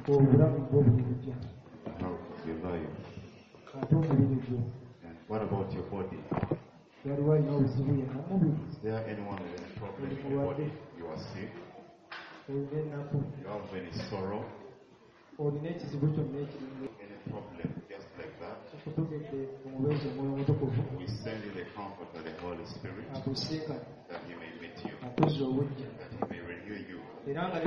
health of your life. And what about your body? Is there anyone with any problem in your body? You are sick? You have any sorrow? Any problem just like that? We send you the comfort of the Holy Spirit that He may meet you, that He may renew you. And as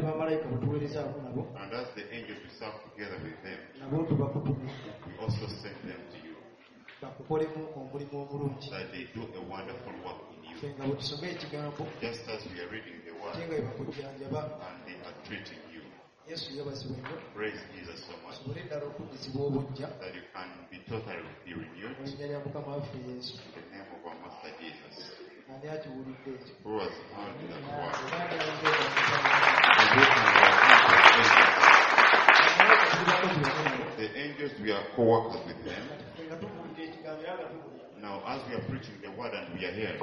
the angels we serve together with them, we also send them to you, that they do a wonderful work in you. Just as we are reading the word and they are treating you. Praise Jesus so much that you can be totally renewed in the name of our Master Jesus, who has heard that word. The angels, we are co-workers with them. Now, as we are preaching the word and we are here,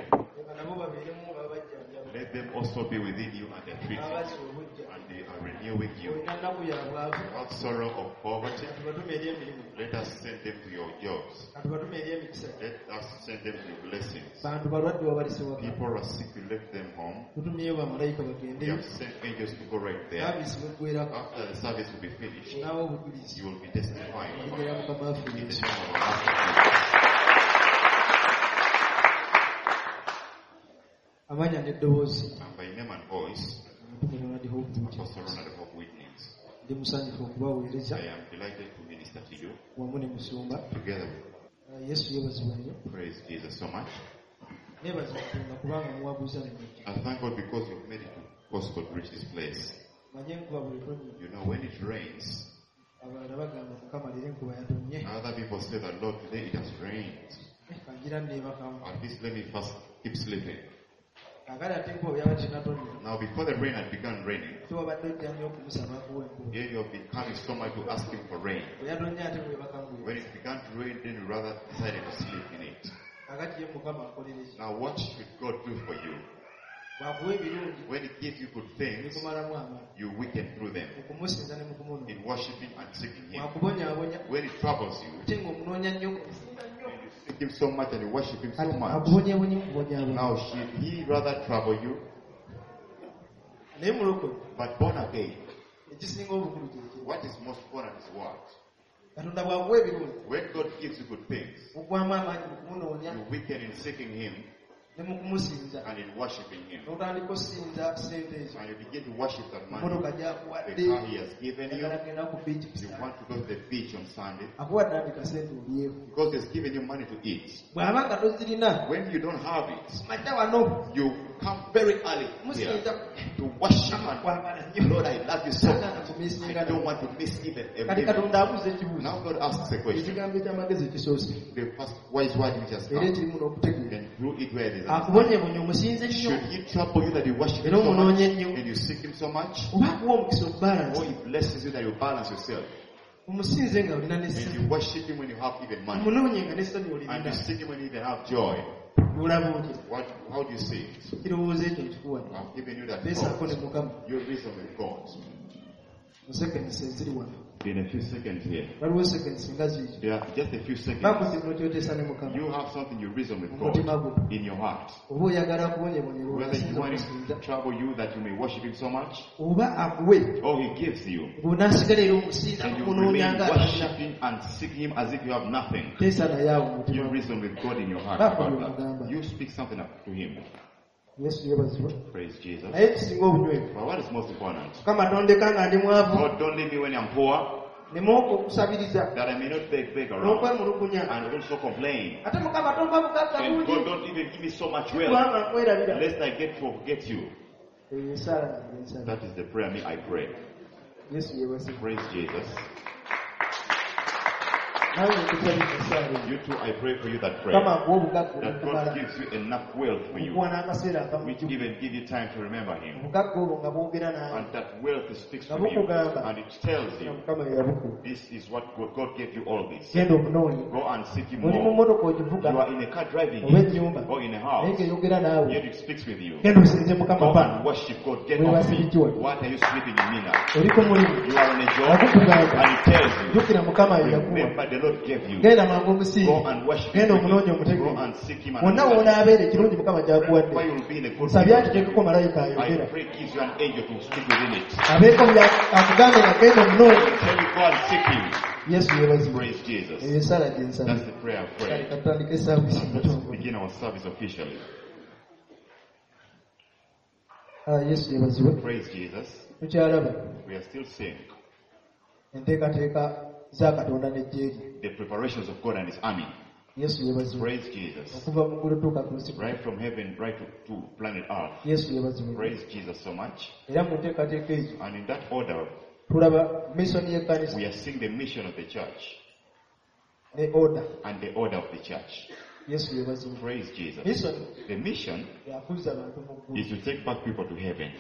let them also be within you and they treat you, and they are renewing you. Without sorrow or poverty, let us send them to your jobs. Let us send them to your blessings. People are sick, you left them home. You have sent angels to go right there. After the service will be finished, you will be testifying in the name of our Master. And by name and voice, Apostle Ronald Hope Witness. I am delighted to minister to you together with praise Jesus so much. I thank God because you've made it to gospel to reach this place. You know, when it rains, other people say that, Lord, today it has rained. At least let me first keep sleeping. Now, before the rain had begun raining, here you have been coming so much to ask Him for rain. When it began to rain, then you rather decided to sleep in it. Now, what should God do for you? When He gives you good things, you weaken through them in worshiping and seeking Him. When it troubles you, seek Him so much and you worship Him so much. Now, should He rather trouble you? But born again, what is most important is what? When God gives you good things, you weaken in seeking Him and in worshiping Him. And you begin to worship that man, the car He has given you. You want to go to the beach on Sunday because He's given you money to eat. When you don't have it, you come very early here to worship and Lord, I love you so much. I don't want to miss even a minute. Now God asks a question. The first wise word which has come, and through it where there is should He trouble you that you worship Him so much and you seek Him so much? Or He blesses you that you balance yourself? And you worship Him when you have even money. And you seek Him when you even have joy. How do you see it? I've given you that thought. Your reason with God. In a few seconds here. There are just a few seconds. You have something you reason with God in your heart. Whether He wants to trouble you that you may worship Him so much, or He gives you, and you remain worshiping and seeking Him as if you have nothing. You reason with God in your heart about that. You speak something up to Him. Praise Jesus. But what is most important? God, don't leave me when I'm poor, that I may not beg around and also complain. And God, don't even give me so much wealth lest I get to forget you. That is the prayer I pray. Praise Jesus. You too, I pray for you that prayer. That God gives you enough wealth for you, which even give you time to remember Him. And that wealth speaks to you, and it tells you, this is what God gave you all this. Go and seek Him more. You are in a car driving it, or in a house, yet it speaks with you. Go and worship God. Get off me. What are you sleeping in me now? You are on a job, and it tells you, remember the Lord gave you. Go and worship Him. Go and seek Him. And where you will be in a good place. I pray gives you an angel to speak within it. Tell you go and seek Him. Yes, praise Jesus. That's the prayer of prayer. Let's begin our service officially. Yes, praise Jesus. We are still saying the preparations of God and His army. Yes, praise Jesus. Right from heaven, right to planet Earth. Yes, praise Jesus so much. And in that order, we are seeing the mission of the church. And the order of the church. Yes, praise Jesus. The mission is to take back people to heaven.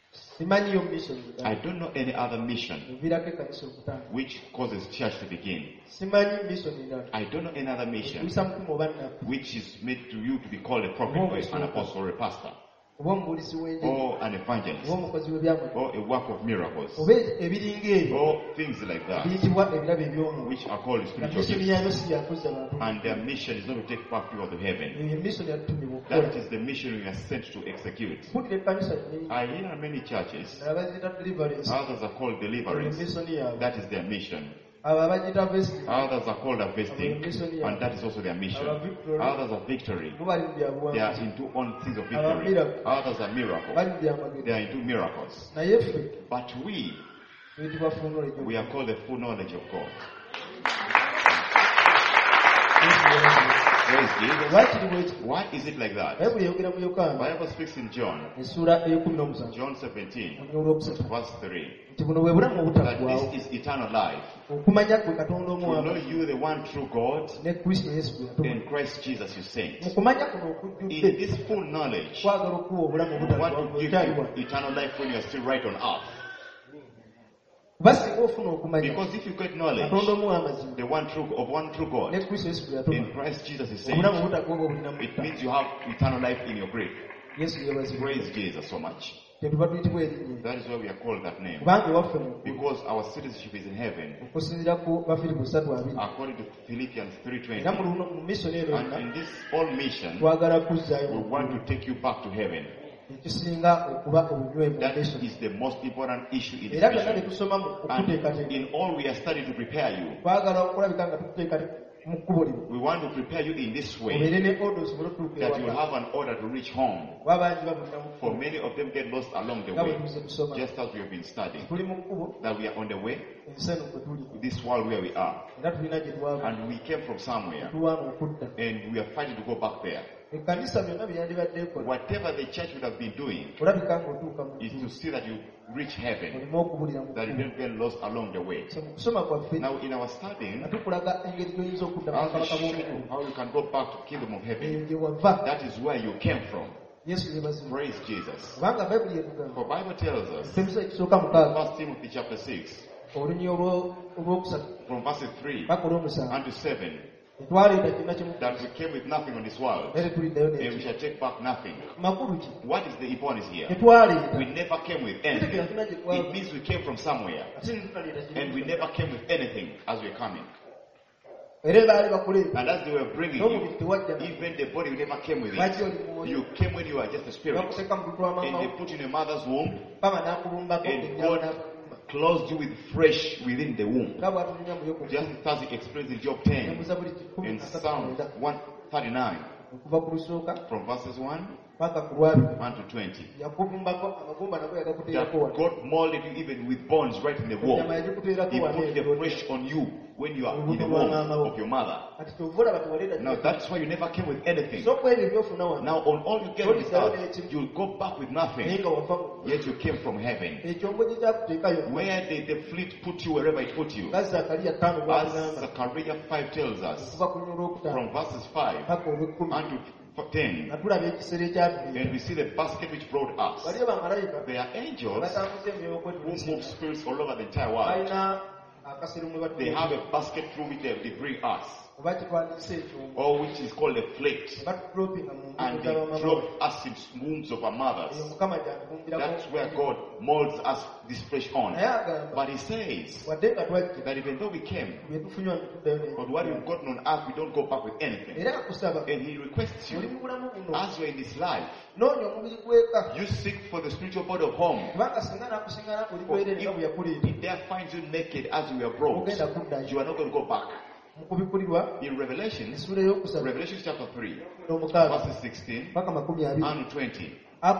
I don't know any other mission which causes church to begin. I don't know any other mission which is made to you to be called a prophet or an apostle or a pastor, or an evangelist, or a work of miracles, or things like that, which are called spiritual gifts. And their mission is not to take back people to heaven. That is the mission we are sent to execute. I hear many churches, others are called deliverance. That is their mission. Others are called harvesting, and that is also their mission. Others are victory. They are into all things of victory. Others are miracles. They are into miracles. But we are called the full knowledge of God. Praise Jesus. Why is it like that? The Bible speaks in John 17, verse 3. That this is eternal life. To know you, the one true God, and Christ Jesus your saint. In this full knowledge, we want to give you eternal life when you are still right on earth. Because if you get knowledge, the one true God, in Christ Jesus is saying, it means you have eternal life in your grave. Yes, praise Jesus so much. That is why we are called that name. Because our citizenship is in heaven. According to Philippians 3:20. And in this whole mission, we want to take you back to heaven. That is the most important issue in this mission. And in all we are studying to prepare you. We want to prepare you in this way, that you have an order to reach home. For many of them get lost along the way, just as we have been studying, that we are on the way to this world where we are. And we came from somewhere, and we are fighting to go back there. Whatever the church would have been doing is to see that you reach heaven, that you don't get lost along the way. Now in our studying, I'll show you how you can go back to the kingdom of heaven. That is where you came from. Yes, praise Jesus. For Bible tells us in 1 Timothy chapter 6, from verse 3 unto 7, that we came with nothing on this world, and we shall take back nothing. What is the importance here? We never came with anything. It means we came from somewhere, and we never came with anything as we're coming. And as they were bringing you, even the body never came with it. You came when you were just a spirit, and they put you in a mother's womb, and God closed you with flesh within the womb. Just as he explains in Job 10 and Psalm 139, from verses 1 1 to 20. That God molded you even with bones right in the womb. He put the flesh on you when you are in the womb of your mother. Now that's why you never came with anything. Now on all you get on this earth, you'll go back with nothing. Yet you came from heaven. Where did the fleet put you wherever it put you? As Zechariah 5 tells us, from verses 5 unto 10, and we see the basket which brought us. They are angels who move spirits all over the entire world. They have a basket through which they bring us, or which is called a plate, and they drop us in wombs of our mothers. That's where God molds us this flesh on. But He says that even though we came, but what we've gotten on earth, we don't go back with anything. And He requests you, as you're in this life, you seek for the spiritual body of home. For if there finds you naked as you were brought, you are not going to go back. In Revelation chapter 3, verses 16 and 20,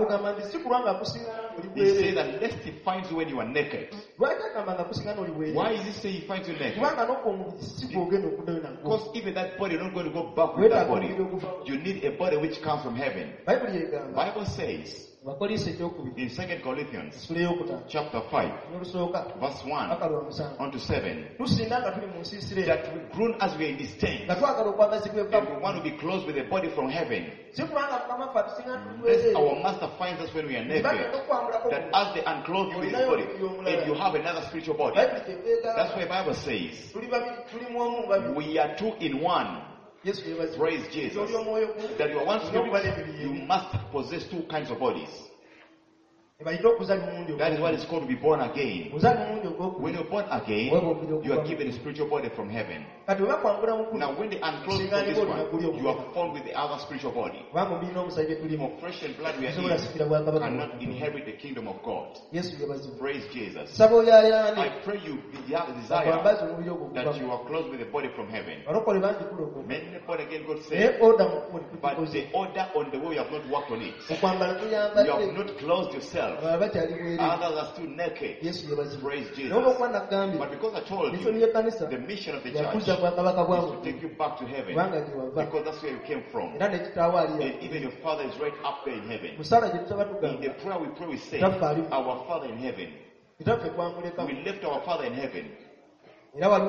He said that lest He finds you when you are naked. Why is He saying He finds you naked? Because even that body, you're not going to go back with that body. You need a body which comes from heaven. Bible says in 2 Corinthians chapter 5 verse 1 unto 7 that we groan as we are in this tent, and we want to be clothed with a body from heaven, lest our master finds us when we are naked, that as they unclothe you with his body, and you have another spiritual body. That's why the Bible says we are two in one. Praise Jesus. That you are one spirit, you must possess two kinds of bodies. That is what is called to be born again. When you're born again, you are given a spiritual body from heaven. Now when they unclothe from this one, you are formed with the other spiritual body. For flesh and blood we are in, cannot inherit the kingdom of God. Praise Jesus. I pray you have a desire that you are clothed with the body from heaven. Many born again God said, but the order on the way you have not worked on it. You have not clothed yourself. Others are still naked. Praise Jesus. But because I told you, the mission of the church is to take you back to heaven, because that's where you came from. And even your Father is right up there in heaven. In the prayer we pray, we say, our Father in heaven. We left our Father in heaven. And there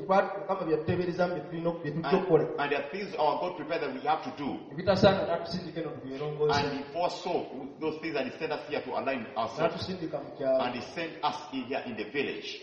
are things our God prepared that we have to do. And He foresaw those things, and He sent us here to align ourselves. And He sent us here in the village.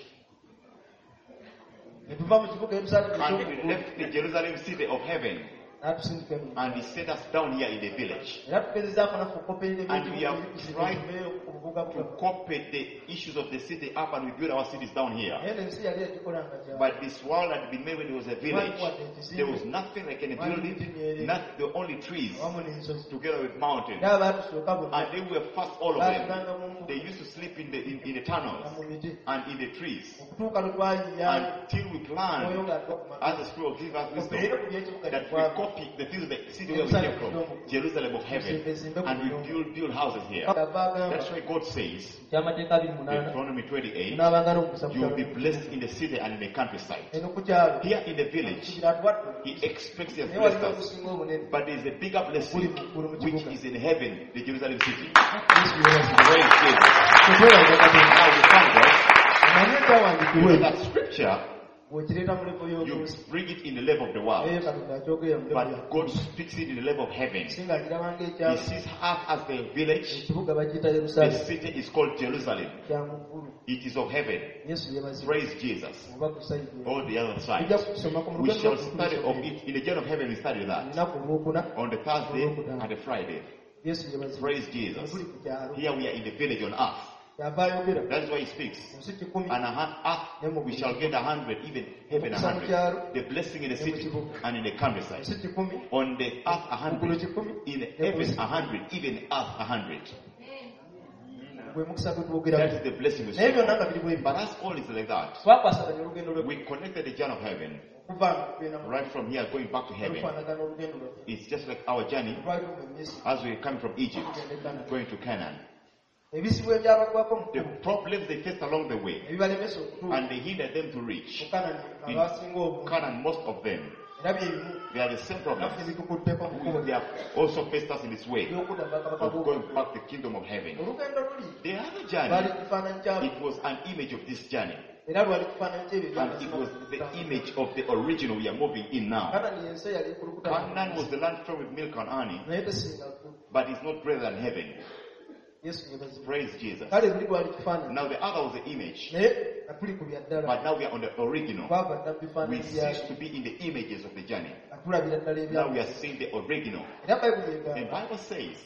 And we left the Jerusalem city of heaven, and He set us down here in the village. And we have tried to copy the issues of the city up, and we build our cities down here. But this world had been made when it was a village. There was nothing like any building, not the only trees together with mountains. And they were fast, all of them. They used to sleep in the tunnels and in the trees. Until we planned, as the Spirit gave us wisdom, that we copy the things of the city where we came from, Jerusalem of heaven, and we build houses here. That's why God says, Deuteronomy 28, you will be blessed in the city and in the countryside. Here in the village, He expects He has blessed us. But there is a bigger blessing, which is in heaven, the Jerusalem city. Praise Jesus. Now we thank God. You know that scripture, you bring it in the level of the world, but God speaks it in the level of heaven. He sees earth as the village. The city is called Jerusalem. It is of heaven. Praise Jesus. All the other side, we shall study of it in the journey of heaven. We study that on the Thursday and the Friday. Praise Jesus. Here we are in the village on earth. That is why He speaks. And on earth we shall get 100, even heaven 100. The blessing in the city and in the countryside. On the earth 100, in heaven 100, even earth 100. That is the blessing we speak. But as all is like that, we connected the journey of heaven. Right from here going back to heaven. It's just like our journey as we come from Egypt going to Canaan. The problems they faced along the way and they hindered them to reach in Canaan, most of them, they are the same problems. They have also faced us in this way of going back to the kingdom of heaven. The other journey, it was an image of this journey. And it was the image of the original we are moving in now. Canaan was the land filled with milk and honey, but it's not greater than heaven. Praise Jesus. Now the other was the image, but now we are on the original. We cease to be in the images of the journey. Now we are seeing the original. The Bible says,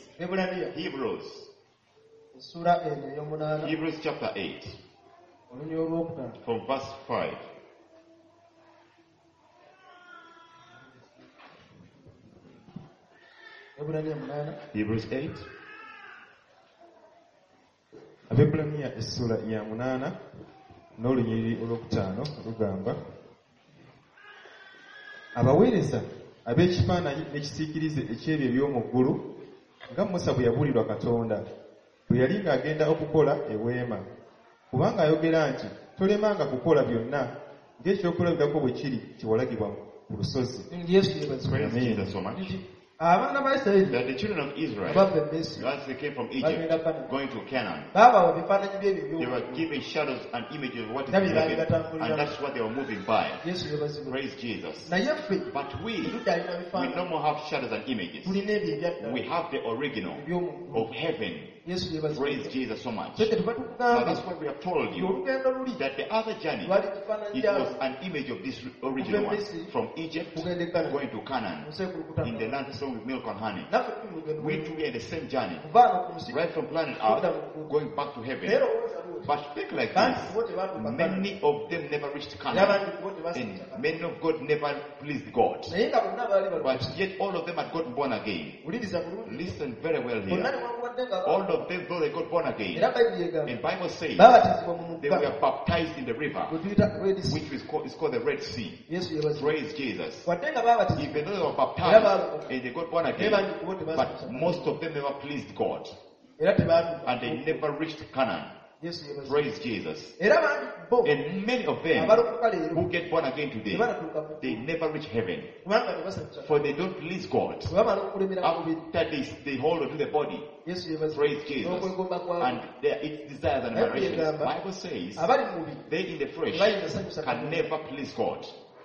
Hebrews chapter 8, from verse 5. Hebrews 8. Abebulaniya essula ya 8 n'olunyiriri olwokutaano lugamba abaweereza ab'ekifaananyi n'ekisiikirize eky'ebyo eby'omu ggulu nga Musa bwe yabuulirwa Katonda bwe yali ng'agenda okukola eweema, kubanga ayogera nti tolemanga kukola byonna ng'ekyokulabirako bwe kiri kiwalagibwa ku lusozi. That the children of Israel, as they came from Egypt, going to Canaan, they were given shadows and images of what is in heaven, and that's what they were moving by. Praise Jesus. But we no more have shadows and images. We have the original of heaven. Praise Jesus so much. Now that's what we have told you, that the other journey, it was an image of this original one, from Egypt going to Canaan, in the land sown with milk and honey. We too are in the same journey, right from planet Earth going back to heaven. But think like this, many of them never reached Canaan, and many of God never pleased God, but yet all of them had gotten born again. Listen very well here. All of them, though they got born again, the Bible says they were baptized in the river, which is called the Red Sea. Praise Jesus. Even though they were baptized and they got born again, but most of them never pleased God, and they never reached Canaan. Praise Jesus. And many of them who get born again today, they never reach heaven, for they don't please God. After this, they hold on to the body. Praise Jesus. And its desires and admirations. The Bible says they in the flesh can never please God.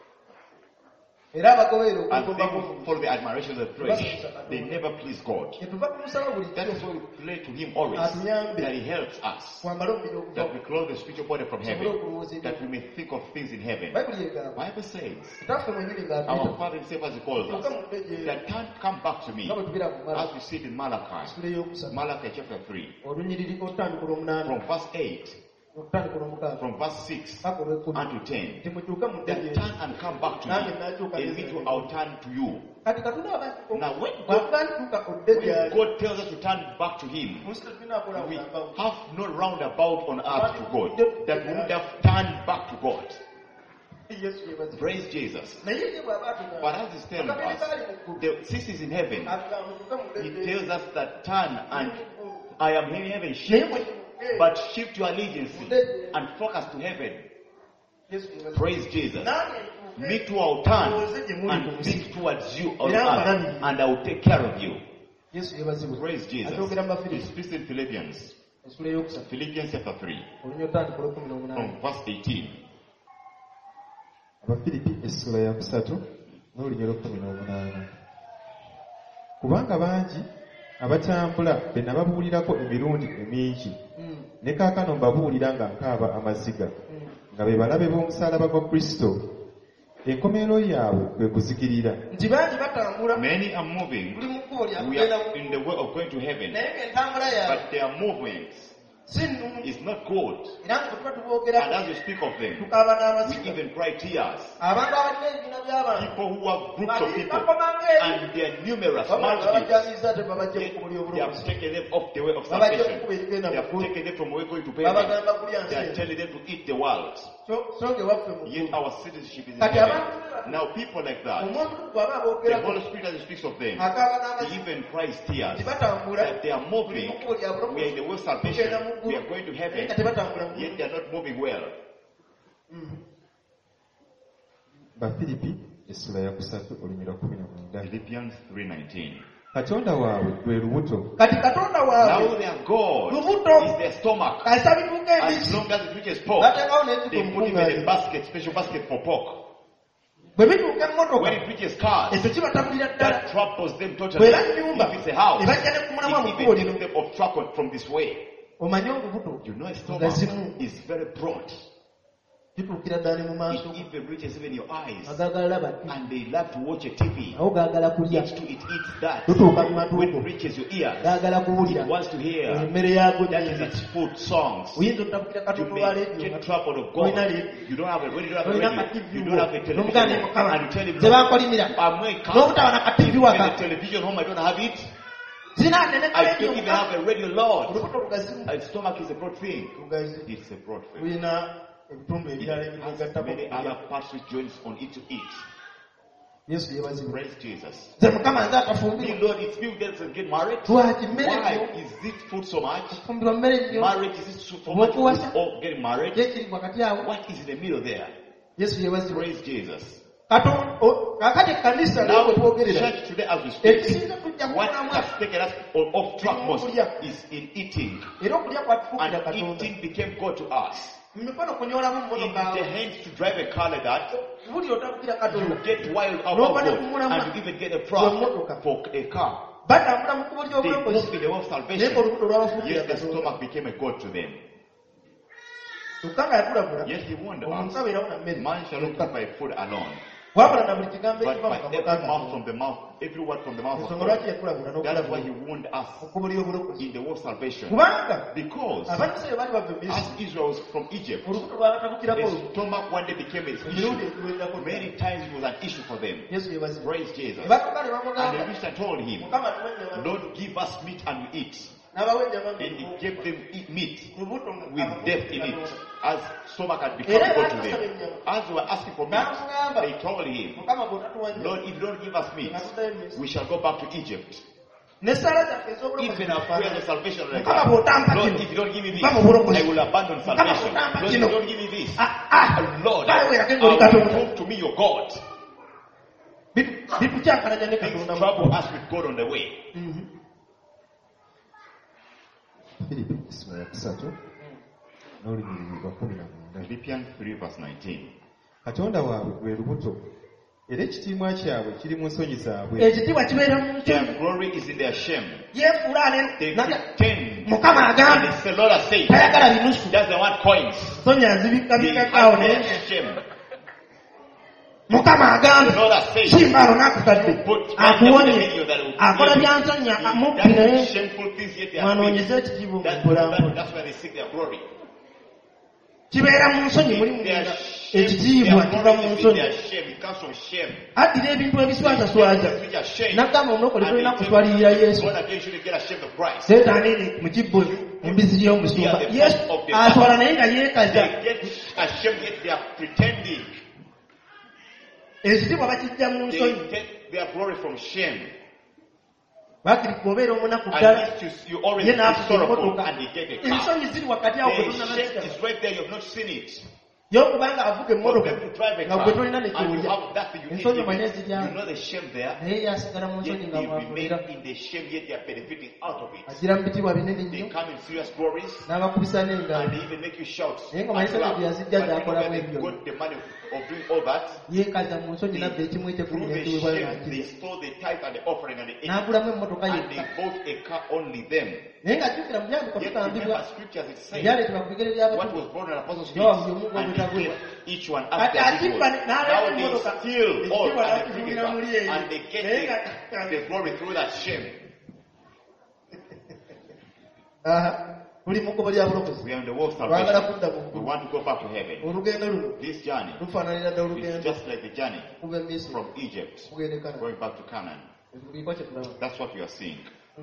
And they follow the admiration of the flesh. They never please God. That is why we pray to Him always, that He helps us, that we clothe the spiritual body from heaven, that we may think of things in heaven. The Bible says, our Father Himself, as He calls us, that time come back to me, as we see it in Malachi chapter 3, from verse 8. From verse 6 unto 10, that turn and come back to me, and me too I'll turn to you. Now when God tells us to turn back to Him, we have no roundabout on earth to God, that we would have turned back to God. Praise Jesus. But as He's telling us, since He's in heaven, He tells us that turn and I am in heaven, shift. But shift your allegiance and focus to heaven. Praise Jesus. Me too, I'll turn and look towards you on earth, and I will take care of you. Praise Jesus. It's speaks in Philippians. Philippians chapter 3, from verse 18. Kubanga bangi abatambula be nababuulirako emirundi emingi, ne kaakano mbabuulira nga nkaaba amaziga, nga be balabe b'omusalaba gwa Kristo. Enkomerero yaabwe kwe kuzikirira. Many are moving. We are in the way of going to heaven, but their movements It's not good. And as you speak of them, we even cry tears. People who have groups of people, and they are numerous, multitudes, they have taken them off the way of salvation. They have taken them from where going to heaven. They are telling them to eat the world. Yet our citizenship is in heaven. Now people like that, the Holy Spirit as he speaks of them, he even cries tears that they are moving. We are in the way of salvation. We are going to heaven. Yet they are not moving well. Philippians 3:19. Katonda waabwe gwe lubuto. Now their God is their stomach. As long as it reaches pork, they put him in a basket, special basket for pork. When it reaches cars, that troubles them totally. If it's a house, it even takes them off track from this way. You know, a stomach is very broad. It even reaches even your eyes. And they love to watch a TV. It eats that. When it reaches your ears, it wants to hear. That is its food songs. You may get trouble of God. You don't have a radio. You don't have a television. And you tell him, I'm way come. If you have a television home, I don't have it. I don't even have a radio, Lord. A stomach is a broad thing. It's a broad thing. It has many other parts which joins on it to eat. Yes, praise Jesus. The Lord, it's few days to get married. Why is this food so much? Marriage is this for much food or getting married? What is in the middle there? Yes, praise Jesus. Now, church today as we speak, what has taken us off track most is in eating. And eating became God to us. In the hands to drive a car like that, you get wild out of God and you even get a price for a car. They moved in the way of salvation, yet the stomach became a God to them. Yes, he warned us, man shall not live by food alone, but by every mouth from the mouth, every word from the mouth of God. That's why he warned us in the way of salvation. Because as Israel was from Egypt, the stomach one day became an issue. Many times it was an issue for them. Praise Jesus. And the minister told him, Lord, give us meat and we eat. And he gave them meat with death in it, as stomach had become God to them. As they were asking for meat, they told him, Lord, if you don't give us meat, we shall go back to Egypt. Even our prayers of salvation like that. Lord, if you don't give me this, I will abandon salvation. Lord, if you don't give me this, Lord, prove to me your God. Things trouble us with God on the way. Philippians 3:19. Katonda waabwe gwe lubuto era ekitiibwa kyabwe kiri mu nsonyi zaabwe. Their glory is in their shame. They pretend. Mukama The Lord has said, just the one coins. They hide their shame. Mukama agamba simba olunaku akuwonye akola byansonya amuppi naye mwanonyeza ekitiibwa omukulambula kibeera mu nsonyi mulimu ekitiibwa kiva mu nsonyi addira ebintu ebiswazaswaza nagamba omulokole tolina kuswalirira Yesu seetaani mu kibbo embizzi y'omusumba Yesu aswala naye nga yeekaza ekitiibwa bakijja mu nsonyi bakiri kubeera omunaku ddala ye n'afuga emmotoka ensonyi ziri wakati awo yokubanga avuga emmotoka nga gwe tolina nekiwulya ensonyi omanye ziryawo naye yasigala mu nsonyi nga mwavulira agira mu bitiibwa binene nnyo n'abakubisa n'engalo naye nga omanyisa bye yazijja gyakolamu ebyo yeekaza mu nsonyi nabba ekimu ekyekumi n'ekiweebwayo n'agulamu emmotoka yekka naye ng'ajjukira mu byandiko bitambibwa ebyaleetebwa ku bigere by'abatume yowa buli omu gw'obutagulwa kati akibba n'aleeta emmotoka ekitiibwa n'akivumira muli eyo naye nga We are in the world of salvation. We want to go back to heaven. This journey is just like the journey from Egypt going back to Canaan. That's what we are seeing.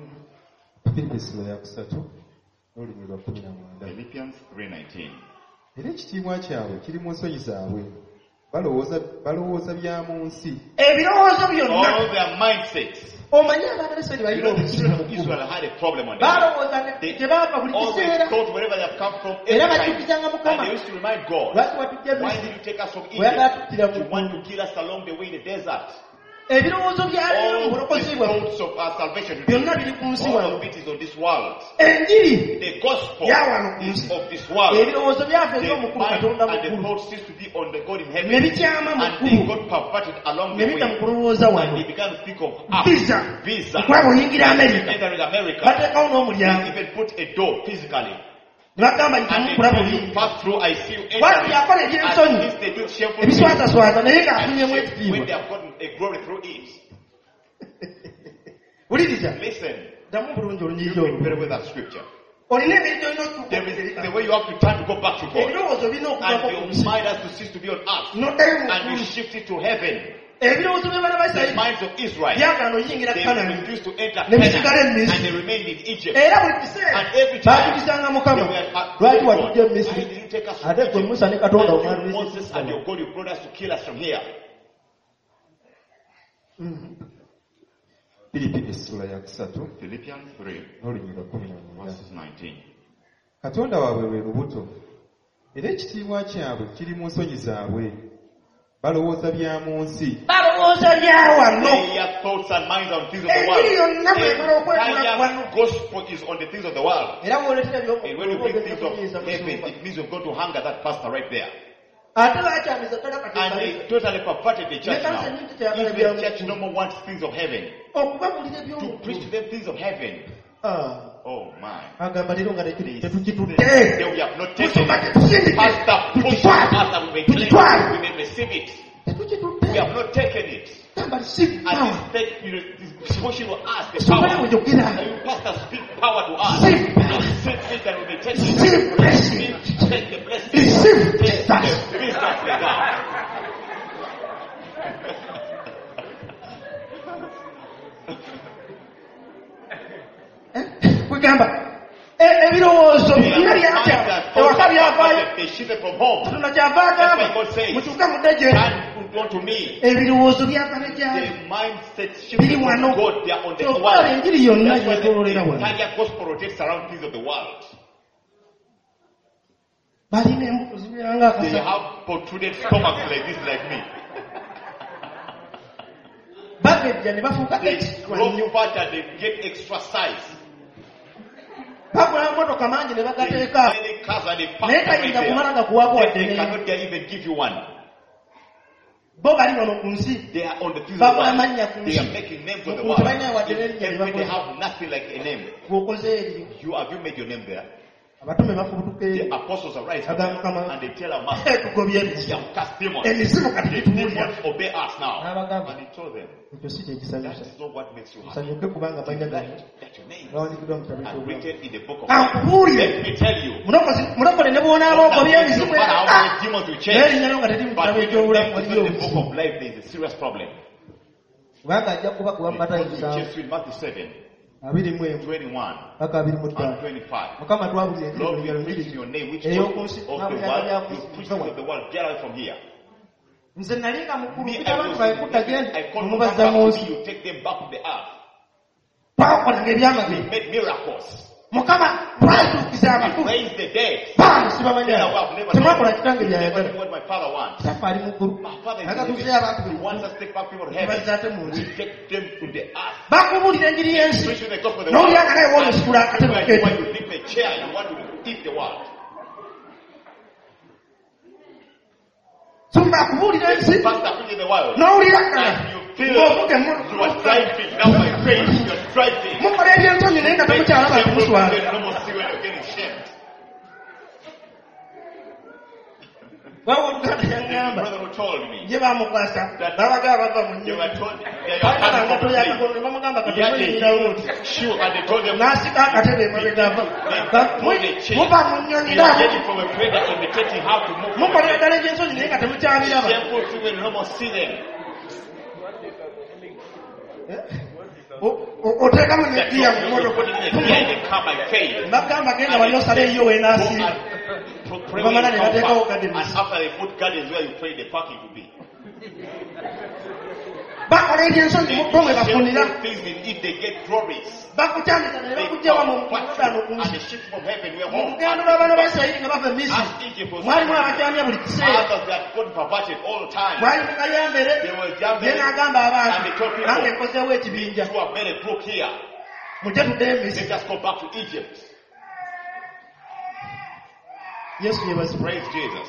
Philippians 3:19. Era ekitiibwa kyabwe kiri mu nsonyi zaabwe balowooza bya mu nsi. Ebirowoozo byonna. All their mindsets. Omanyi abaana b'Isirayiri balina obuzibu. Israel had a problem on their mind. Balowooza gye baava buli kiseera. Thought wherever they have come from. Era bajjukizanga Mukama. And they used to remind God. Why did you take us from Egypt? You want to kill us along the way in the desert. Ebirowoozo by'aleero mu bulokozi bwaffe byonna biri ku nsi wano. Enjiri yawano ku nsi. Ebirowoozo byaffe eby'omukulu Katonda mukulu ne bikyama mu kkubo ne bita mu kulowooza wano. Visa okwaba oyingira America bateekawo n'omulyango ne bagamba ntamukula buli wala byakola ebyensonyi ebiswazaswaza naye ng'afunyemu ekitiibwa. Wuliriza ddamu bulungi olunyiiza olwo olina engeri gyolina the way you have to turn to go back to God ebirowoozo birina and your mind has to cease to be on earth n'oddayo and you shift it to heaven. Ebirowoozo by'abaana ba The minds of Israel, byagaana oyingira they Kanaani refused to enter ne bisigala Canaan e and they Misiri. remained in Egypt. Era buli kiseera And every time baatubisanga Mukama lwaki watujja e Misiri ate gwe Musa ne Katonda omwana Moses and your God, you brought us to kill us from here. Philippians 3 verses 19. Katonda waabwe lwe lubuto era ekitiibwa kyabwe kiri mu nsonyi zaabwe balowooza bya mu nsi. Balowooza bya wano. Their thoughts and minds on things of the world. Entire gospel is on the things of the world. And when you bring things of heaven, it means you're going to hunger that pastor right there. And they totally perverted the church now. Even the church no more wants things of heaven. To preach to them things of heaven. Oh my. They have not taken it. Pastor, push us, we may receive it. We have not taken it. And this pushing to us the power. Pastor, speak power to us. Receive it and we may take it. Take the blessing. Take the wisdom from God. Kugamba ebirowoozo byonna byatya ewaka byavaayo Katonda kyava agamba mukyuka mudde ebirowoozo byava ne gyali biri wano kyokola enjiri yonna gyetololera wano balina embuto zibeeranga bagejja ne bafuuka bagula motoka mangi ne bagateeka naye tayinza kumala gakuwako wadde bo bali wano ku nsi bagula mannya ku nsi tebalina wadde n'erinnya lye bw'okoze eryo abatume bafubutuka agamba tugobye emizimu kati gituwulira n'abagamba ekyo si kyekisanyusa sanyuke kubanga balina bawandikiddwa mu kitabo ankubuulire mulokole ne bwonaaba ogobye emizimu n'erinnya lyo nga teri mu kitabo ekyobulamu waliyo obuzibu kubanga ajja kuba kuba matayo 7 21 paka 25 Mukama twabulira nze nalinga mukulu abantu bayikuta genda omubaza mu nsi bakolanga ebyamagero Mukama lwatuukiza abafu sibamanya temwakola kitange byayagala kitaffe ali muggulu agatuuze abantu baza ate mu nsi bakubuulira enjiri y'ensi n'olyanga naye woomusitula akatebe keeti sumba akubuulira ensi n'owulira ng'ovuga mukola ebyensonyi naye nga temukyalaba kumuswala bawo oluganda yangamba told me. They were told sure, and they told them they are getting from a prayer imitating how to move. Simple thing when you almost see them. Oteka mwenyekia mmono Magamba genda waliosale hiyo wenasi Mama nani nateka ukademi and after they put gardens where you pray the parking to be. Bako radiant son mukome bafunira if they get glories. Bakutandika ne bakujja mu mukutano kunzi. And the ship from heaven were home. Mugendo babano basayiri nga bava Misiri. Mwali mwa bajamya buli kiseera. Others that got perverted all the time. Mwali mukayambere. Yena agamba abantu. Nange nkozeewo ekibinja. You are very broke here. Mujje tuddeyo Misiri. Let us go back to Egypt. Yes, we must praise Jesus.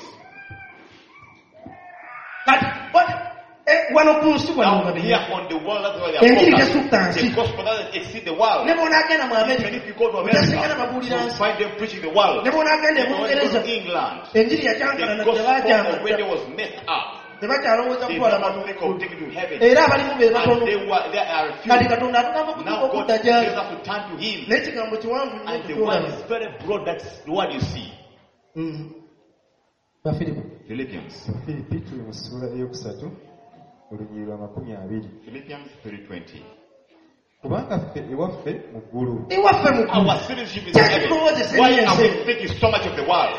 But what? Now here on the world, that's why they are the gospel doesn't exceed the world. Even if you go to America, you find them preaching the world. Even when you go to England, the gospel already was messed up. They never think of taking to heaven. And they are refusing. Now God tells us to turn to Him. And the word is very broad, that's the word you see. Philippians. Philippians 3:20. Kubanga ffe ewaffe mu ggulu. Our citizenship is in heaven. Why are we thinking so much of the world?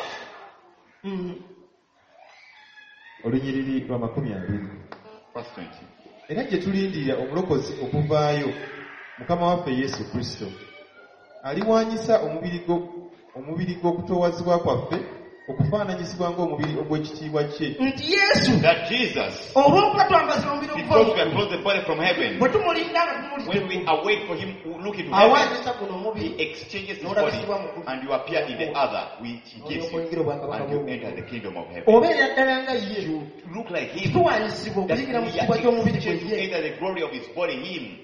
Olunyiriri lwa 20. Verse 20. Era gye tulindirira omulokozi okuvaayo Mukama waffe Yesu Kristo. Aliwanyisa omubiri gw'okutoowazibwa kwaffe okufaananyizibwa ng'omubiri ogw'ekitiibwa kye. Nti Yesu. That Jesus. Olw'okubatwambaza omubiri because we are close the body from heaven. When we await for Him, look into heaven, He exchanges His body and you appear in the other which He gives you, and you enter the kingdom of heaven. You look like Him. That we are exchanging either the glory of His body, Him.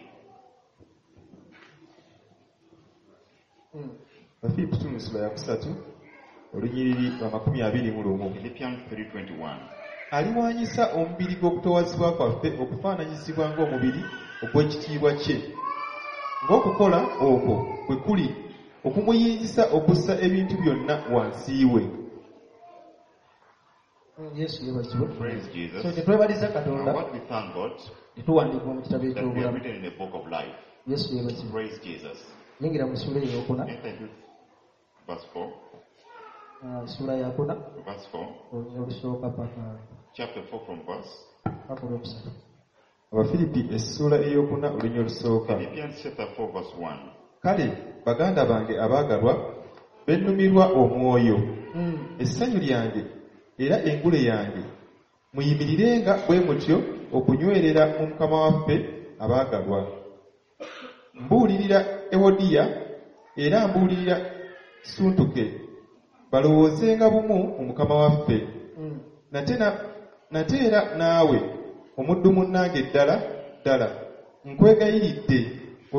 Philippians 3:21. Aliwanyisa omubiri gw'okutoowazibwa kwaffe okufaananyizibwa ng'omubiri ogw'ekitiibwa kye. Ng'okukola okwo bwe kuli okumuyinzisa okussa ebintu byonna wansi we. Yesu yebazibwe. Praise Jesus. So tetwebaliza Katonda. What we thank God. Tetuwandiika mu kitabo eky'obulamu. That we are written in the book of life. Yesu yebazibwe. Praise Jesus. Yingira mu sura ey'okuna. Verse 4. Sura ya kuna. Verse 4. Olusooka paka. Chapter 4 from verse. Abafilipi essula ey'okuna olunya olusooka. Philippians chapter 4 verse 1. Kale baganda bange abaagalwa bennumirwa omwoyo. Essanyu lyange era engule yange muyimirirenga bwe mutyo okunywerera mu Mukama waffe abaagalwa. Mbuulirira Ewodiya era mbuulirira Suntuke balowoozenga bumu mu Mukama waffe. Nate era naawe omuddu munnange ddala nkwegayiridde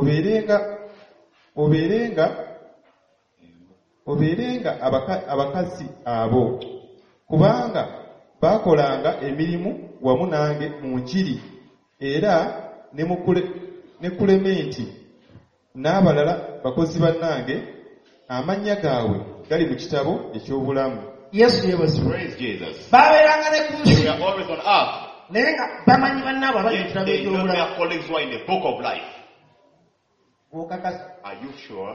obeerenga abakazi abo kubanga baakolanga emirimu wamu nange mu njiri era ne Kulementi n'abalala bakozi bannange amannya gaabwe gali mu kitabo eky'obulamu. Yesu yebazibwe. Praise Jesus. Babeeranga ne ku nsi. We are always on earth. Naye nga bamanyi bannaabwe abali mu kitabo eky'obulamu. They know their colleagues who are in the book of life. Okakasa. Are you sure?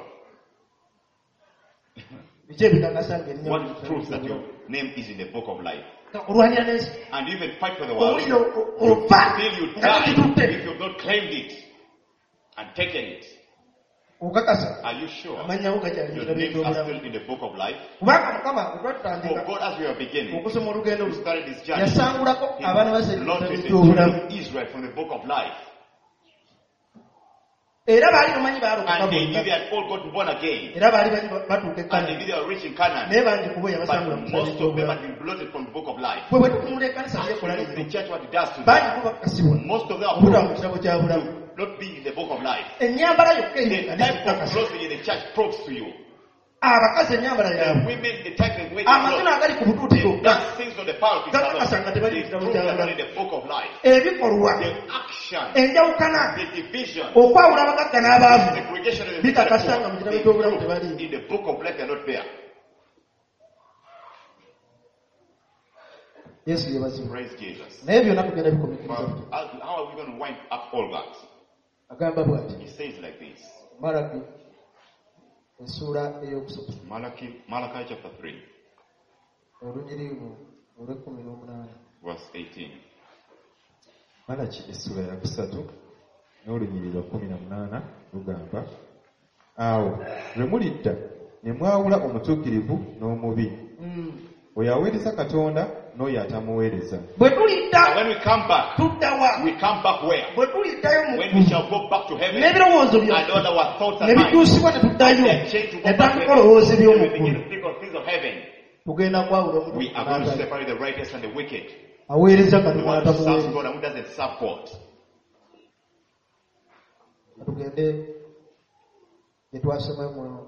What proves that your name is in the book of life? And even fight for the world. Till you die if you have not claimed it and taken it. Are you sure your names are still in the book of life? For God, as we are beginning, we started this journey. He launched the children of Israel from the book of life. And they knew they had all got born again. And they knew they were rich in Canaan. But most of them had been blotted from the book of life. The church, what it does today, most of them are proved not being in the book of life. The type of clothing in the church proves to you. abakazi ennyambala yaabwe amazina agali ku butuuti gokka kakakasanga tebaliyitira mu kyambala ebikolwa enjawukana okwawula abagagga n'abaavu bikakasanga mu kitabo ky'obulamu tebaliyo. Yesu yebazibwa naye byonna tugenda bikomekiriza agamba bw'ati Malaki essuula ey'okusatu Malachi chapter 3 olunyirivu olw'e18 verse 18. Malaki essuula ya kusatu n'olunyiriri lwa 18 lugamba, awo lwe mulidda ne mwawula omutuukirivu n'omubi, oyo aweereza Katonda n'oyo atamuweereza. Bwe tulidda, when we come back, tuddawa, we come back where? Bwe tuliddayo mu when we shall go back to heaven, n'ebirowoozo byaffe and all our thoughts and minds, ne bituusibwa ne tuddayo ne tandika olowooza by'omu ggulu, tugenda kwawula omuntu. We are going to separate the righteous and the wicked. Aweereza The one who serves Katonda God and who doesn't serve God. tugende gye twasoma mu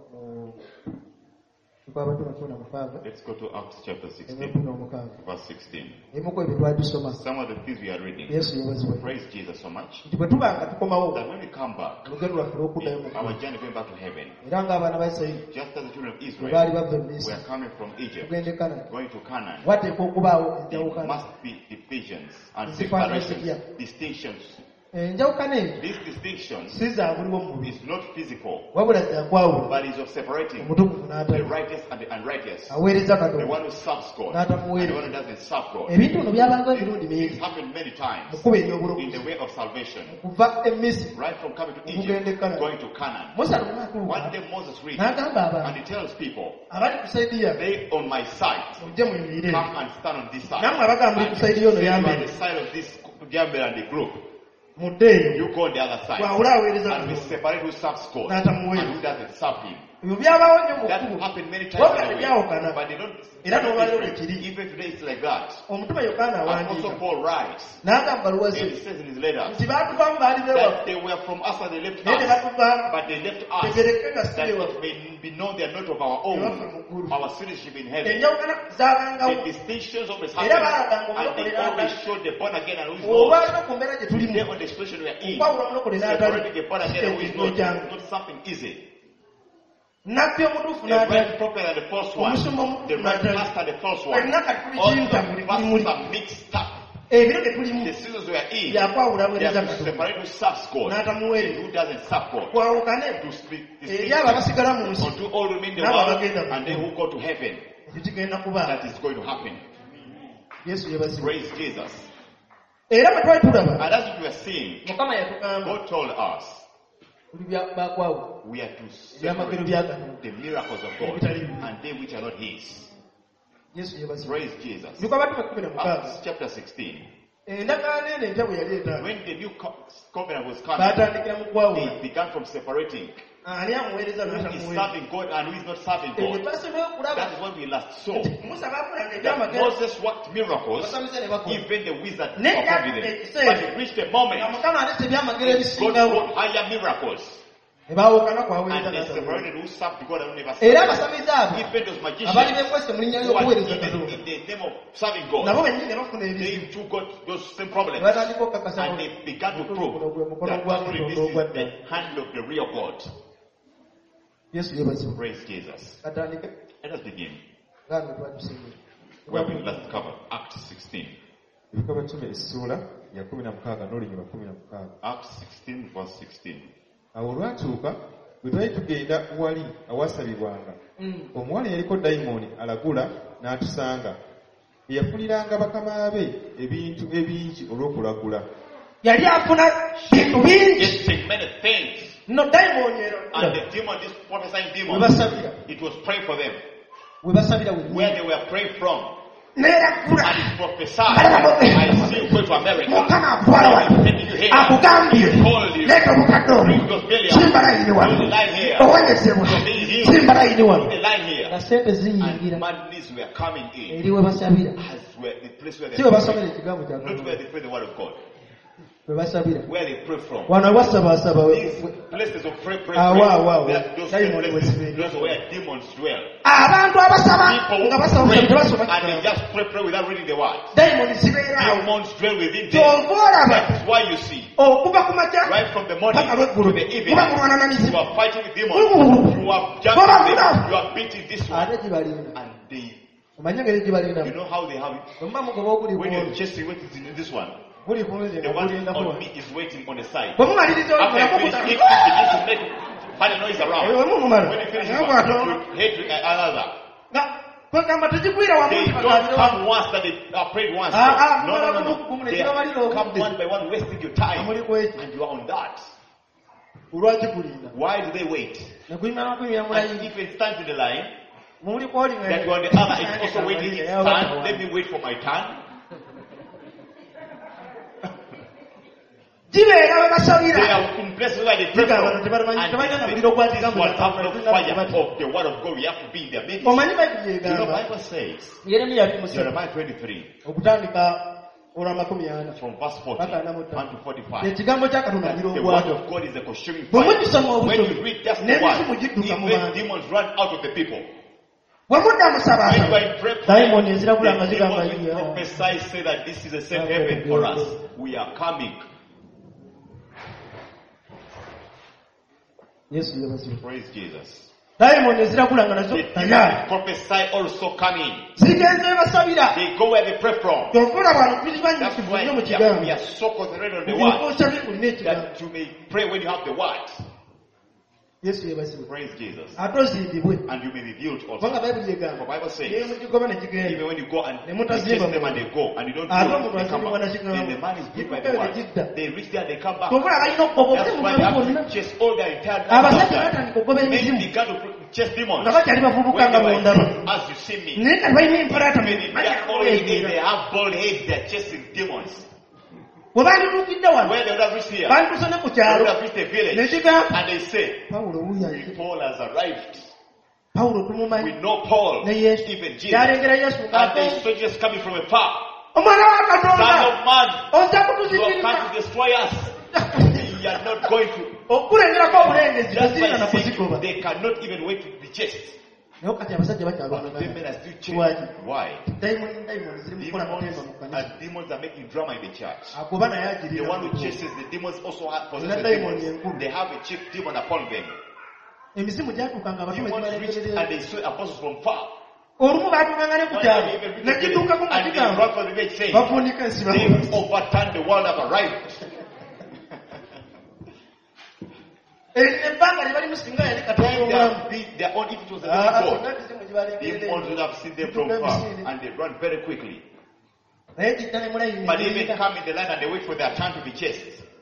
Let's go to Acts chapter 16, verse 16. Some of the things we are reading. Praise Jesus so much that when we come back, our journey going back to heaven, just as the children of Israel were coming from Egypt, going to Canaan, there must be divisions and separations, distinctions. This distinction is not physical, but is of separating the righteous and the unrighteous, the one who serves God and the one who doesn't serve God. It happened many times in the way of salvation, right from coming to Egypt, going to Canaan. One day Moses reads and he tells people, they on my side, come and stand on this side, and by the side of this Gamble and the group. You go on the other side, and we separate who serves God and who doesn't serve Him. That happened many times in the way, but they don't. Even today it's like that. And also Paul writes, and he says in his letter, that they were from us and they left us, but they left us that it may be known they are not of our own, our citizenship in heaven. The distinctions always happen, and they always show the born again and who is not. Today on the expression we are in, separating the born again and who is not something easy. The right prophet and the false one, the right pastor and the false one, all the pastors are mixed up. The seasons we are in, they are to separate who serves God and who doesn't serve God, to speak distinction, or to all remain in the world and then who go to heaven. That is going to happen. Praise Jesus. And that's what we are seeing. God told us we are to separate the miracles of God and they which are not His. Praise Jesus. Acts chapter 16. When the new covenant was coming, they began from separating who is serving God and who is not serving God. That is what we last saw. That Moses worked miracles, even the wizard performed them. But it reached a moment God worked higher miracles. And they separated who served God and who never served. Even those magicians who are in the name of serving God, they too got those same problems. And they began to prove that actually this is the hand of the real God. Praise Jesus. Let us begin where we last covered, Acts 16. Acts 16 verse 16. Awo olwatuuka bwe twali tugenda wali awasalibwanga, omuwala yaliko dayimooni alagula n'atusanga, eyafuniranga bakama be ebintu ebingi olw'okulagula. Yali afuna bintu bingi. No dayimooni ero. And the demon, this prophesying demon, it was praying for them. Where they were praying from. And it prophesied, I see you go to America. Sending you here. Call you. Bring those billions. The line here. The line here. And madness were coming in. As where the place where they pray. Not where they pray the word of God. Where they pray from. These places of prayer, those where demons dwell. People pray and they just pray without reading the word. Demons dwell within them. That's why you see, right from the morning to the evening, you are fighting with demons. You are jumping them. You are beating this one. And they, you know how they have it? When you're chasing, what is in this one? The one on me is waiting on the side. After you finish, it begins to make funny noise around. When you finish, you hate another. They don't come once that they are prayed once. No. They come one by one, wasting your time. And you are on that. Why do they wait? And if it stands in the line, that you are on the other, it's also waiting its turn. Let me wait for my turn. They are in places where they pray from. And this one have no fire of the word of God. We have to be in their midst. You know, the Bible says, Jeremiah 23, from verse 40 to 45, that the word of God is a consuming fire. When you read just the word, even demons run out of the people. When you are in prayer, the demons will prophesy, say that this is a safe haven for us. We are coming. Yes, praise Jesus. The prophesy also coming. They go where they pray from. That's why we are so concentrated on the word that you may pray when you have the word. Yes, praise Jesus. And you may be built also. The Bible says, even when you go and chase them and they go and you don't do it, they come back. Then the man is built by the word. They reach there, they come back. That's why you have to chase all their entire life. Men began to chase demons. When they were as you see me, they have bald heads, they are chasing demons. When they would have reached here, they would have reached the village, and they say, Paul has arrived. We know Paul, even Jesus, and the soldiers coming from afar. Son of man, you have come to destroy us. You are not going to. Just by seeing, they cannot even wait to be chased. But women are still changing. Why? Demons are making drama in the church. The one who chases the demons also possesses the demons. They have a chief demon upon them. Demons reach and they saw apostles from far. And they run for the village saying, they overturned the world, have arrived. Their own, if it was a God, demons would have seen them from far and they run very quickly. But they even come in the line and they wait for their turn to be chased.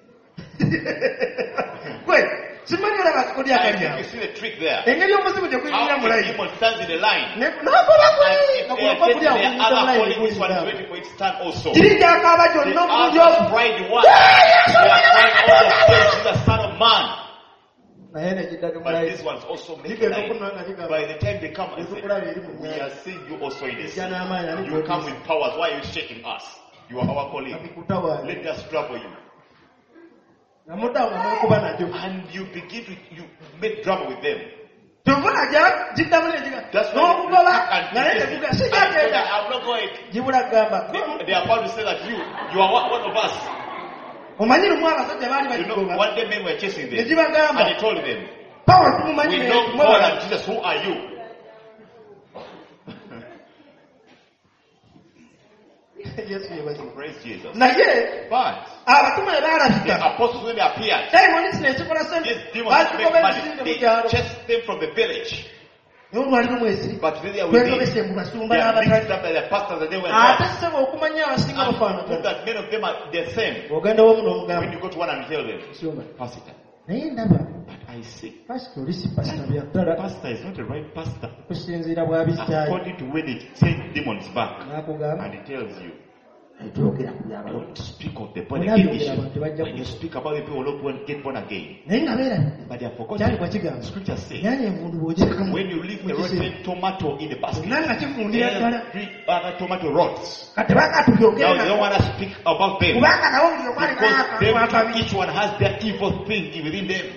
You see the trick there. How the demon stands in the line. And if they are getting the other calling, this one is waiting for its turn also. The others pride one. They are crying out of faith, the Son of Man. But this one's also making light. By the time they come and say, we are seeing you also in this. You come with powers. Why are you shaking us? You are our colleague. Let us trouble you. And you begin to make drama with them. That's why I'm not going. They are about to say that you are one of us. You know, one day men were chasing them, and they told them, we know God and Jesus, who are you? Praise Jesus. But the apostles, when they appeared, these demons make money. They chased them from the village. But they are within. They are mixed up by the pastors and they were not. And that many of them are the same. When you go to one and tell them, Pastor, but I see, pastor is not the right pastor. According to when they send demons back, and he tells you, Don't speak of the born again issue. When you speak about the people who won't get born again. But they have forgotten. Scripture says, when you leave a rotten tomato in the basket, every other tomato rots. Now they don't want to speak about them. Because each one has their evil thing within them.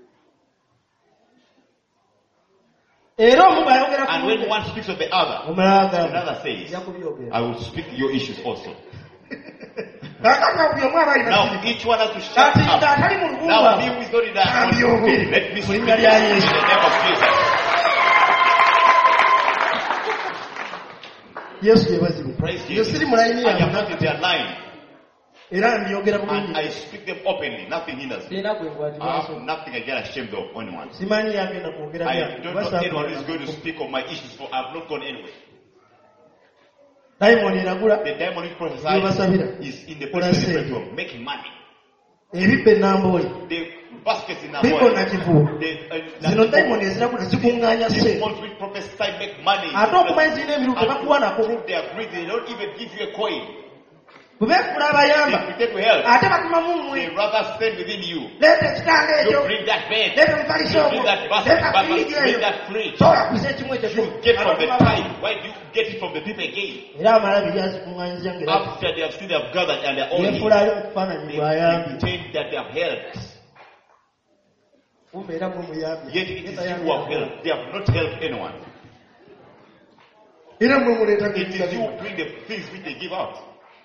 And when one speaks of the other, another says, I will speak your issues also. Now each one has to shut up. Now he who is not in that spirit, let me speak in the name of Jesus. Praise Jesus. I am not in their line. And I speak them openly. Nothing hinders me. I have nothing I get ashamed of anyone. I don't know anyone who is going to speak of my issues, for I have not gone anywhere. The demon is prophesying is in the place of the bedroom, making money. The baskets in our body. The demons will prophesy, make money. They are greedy. They don't even give you a coin. They pretend to help. They rather stand within you. You bring that bed. You bring that basket. Bring that fridge. You get from the tithe. Why do you get it from the people again? After they have seen they have gathered and they are all in, they pretend that they have helped. Yet it is you who have helped. They have not helped anyone. It is you who bring the things which they give out.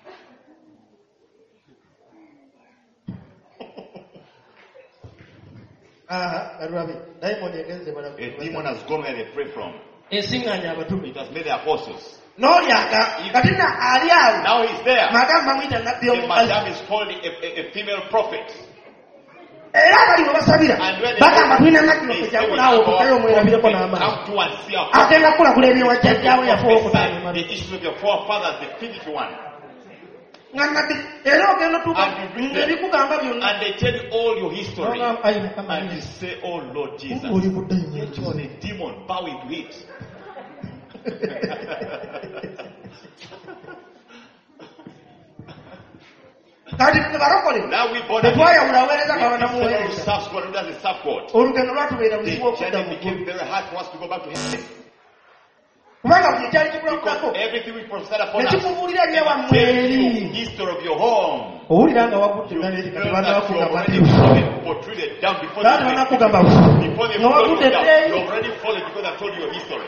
A demon has gone where they pray from. It has made the apostles. Now he's there. The madam is called a female prophet. And when they come to and see the issue of your forefathers, the finished one. And they tell you all your history. And you say, oh Lord Jesus, it was a demon bowing to it. Now we born again. Who serves God, who doesn't serve God. The journey became very hard for us to go back to heaven. Because everything we prophesied upon us, the history of your home, you know that you already portrayed down before they fall down. You already fallen because I told you your history.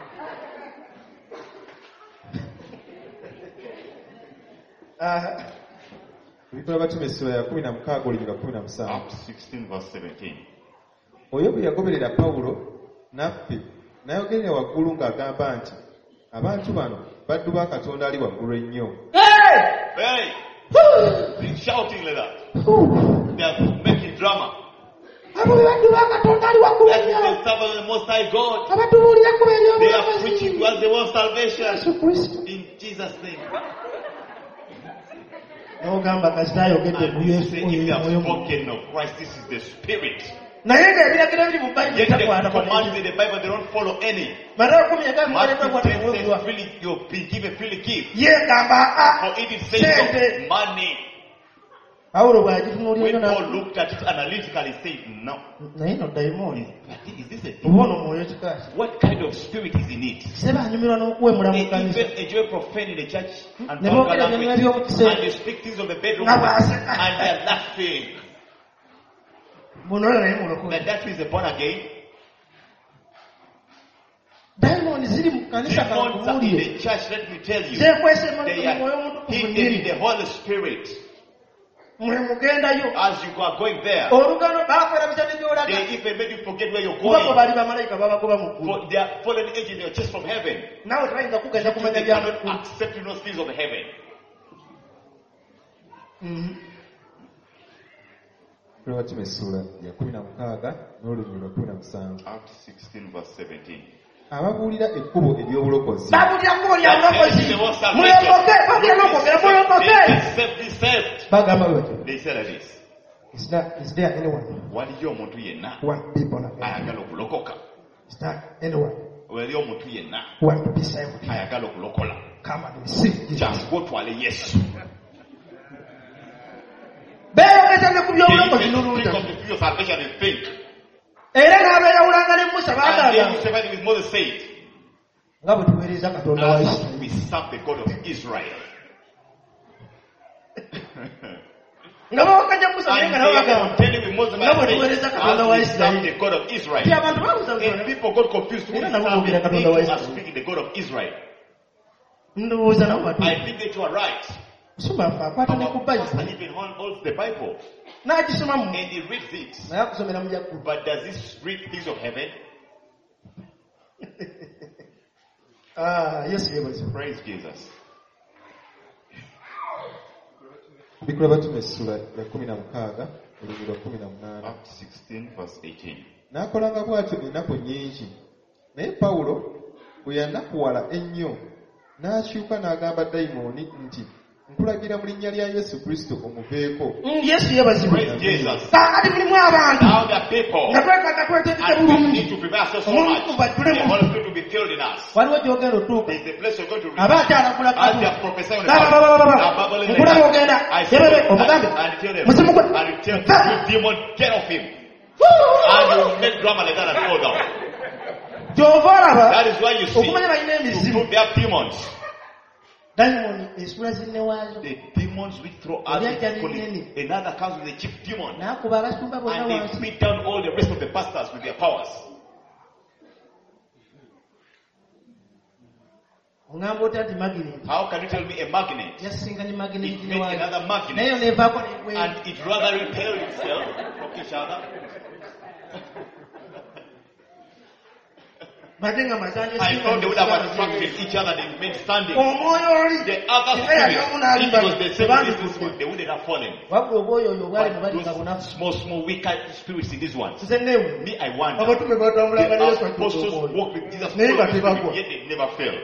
Acts 16 verse 17. Oyo bwe yagoberera Pawulo naffe nayogerera waggulu ng'agamba nti abantu bano baddu ba Katonda ali waggulu ennyo. Hey! They're shouting like that. They are making drama. That is the servant of the Most High God. They are preaching to us the word salvation. In Jesus' name. And you say if they have spoken of Christ, this is the Spirit. Yet the commands in the Bible, they don't follow any. Matthew 10 says, freely, you'll be given freely give. For it is said money. When Paul looked at it analytically, he said, no. Is this a demon? What kind of spirit is in it? They enjoy profane in the church and vulgar language, and they speak things of the bedroom, and they are laughing. That is the born again. Demons in the church, let me tell you, they are hidden in the Holy Spirit. As you are going there, they even made you forget where you're going. For they are fallen angels, they are just from heaven. They cannot accept those things of heaven. Acts 16 verse 17. Ababuulira ekkubo ery'obulokozi. Bagamba bati. They said this. Is there anyone? Waliyo omuntu yenna Want people ayagala okulokoka. Is there anyone? Waliyo omuntu yenna Want to be saved? ayagala okulokola. come and receive Jesus. Just go to Ali, yes. Beeyogeza ne ku by'obulamu Think kinulunda. of the future salvation and think. Era n'abeeyawulanga ne Musa And baagamba then Stephen with Moses said, nga bwe tuweereza Katonda wa as Isirayiri. we serve the God of Israel. Nga bawakanya Musa naye nga nabo bagamba telling with Moses, nga bwe tuweereza Katonda wa as we serve Isirayiri. the God of Israel. Ti abantu baabuuza And nti people got confused who is Era nabo serving boogera Katonda wa me as Isirayiri. speaking the God of Israel. ndowooza nabo I batuufu. think that you are right. Musumba afa akwata ne ku Our pastor Bayibuli even holds the Bible n'agisomamu and he reads it. naye akusomera mu Yakubu. But does this read things of heaven? Yesu yeebazibwe. Praise Jesus. Bikola batume essula ya 16 olugero lwa 18. Acts 16 verse 18. N'akolanga bw'atyo ennaku nnyingi. Naye Pawulo bwe yanakuwala ennyo n'akyuka n'agamba dayimooni nti nkulagira mu linnya lya Yesu Kristo omuveeko. Yesu yeebazibwe. Praise Jesus. Kaakati mulimu abantu Now the people, nga twekaka twetegeke and we bulungi need to prepare ourselves so much. Omulungu bajjule The mu Holy Spirit will be filled in us. waliwo gy'ogenda otuuka There is a place we're going to reach. aba akyalagula As they Katonda. are prophesying on the Bible, Nkula bw'ogenda yebebe omugambe and tell them, musimu gwe and you tell the demon, get off him. And you make drama like that and fall down. gy'ova olaba That is why you see, okumanya balina to emizimu prove they have demons. dayimooni ensula zinne waazo The demons which throw out another comes with the chief demon. n'akuba abasumba bonna And they wansi. beat down all the rest of the pastors with their powers. Ongamba otya nti magnet How can you tell me a magnet? yasisinkanye magnet It ne makes waazo another naye magnet. neevaako negwe And it rather repel itself from each other. badde nga mazanje I thought they would have attracted each other and remained standing. omwoyo oli The other spirit, if it was the same as this one, they wouldn't have fallen. wabula obwoyo oyo obwali But mubali nga bunafu those small, weaker spirits in these ones. nze neewe Me, I wonder. abatume batambulanga ne Yesu The ajjudde apostles omwoyo walked with Jesus, naye nga full of the Spirit, tebagwa yet they never fail.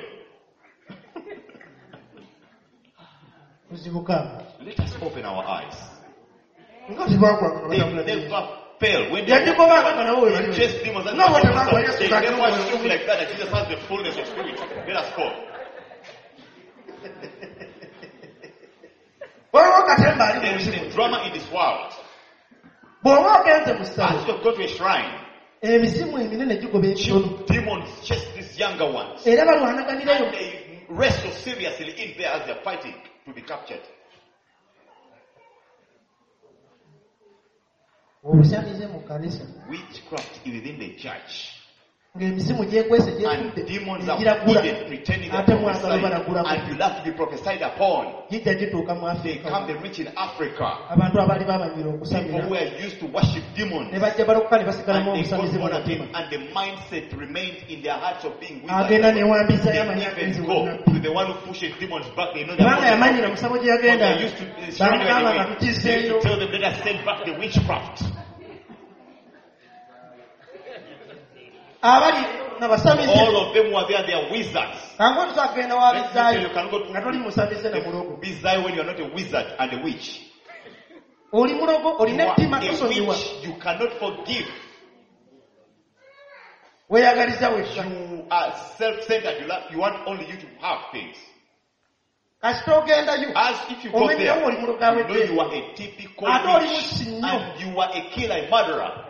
tuzibuka Let us open our eyes. nga tebagwanga nga They batambula ne Yesu. never fail. When they yagikobanga nga nawe they chase demons and No, what about when they Yesu never got assume like that that Jesus has the fullness of spirit. Let us fall. waliwo katemba ali mu There is nsi a drama in this world. bw'oba ogenze mu ssabo As you go to a shrine, emizimu eminene gigoba emitono demons chase these younger ones. era balwanaganirayo And they wrestle seriously in there as they're fighting to be captured. obusamize mu kanisa Witchcraft within the church. ng'emizimu gyekwese And gyetudde demons are egiragula hidden, pretending ate they're mwagala prophesying. balagulako And you'll have to be prophesied upon. gijja gituuka mu They Afrika come, they reach in Africa. abantu abaali bamanyira People okusamira who are used to worship demons. ne bajja balokoka ne basigalamu And they got obusamize mu born again, mutima and the mindset remained in their hearts of being wicked. agenda newambiza They yamanya even agenzi go wonna to the one who pushes demons back. They know they're kubanga yamanyira musabo gye yagenda They used to bamugamba nga they used to tukiseeyo tell them, let us send back the witchcraft. abali nga basamize All of them were there, they are wizards. kangu tusagenda You wabizaayo can go nga toli musamize na mulogo to bizarre when you're not a wizard and a witch. oli mulogo You olina are ettima a tosonyiwa witch, you cannot forgive. weeyagaliza wekka You are self-centered. You want only you to have things. kasita ogendayo As if you go there, omenyewo oli mulogo you know awedde you are a typical ate oli witch musi nnyo and you are a killer, a murderer.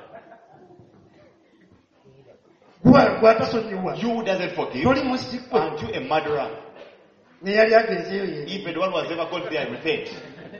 gwatasonyiwa You doesn't forgive. toli musikwe Aren't you a murderer? neyali agenzeyo ye Even the one who has ever gone there and repent.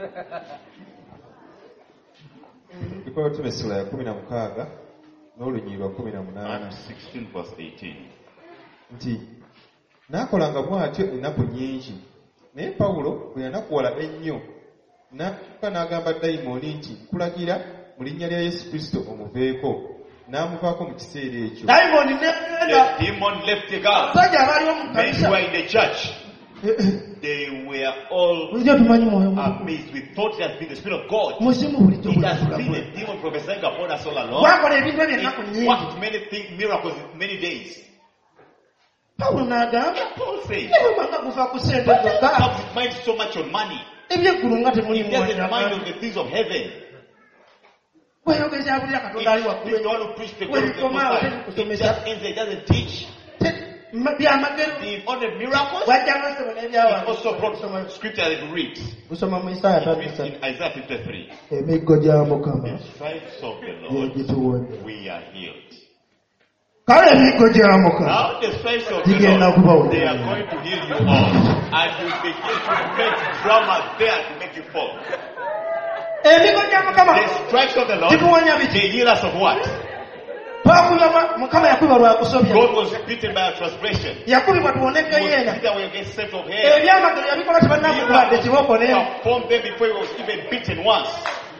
Bikola batume essula ya 16 n'olunyiri lwa 18. Acts 16 verse 18. Nti n'akolanga bw'atyo ennaku nnyingi. Naye Pawulo bwe yanakuwala ennyo n'akyuka n'agamba dayimooni nti nkulagira mu linnya lya Yesu Kristo omuveeko. N'amuvaako mu kiseera ekyo. dayimooni The negenda demon left the girl. abasajja abaaliwo mu Men who kanisa were in the church, they were all bulijjo tumanyi mwoyo amazed. We thought it has been the Spirit of God. muzimu bulijjo It has been bulagula the demon prophesying upon us all along. gwakola ebintu ebyo ennaku It nnyingi worked many things, miracles in many days. pawulo n'agamba Paul says, ebwemanga guva ku sente but zokka comes his mind so much on money. ebyeggulu nga He temulimu doesn't mind of the things of heaven. weeyogeza bulira katonda ali waggulu He's the one who preached the God of the Most Webikomaawo High. He tebikusomesa just ends there, he doesn't teach. The other miracles, it also brought scripture that you read. It's in Isaiah 53. The stripes of the Lord, we are healed. Now the stripes of the Lord, they are going to heal you all. And you begin to make drama there to make you fall. The stripes of the Lord, they heal us of what? God was beaten by our transgression. Peter will get saved of hell. Performed them before he was even beaten once.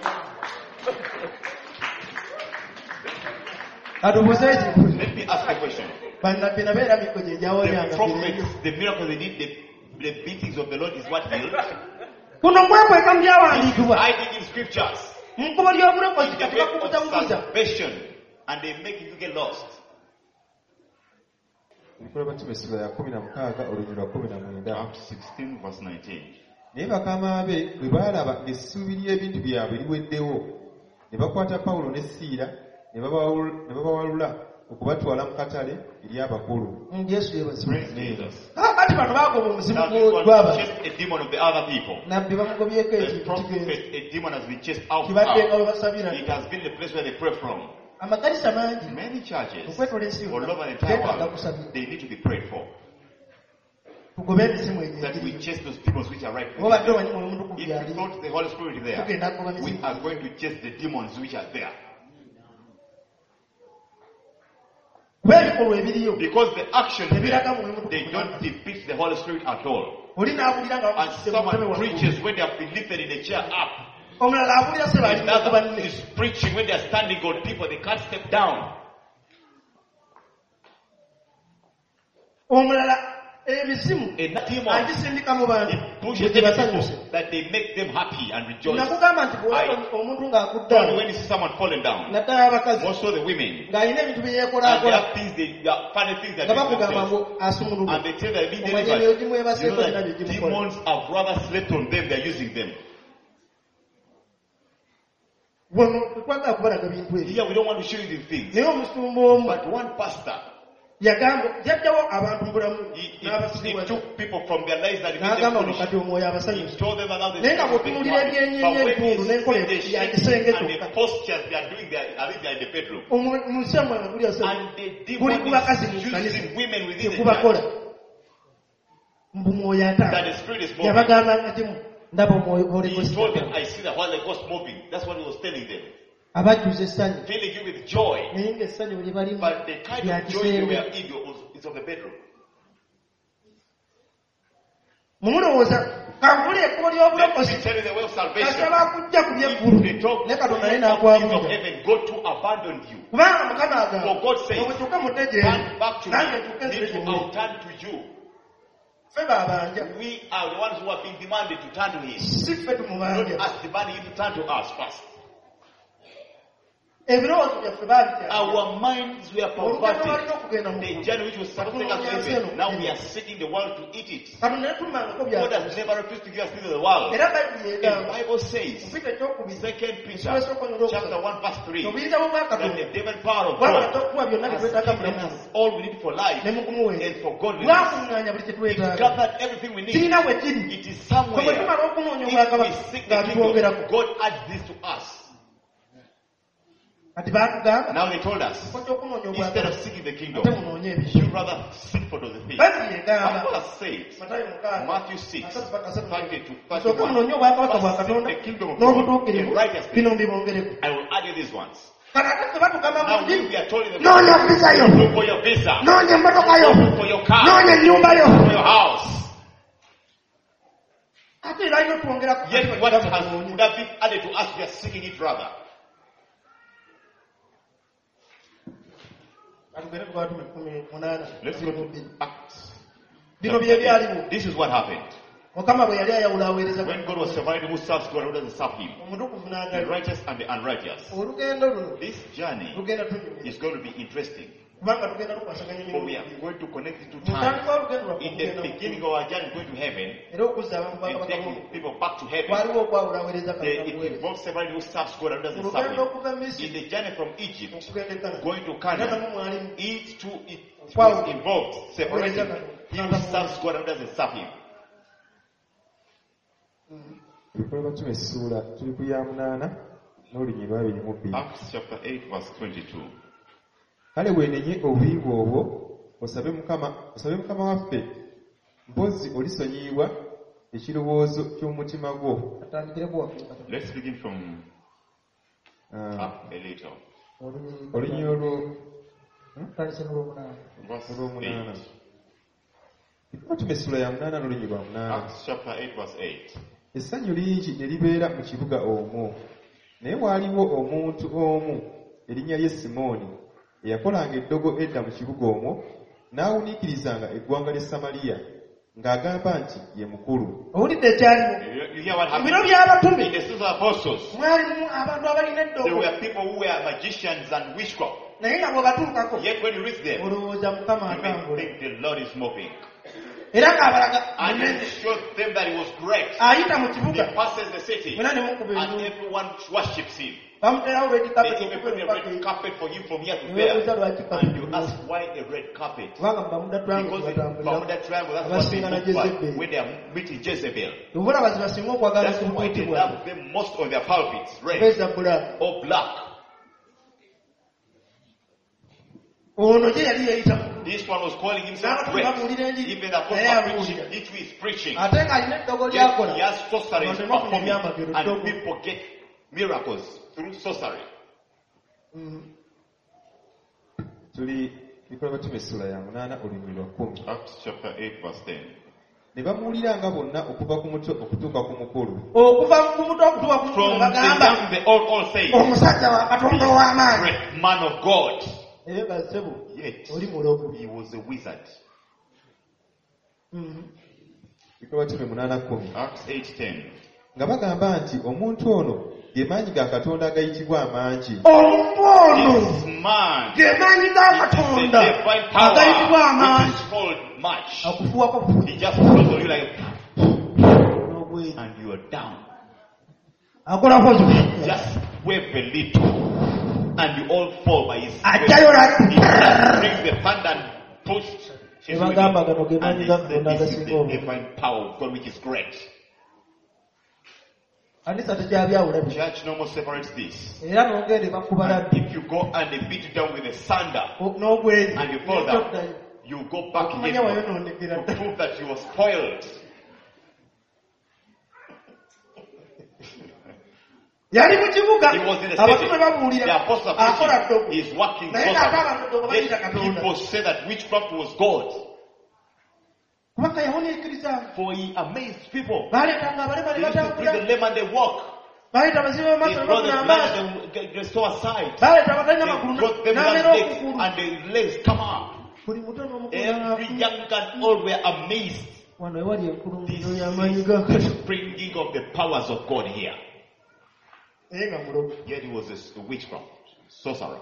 Let me ask a question. The prophets, the miracles they did, the beatings of the Lord is what healed. Hiding in scriptures. Salvation. And they make you get lost. Acts 16 verse 19. Naye bakama be bwe baalaba ng'essuubi ly'ebintu byabwe liweddewo ne bakwata Pawulo ne Siira ne babawalula okubatwala mu katale eri abakulu. Yesu yeebazibwe. Kati bano bagoba omuzimu gw'aba. A demon of the other people. Nabbi bamugobyeko ekintu. A demon has been chased out. It has been the place where they pray from. Many churches all over the entire world, they need to be prayed for. That we chase those demons which are right there. If we go to the Holy Spirit there, we are going to chase the demons which are there. Because the action they don't defeat the Holy Spirit at all. And someone preaches when they have been lifted in the chair up. Another is preaching when they are standing on people, they can't step down. A demon, it pushes them that they make them happy and rejoice. When you see someone falling down, most of the women, and they have things, they have funny things that they do, and they tell them, you know that demons have rather slept on them, they're using them. Here we don't want to show you these things. But one pastor, he took people from their lives that he made them foolish. He told them about the things but when they shake and the postures they are doing there, I think they are in the bedroom. And the demon is using women within the church. That the spirit is moving. He told them, I see the Holy Ghost moving. That's what he was telling them. Filling you with joy. But the kind of joy you were in is of the bedroom. Let me tell you the way of salvation. If they talk to the of heaven, God to abandon you. For God says, turn back to me, I will turn to you. We are the ones who have been demanded to turn to Him. Not us demanding you to turn to us first. Our minds were perverted. The journey which was supposed to take us to heaven, now we are seeking the world to eat it. God has never refused to give us things of the world. The Bible says, 2 Peter chapter 1 verse 3, that the devil power of God has given us all we need for life and for godliness. It gathered everything we need. It is somewhere. If we seek the kingdom, God adds this to us. Now they told us, instead of seeking the kingdom, you rather seek for those things. Bible says, Matthew 6, 30 to 31, seek the kingdom of God in righteousness. I will add you these ones. Now we are told in the Bible, look for your visa, look for your car, look for your house. Yet what would have been added to us, we are seeking it rather. Let's go to Acts. This is what happened. When God was separating who serves God and who doesn't serve Him, the righteous and the unrighteous. This journey is going to be interesting. For we are going to connect it to time. In the beginning of our journey going to heaven, and taking people back to heaven, it involves separating who serves God and doesn't serve Him. In the journey from Egypt, going to Canaan, was involved, separating. He who serves God and doesn't serve him. Acts chapter 8 verse 22. Kale wenenye obuyivu obwo osabe mukama waffe mpozi olisonyiyibwa ekirowoozo ky'omutima gwo. Let's begin from up a little. Olunyiri olwo verse 8. Essula ya 8 n'olunyiri lwa 8. Acts chapter 8 verse 8. Essanyu lingi ne libeera mu kibuga omwo, naye waaliwo omuntu omu erinnya lye Simooni eyakolanga eddogo edda mu kibuga omwo n'awuniikirizanga eggwanga lye Samaliya ng'agamba nti ye mukulu. Owulidde ekyalimu mu biro by'abatume mwalimu abantu abalina There eddogo were people who were magicians and witchcraft. naye nga bwe batuukako Yet when you reach them, olowooza Mukama you may atambula think the Lord is moving. era ng'abalaga And he showed them that he was great. ayita mu He kibuga passes the city mwena ne mukuba and ebimu everyone worships him. bamuterawo red They carpet even put a red carpet for him from here to neweebuuza there. lwaki And you ask why a red carpet? kubanga mu Bermuda Triangle Because the batambulira Bermuda Triangle, that's what they Abasingana look like Jezebel. when they are meeting Jezebel. obula bazi basinga okwagala That's why okubuuti they bwabwe love them most on their pulpits, red beza bulaaka or black. ono gye yali yeyita This one was calling himself n'abatume great. babuulira enjiri Even the naye apostle abuulira preaching, each week is preaching. ate ng'alina eddogo Yet lyakola he has sorceries Abantu bafuna performing, ebyamagero and ddogo. people get miracles through sorcery. Tuli Bikola Batume essula ya 8 olunyiri lwa 10. Acts chapter 8 verse 10. Ne bamuwuliranga bonna okuva ku muto okutuuka ku mukulu. okuva ku muto okutuuka ku mukulu From the bagamba young, they all say, omusajja wa katonda ow'amaanyi great man of God. naye nga ssebo Yet oli mulogo he was a wizard. Bikola Batume 8:10. Acts 8:10. Nga bagamba nti omuntu ono ge maanyi ga Katonda agayitibwa amangi. omuntu ono This man ge maanyi ga is the katonda divine agayitibwa power amaanyi which is called much. akufuwako He just falls on you like, n'obwezi and you are down. akolako Just wave a little, and you all fall by his grace. ajjayo He just brings the thunder and puts. Ebagamba gano ge maanyi ga Katonda This is agasinga the obungi divine power of God which is great. kanisa tejabyawula bino Church no more separates this. era n'ogende bakuba And labbi if you go and they beat you down with a sander, n'obwezi and you fall down, N'okuddayo. you go back Okumanya again wayonoonekera to ddala. prove that you were spoiled. yali mu kibuga He was in the city. abatume babuulira The apostle akola preaching. ddogo He is working naye ng'ate abantu ddogo sorcery. bayita Yet katonda people say that witchcraft was God. kubanga yawuniikiriza For he amazed people. baleetanga abalema They ne used to bring the batambula lame and they walk. baleeta abazibe They b'amaaso ne brought the bafuna blind amaaso and they restore sight. baleeta abatalina They makulu brought them n'abeera without legs okukulu and their legs come up. buli muto Every n'omukulu young and old were amazed. wano ewali enkulungiro This y'amaanyi is ga the Katonda springing of the powers of God here. naye nga mulogo Yet he was a witchcraft, sorcerer.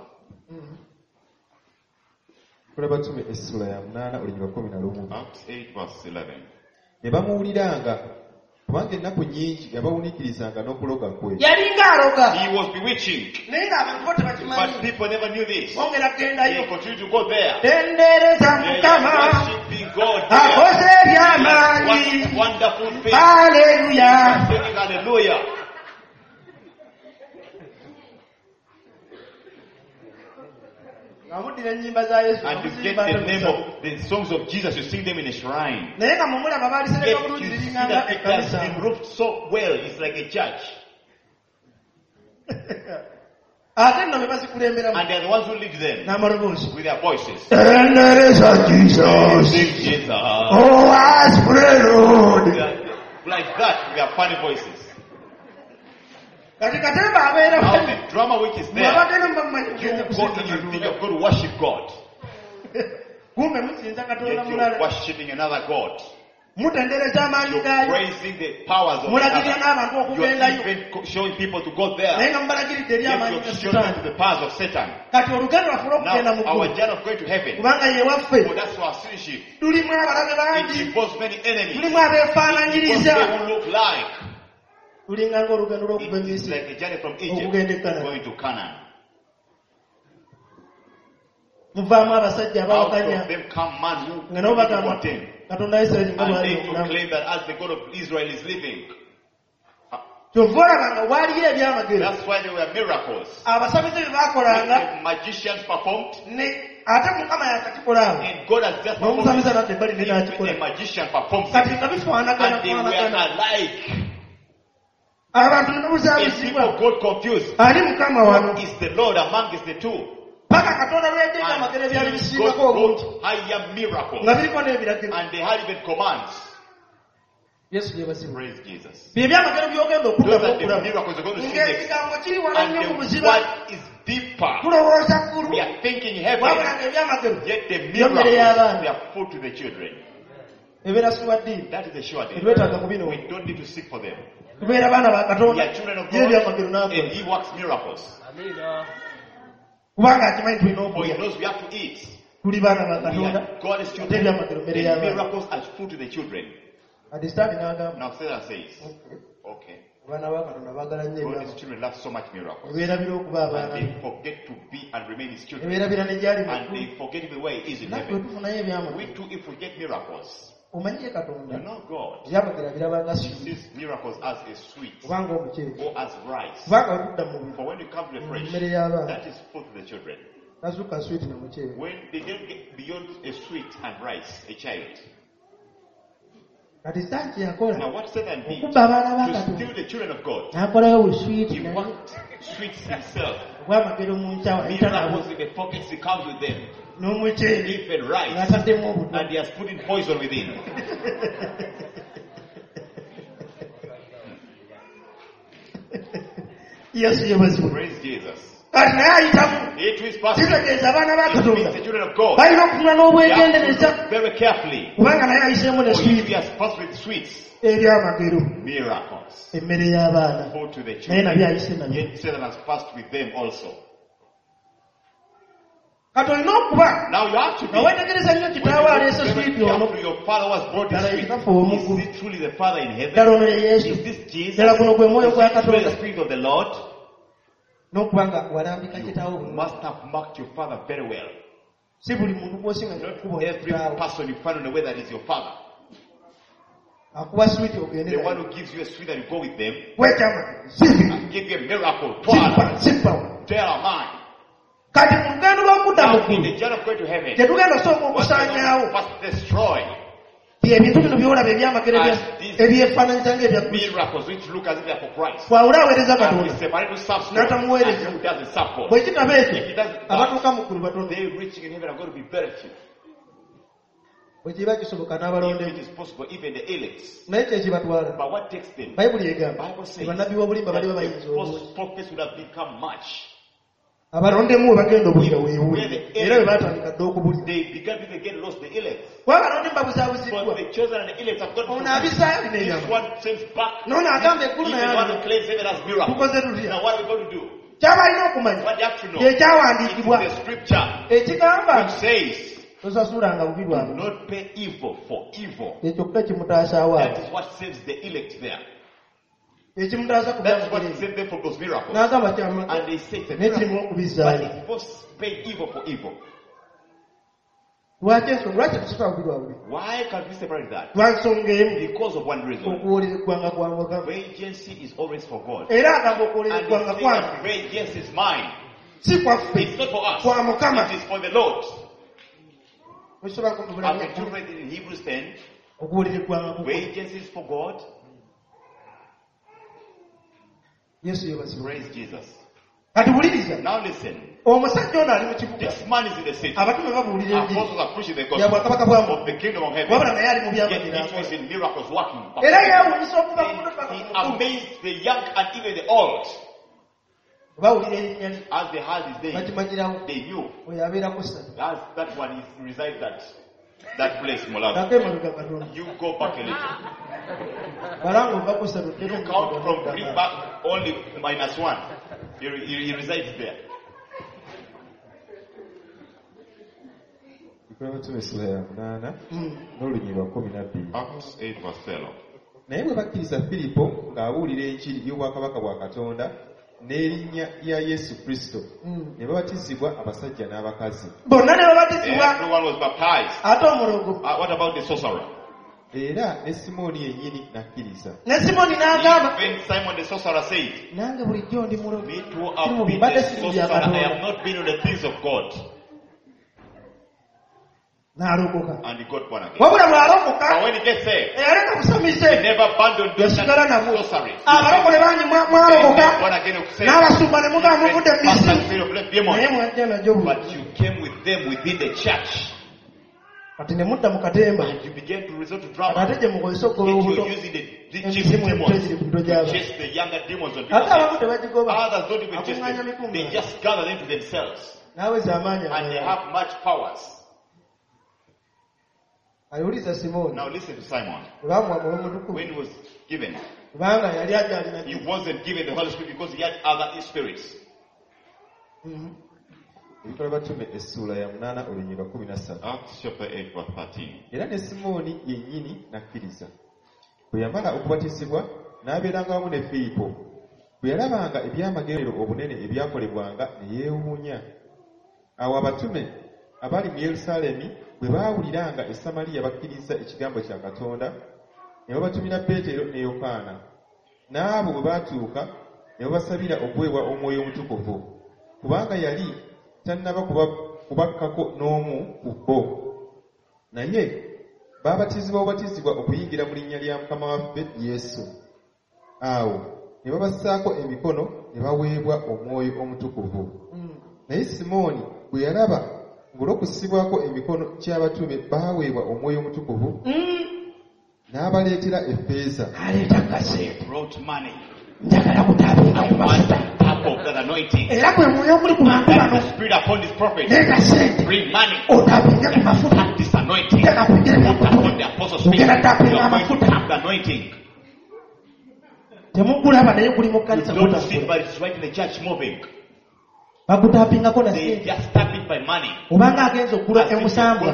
Bikola Batume essula ya 8 olunyiri lwa 11. Acts 8 verse 11. Ne bamuwuliranga kubanga ennaku nnyingi yabawuniikirizanga n'okuloga kwe. yalinga aloga He was bewitching. naye ng'abantu bo But tebakimanyi people never knew this. bongera He kugendayo continued to go there. tendereza They mukama are worshiping God there. akoze ebyamaanyi What wonderful thing. haleluya Singing hallelujah. amuddira ennyimba za yesu And you get the name of the songs of Jesus, you sing them in a shrine. naye nga mumulaba baalisereka Yet bulungi you see liringanga that it has ekkanisa been roofed so well, it's like a church. ate nno be bazikulemberamu And they're the ones who lead them n'amaloboozi with their voices. tendereza jesus Sing Jesus. oh aspirerod Like that, with their funny voices. kati katemba abeera Now the drama which is there, mwabagenda mubamumanyi you kugenda go and you think you're going to worship God. kumbe musinza katonda Yet you're mulala worshiping another God. mutendereza amaanyi You're gayo praising the powers of mulagirira another. n'abantu You're okugendayo even showing people to go naye there. nga mubalagiridde eri Yet amaanyi ga you're showing them to sitaani the powers of Satan. kati olugendo lwaffe olw'okugenda mu Now, our ggulu journey of going to heaven, kubanga ye waffe well, that's our citizenship. tulimu abalabe It bangi involves many enemies. tulimu Because abeefaananyiriza they will look like. tulinga ng'olugendo lw'okuva It is emisiri like a journey from okugenda e Egypt Canaan. going to Canaan. Out of them come man who contain. And they to claim that as the God of Israel is living. That's why there were miracles. The magicians performed. And God has just performed a magician performed. And they were alike. If people got confused, who is the Lord amongst the two? And God brought higher miracles. And they had even commands. Yes, praise Jesus. Those are the miracles are going to see next. And the word is deeper. We are thinking heaven. Yet the miracles, they are full to the children. That is the sure thing. We don't need to seek for them. We are children of God, and He works miracles. For He knows we have to eat. God is children, and miracles are full to the children. Now Sarah says, okay. God, His children love so much miracles. And they forget to be and remain His children. And they forget even where He is in heaven. We too, if we get miracles, you know God sees miracles as a sweet or as rice. For when you come to the fresh, that is food to the children. When they get beyond a sweet and rice, a child. Now what Satan did to steal the children of God, he worked sweets himself. Miracles in the pockets, he comes with them. Even rice, and he has put in poison within. Yes, he was. Praise Jesus. It is possible. The children of God. You have to look very carefully. For if he has passed with sweets, miracles. Fall to the children. Yet Satan has passed with them also. Now you have to be very careful. Your father was brought this sweet. Is it truly the Father in heaven? Is this Jesus? Is it truly the Spirit of the Lord? You must have marked your father very well. Not every person you find on the way that is your father. The one who gives you a sweet and you go with them. And give you a miracle. Tell a man. Now in the journey of going to heaven, what must destroy? Miracles which look as if they are for Christ. And we separate to substance and who doesn't support. If he doesn't, they reaching in heaven are going to be very few. If it is possible, even the elect. But what takes them? The Bible says that the prophets would have become much. They began to get lost, the elect. But the chosen and the elect have got to this one sends back. Even one who claims heaven as miracle. Now what are we going to do? What you have to know is the scripture which says, do not pay evil for evil. That is what saves the elect there. That's what saved them from those miracles. And they say it's a miracle. But it was pay evil for evil. Why can't we separate that? Because of one reason. Vengeance is always for God. And the thing that vengeance is mine. It's not for us. It is for the Lord. And we do read it in Hebrews 10. Vengeance is for God. Praise Jesus. Now listen. This man is in the city. Apostles are preaching the gospel of the kingdom of heaven. Yet he was in miracles working. He amazed the young and even the old. As they heard his name, they knew that one resides that place, Molado. You go back a little. You count from 3 back only -1. He resides there. Acts 8 verse 12. Naye bwe bakkiriza Filipo ng'abuulira enjiri y'obwakabaka bwa Katonda n'erinnya lya Yesu Kristo ne babatizibwa abasajja n'abakazi. Bonna ne babatizibwa. Everyone was baptized. Ate omulogo. What about the sorcerer? Era ne Simoni yennyini n'akkiriza. Ne Simoni n'agamba. When Simon the sorcerer said, nange bulijjo ndi mulogo. Me too have been a sorcerer. I have not been on the things of God. N'alokoka. And he got born again. Wabula bw'alokoka. But when he gets saved, eyaleka busamize. he never abandoned those sorcery. Abalokole bangi mwalokoka. N'abasumba ne mugamba muvudde mu Misiri. But you came with them within the church. Kati ne mutta mu katemba. And you began to resort to drama. Ate gye mukozesa okugoba obuto. You're using the chief demons to chase the younger demons on people's heads. Others don't even chase them. They just gather them to themselves. And they have much powers. Now listen to Simon. When he was given, he wasn't given the Holy Spirit because he had other spirits. Acts chapter 8 verse 13. Era ne Simoni yennyini n'akkiriza. Bwe yamala okubatizibwa n'abeeranga wamu ne Filipo. Bwe yalabanga ebyamagero obunene ebyakolebwanga ne yeewuunya. Awo abatume abali mu Yerusaalemi bwe baawuliranga e Samaliya bakkiriza ekigambo kya Katonda, ne babatumira Peetero ne Yokaana. N'abo bwe baatuuka ne babasabira okuweebwa Omwoyo Omutukuvu, kubanga yali tannaba kubakkako n'omu ku bo. Naye baabatizibwa okuyingira mu linnya lya Mukama waffe Yesu. Awo ne babassaako emikono ne baweebwa Omwoyo Omutukuvu. Naye Simooni bwe yalaba ng'olw'okussibwako emikono ky'abatume baaweebwa Omwoyo Omutukuvu, n'abaleetera effeeza. Aleeta kase. Brought money. Njagala kutaabinga ku mafuta. Era gwe mwoyo oguli ku bantu bano. Leeta sente. Otaabinga ku mafuta. Njagala kugira mafuta. Ogenda taapinga amafuta. Temugulaba naye guli mu kanisa. Bakutaapingako na sente. Obanga agenza okugula emusambwa.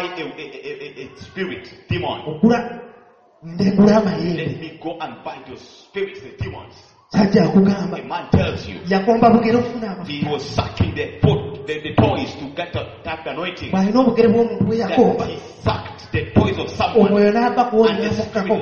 Okugula ndengula amayembe. Sajja akugamba. Yakomba bugere ofuna amafuta. Bw'alina obugere bw'omuntu bwe yakomba. Omwoyo n'ava kuwonya mukkako.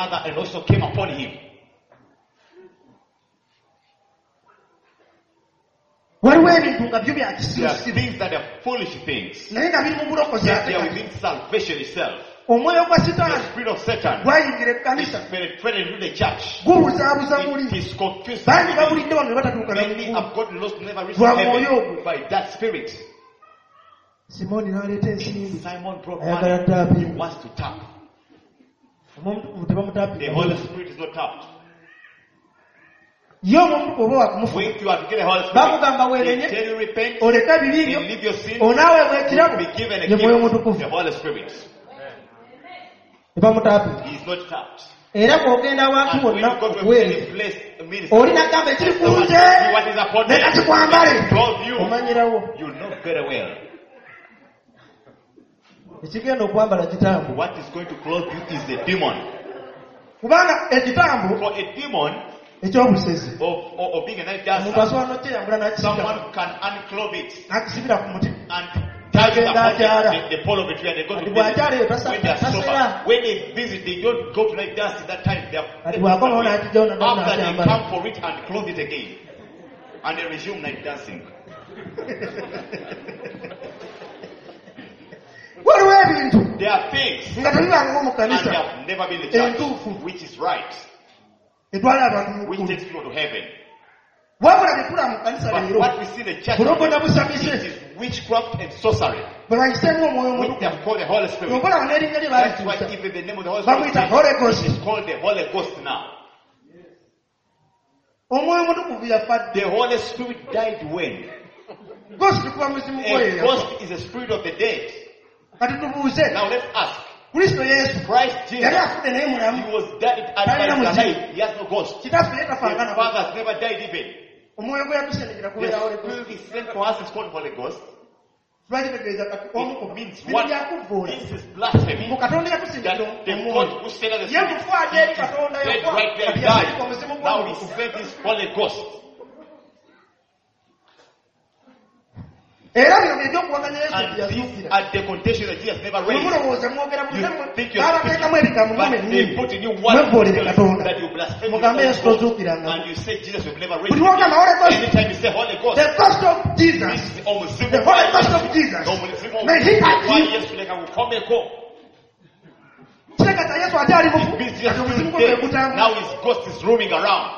Waliwo ebintu nga byo bya kisirusiru. Naye nga biri mu bulokozi ate. Omwoyo gwa Sitaani gwayingira ekkanisa gubuzaabuza muli. Bangi babulidde wano ne batatuuka na mukulu lwa mwoyo ogwo. Simoni n'aleeta ensimbi ayagala taapi. Omuntu tebamutaapinga. Ye omuntu oba wakumufuga bakugamba weerenye oleka bibi byo onaaweebwa ekirabo ye Mwoyo Omutukuvu. Tebamutaapinga. Era bw'ogenda abantu bonna okuweereza oli nagamba ekiri ku nze leka kikwambale omanyirawo. Ekigenda okwambala kitambo. Kubanga ekitambo ekyobusezi omuntu asobola n'okyeyambula n'akisibira ku muti agenda akyala ati bw'akyala eyo tasera ati bw'akomawo n'akijjawo n'akyambala. Waliwo ebintu nga tebibangawo mu kanisa entuufu etwala abantu mu ggulu. Wabula bye tula mu kanisa leero bulogoda busamise bwe bayiseemu Omwoyo Omutukuvu. Obola n'erinnya lye baalituusa bamuyita Holy Ghost. Omwoyo Omutukuvu yafadde. Ghost kuba muzimu gwoyo. Kati tubuuze Kristo Yesu yali afudde naye mulamu talina muzimu. Kitaffe ye tafangana. Omwoyo gwe yatusendekera kubeera Holy Ghost. Twalitegeeza kati omu ku bintu byakuvvoola mu Katonda yatusindikira omwoyo ye mufu ate eri Katonda yokwa omuzimu gw'omutukuvu. And these are the contentions that Jesus never raised. You think you're speaking, but they put in you one that you blaspheme and you say Jesus will never raise. Anytime you say Holy Ghost, the ghost of Jesus, the Holy Ghost of Jesus, may he touch you. Now his ghost is roaming around.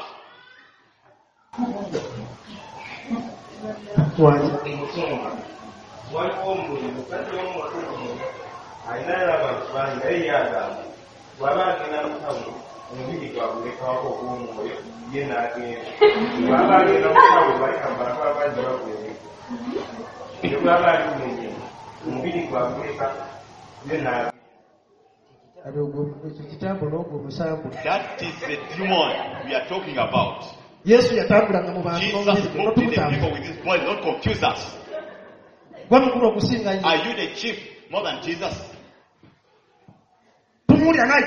That is the demon we are talking about. Jesus moved the people with his body, don't confuse us. Are you the chief more than Jesus? Don't tell us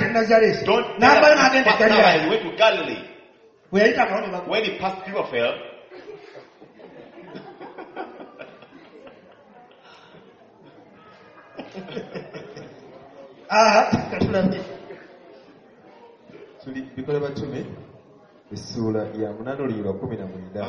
he went to Galilee. When he passed, people fell. Bikolebwa 10 essula ya 8:19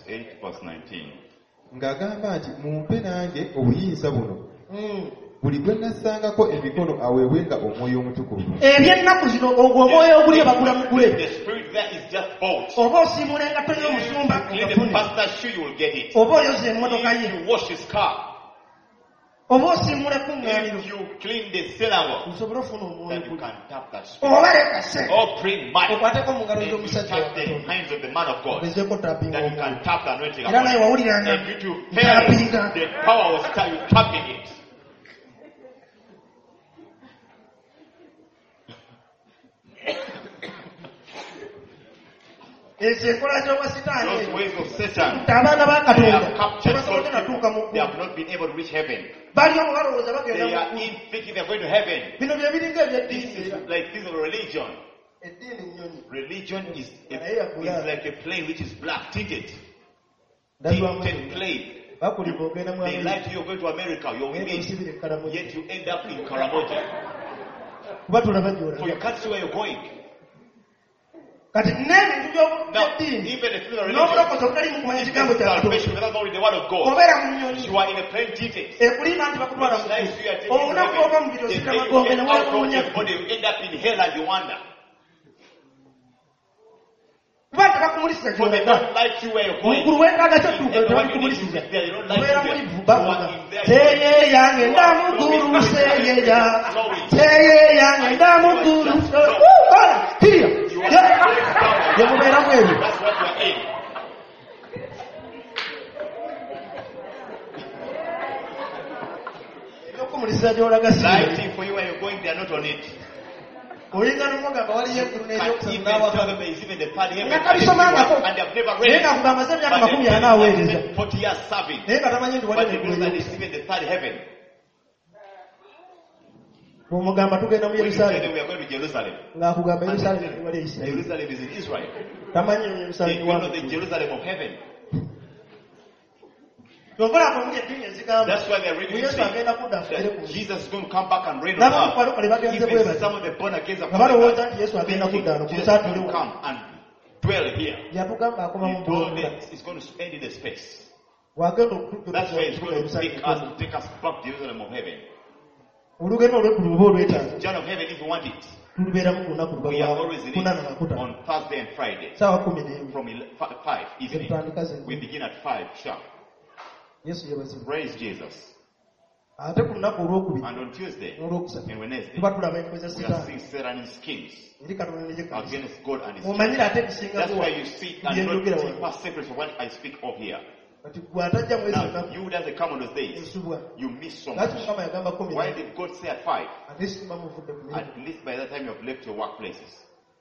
ng'agamba nti mumpe nange obuyinza buno buli gwe nassangako emikono aweebwenga omwoyo omutukuvu. Eby'ennaku zino ogwo omwoyo oguli bagula mugule oba osiimula engatto y'omusumba oba oyoza emmotoka ye oba osiimula ekkuŋŋaaniro nsobola ofuna omwoyo oba lekase okwateko mu ngalo z'omusajja ogezeeko tappinga omwoyo era naye wawuliranga tappinga. Those ways of Satan, they have captured God's people. They have not been able to reach heaven. They are in thinking they are going to heaven. This is like this of religion. Religion is like a plane which is black tinted. Tinted plane. They lie to you, going to America, you're with me, yet you end up in Karamoja. So you can't see where you're going. Kati n'ebintu by'obuddiini n'obulokozi obutali mu kumanya ekigambo kya Katonda obeera mu nnyonyi ekulimba nti bakutwala mu olunaku ova mu biri osika magombe ne weewuunya kuba tebakumulisiza gy'olaga muggulu weetaaga kyottuuka tebakumulisiza obeera mulivu bavuga seeyeeya ngenda muggulu seeyeeya seeyeeya ngenda muggulu kiriya yemubeeramu ebyo ebyokumulisiza gy'olaga oyinza n'omugamba waliyo eggulu n'ebyokusabirabisomangako naye nga kugamba ze emyaka 40 aweereza naye nga tamanyi nti waliyo eggulu omugamba tugenda mu Yerusaalemu ng'akugamba Yerusaalemu wali Isirayiri tamanyi Yerusaalemu wa That's why they're reading that Jesus is going to come back and reign on earth. Even some of the born again are going to come and dwell here. He told them it's going to spend in the space. That's why he's going to take us back to Jerusalem of heaven. John of heaven, if you want it. We are always in it on Thursday and Friday from 5 evening. We begin at 5 sharp. Praise Jesus. And on Tuesday and Wednesday, we are seeing Satan schemes against God and His church. That's why you see and not pass separate from what I speak of here. Now, you doesn't come on those days. You miss so much. Why did God say at 5? At least by that time you have left your workplaces.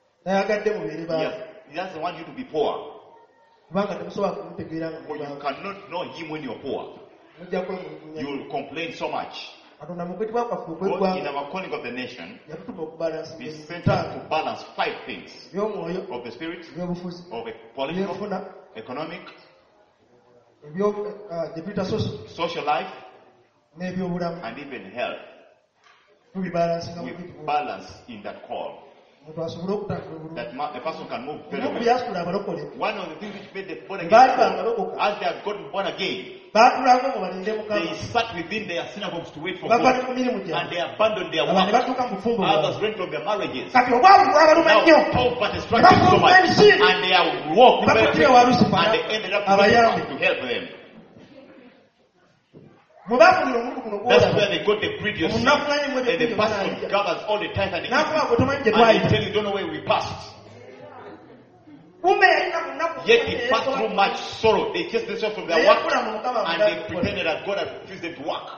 He doesn't want you to be poor. For you cannot know Him when you're poor. You will complain so much. God, in our calling of the nation, He sent us to balance 5 things of the spirit, of a political, economic, social life, and even health. We balance in that call. That a person can move very well. One of the things which made the born again, as they have gotten born again, they sat within their synagogues to wait for God, and they abandoned their work. Others went from their marriages. Now poverty struck them so much, and they are walked very quickly, and they ended up to help them. That's where they got the previous seed, and the pastor gathers all the tithes and the gifts, and they tell you don't know where we passed. Yet they passed through much sorrow. They just themselves from their work, and they pretended that God had refused them to work.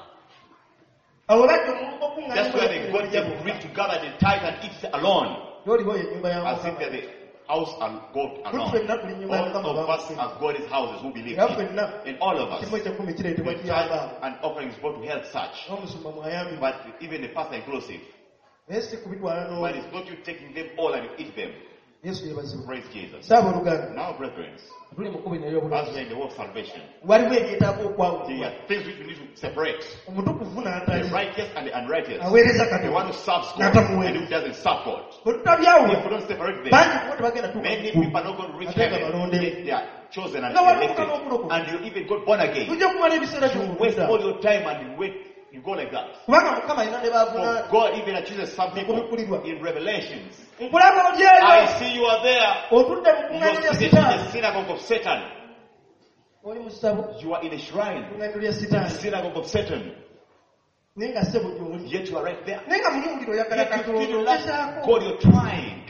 That's where they got the greed to gather the tithe and eat alone, as if they're the house and God alone. All of us are God's houses who believe in. And all of us, the tithe and offering is brought to help such. But even the pastor inclusive. But it's not you taking them all and you eat them. Praise Jesus. Now, brethren, as we are in the work of salvation, there are things which we need to separate: the righteous and the unrighteous, the one who serves God and who doesn't serve God. If we don't separate them, many people are not going to reach heaven, yet they are chosen and elected, and you even got born again. You waste all your time and you go like that. For God even chooses some people in Revelations. I see you are there. You are seated in the synagogue of Satan. You are in a shrine in the synagogue of Satan. Yet you are right there. Yet you feel like God, you're trying.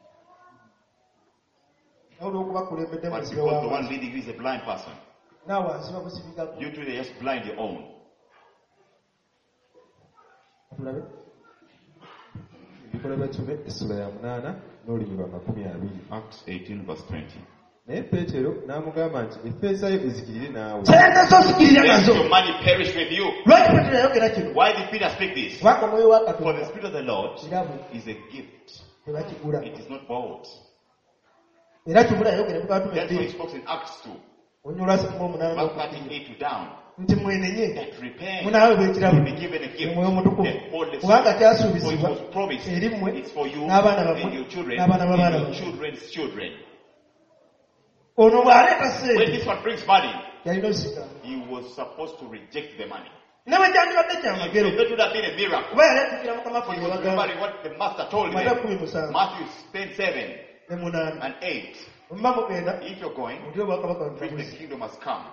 But because the one leading you is a blind person, you two they just blind your own. Acts 18 verse 20. Let your money perish with you. Why did Peter speak this? For the Spirit of the Lord is a gift. It is not bought. That's why he spoke in Acts 2. Mark 38 down. That repent will be given a gift. For it was promised. It's for you and your children and your children's children. When this one brings money, he was supposed to reject the money. That would have been a miracle. For you remembering what the master told him. Matthew 10:7 and 8. If you're going, the kingdom has come.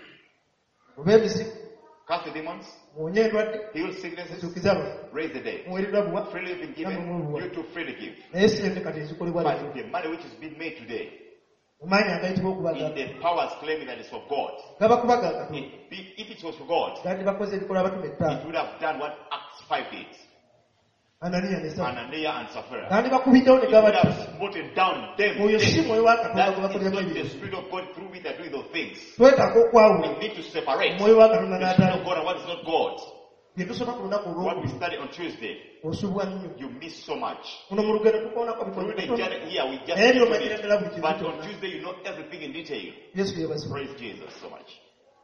Cast the demons, heal sicknesses, raise the dead. Freely been given, you too freely give. But the money which is being made today, in the powers claiming that it's for God, if it was for God, it would have done what Acts 5 did. Ananias and Sapphira. It would have smoten down them. That is not the Spirit of God through which they are doing those things. We need to separate the Spirit of God and what is not God. What we study on Tuesday, you miss so much. Through the journey here, we just it. But on Tuesday, you know everything in detail. Praise Jesus so much.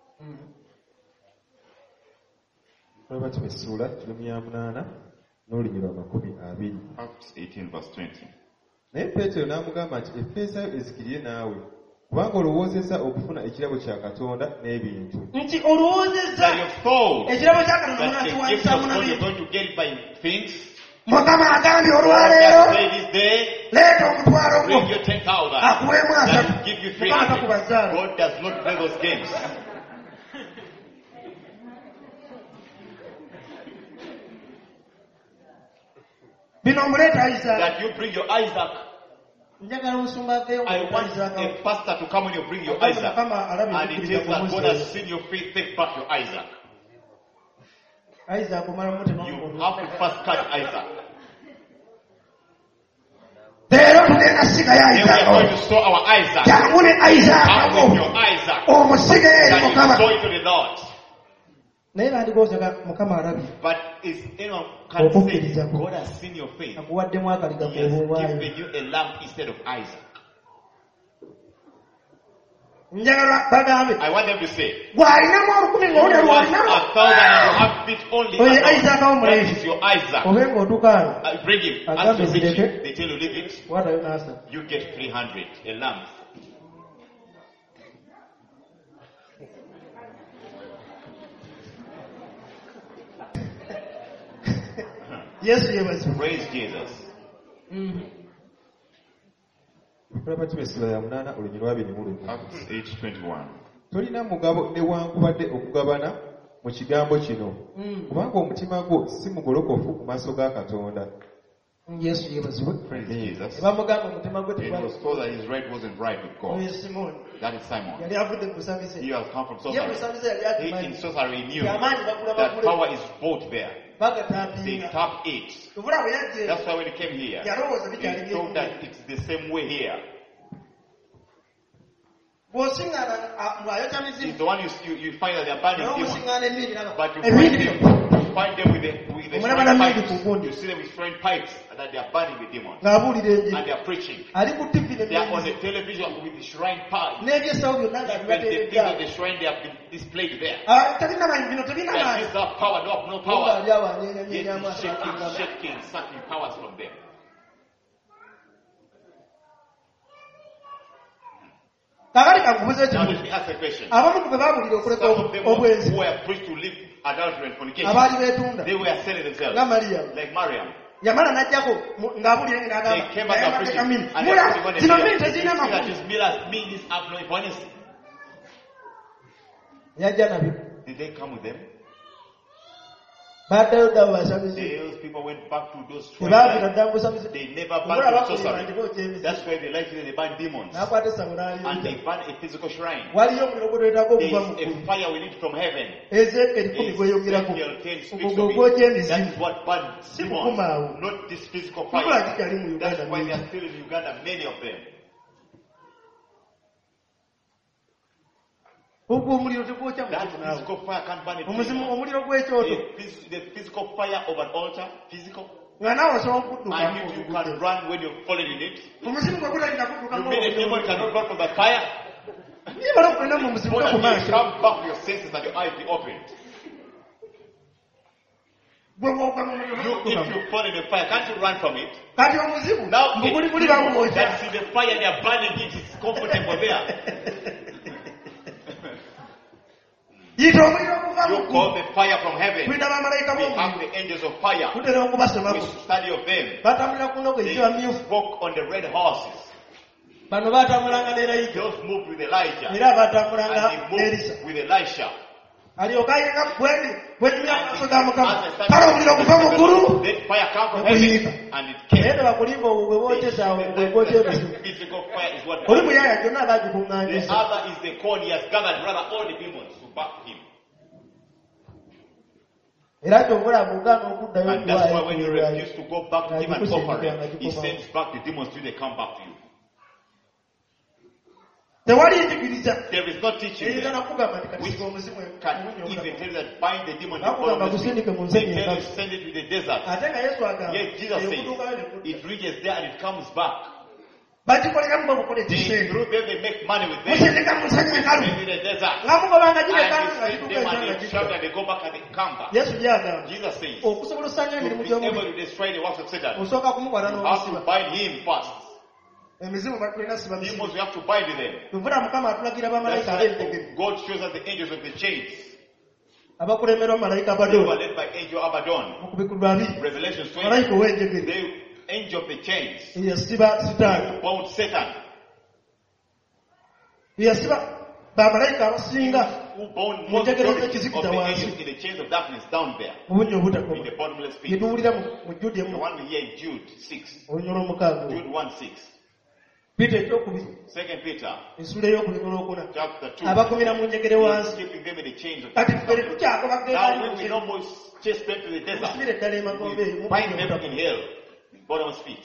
Acts 18 verse 20. Naye Peetero n'amugamba nti Effeesayo ezikirire naawe kubanga olowoozezza okufuna ekirabo kya Katonda n'ebintu. Nti olowoozezza ekirabo kya Katonda n'akiwandisamu n'ebintu. Mukama agambye olwaleero leeta omutwalo gwo akuweemu asatu. Mukama takubazaala. God does not play those games. That you bring your Isaac. I want a pastor to come when you bring your Isaac. And it tells that God has seen your faith, take back your Isaac. You have to first catch Isaac. Then we are going to sow our Isaac. Come with your Isaac. That you sow it to the Lord. But if anyone can say God has seen your faith, He has given you a lamb instead of Isaac. I want them to say, who has 1,000 and you have bit only 1,000? That is your Isaac. Bring him. As you reach him, they tell you leave it. What are you asking? You get 300 a lamb. Yes, yes. Praise Jesus. Acts 8:21. Tolina mugabo newankubadde okugabana mu kigambo kino kubanga omutima gwo si mugolokofu ku maaso ga Katonda. Yesu yebazibwe. Praise Jesus. Bamugamba omutima gwe It was told that his right wasn't right with God. That is Simon. He has come from sorcery. He in sorcery knew that power is both there. They tap it. That's why when he came here, he thought that it's the same way here. It's the one you find that they're burning demons, but you find them with the shrine pipes. You see them with shrine pipes that they are burning the demons. And they are preaching. They are on the television with the shrine pipes. When they think of the shrine, they have been displayed there. That is not power, no power. Yet shaking, sucking powers from them. Now let me ask a question. Some of them who were preached to live adultery and fornication, they were selling themselves. Like Mariam. They came back and preaching. And did they come with them? Those people went back to those shrines. They never banned sorcery. That's why they like it. They ban demons. And they ban a physical shrine. There is a fire we need from heaven. Ezekiel 10 speaks of it. That is what bans demons. Not this physical fire. That's why they are still in Uganda, many of them. That physical fire can't burn it. The physical fire of an altar, physical. And you can run when you're falling in it. You mean a demon cannot run from the fire? You come back to your senses and your eyes be opened. If you fall in the fire, can't you run from it? Now, that's in the fire, they are burning it, it's comfortable there. You call the fire from heaven. We have the angels of fire. We study of them. They spoke on the red horses. Those moved with Elijah. And they moved with Elisha. That fire come from heaven and it came. The physical fire is what the other is the corn. He has gathered rather all the demons to back him. And that's why when you refuse to go back to him and offering, he sends back the demons till they come back to you. There is no teaching there. We can even tell that bind the demon and they tell you send it to the desert. Yes, Jesus says it reaches there and it comes back. They through them they make money with them. They send it to the desert. And you send them and they shout and they go back and they come back. Jesus says to be able to destroy the works of Satan, you have to bind him first. Demons, we have to bind them. That's why God shows us the angels of the chains. They were led by angel Abaddon. Revelation 20. The angel of the chains. Who bound Satan. Who bound most of the angels in the chains of darkness down there. In the bottomless pit. The one we hear in Jude 6. Jude 1:6. 2 Peter chapter 2. He's keeping them in the chains of darkness. Now when we no more chase them to the desert, we bind them in hell, in bottomless pit.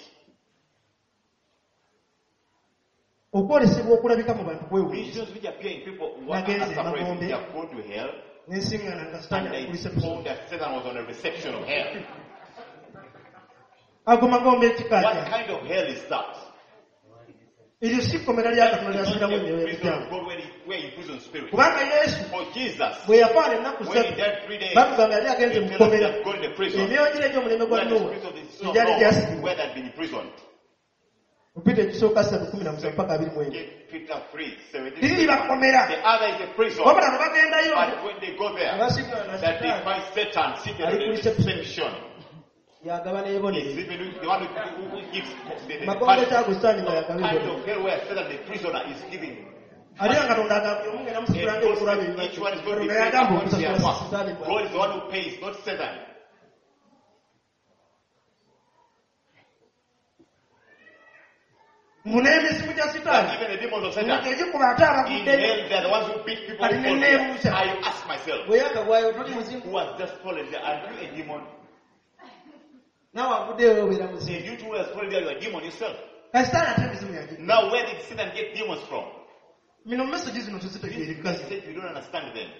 Visions which appear in people who are separated, they are going to hell, and they found that Satan was on a reception of hell. What kind of hell is that? Eryo si kkomera lya Katonda lyasibiramu ennyo ebijjamu. Kubanga Yesu bwe yafaana ennaku 3 bakugamba yali agenze mu kkomera. Emyoyo gire egy'omulembe gwa Nuuwa egyali gyasibibwa. Mu Peter ekisooka 3:17 mpaka 21. Liri bakomera. Wabula bwe bagendayo yagaba n'ebonero. Magonde Agustani nga yagaba ebonero. Ate nga Katonda agambye omugenda musitula ng'ekulaba ebibajjo. Katonda yagamba okusasula Sitaani. Munemesimu gya Sitaani. Egikuba ate abaguddeyo. Kati neneebuuza. Bwe yagabwayo toli muzimu. Naawe aguddeyo obeera muzimu. Kati Sitaani ate emizimu yagiddeko. Now where did Satan get demons from? Mino message zino tuzitegeereka. You don't understand them.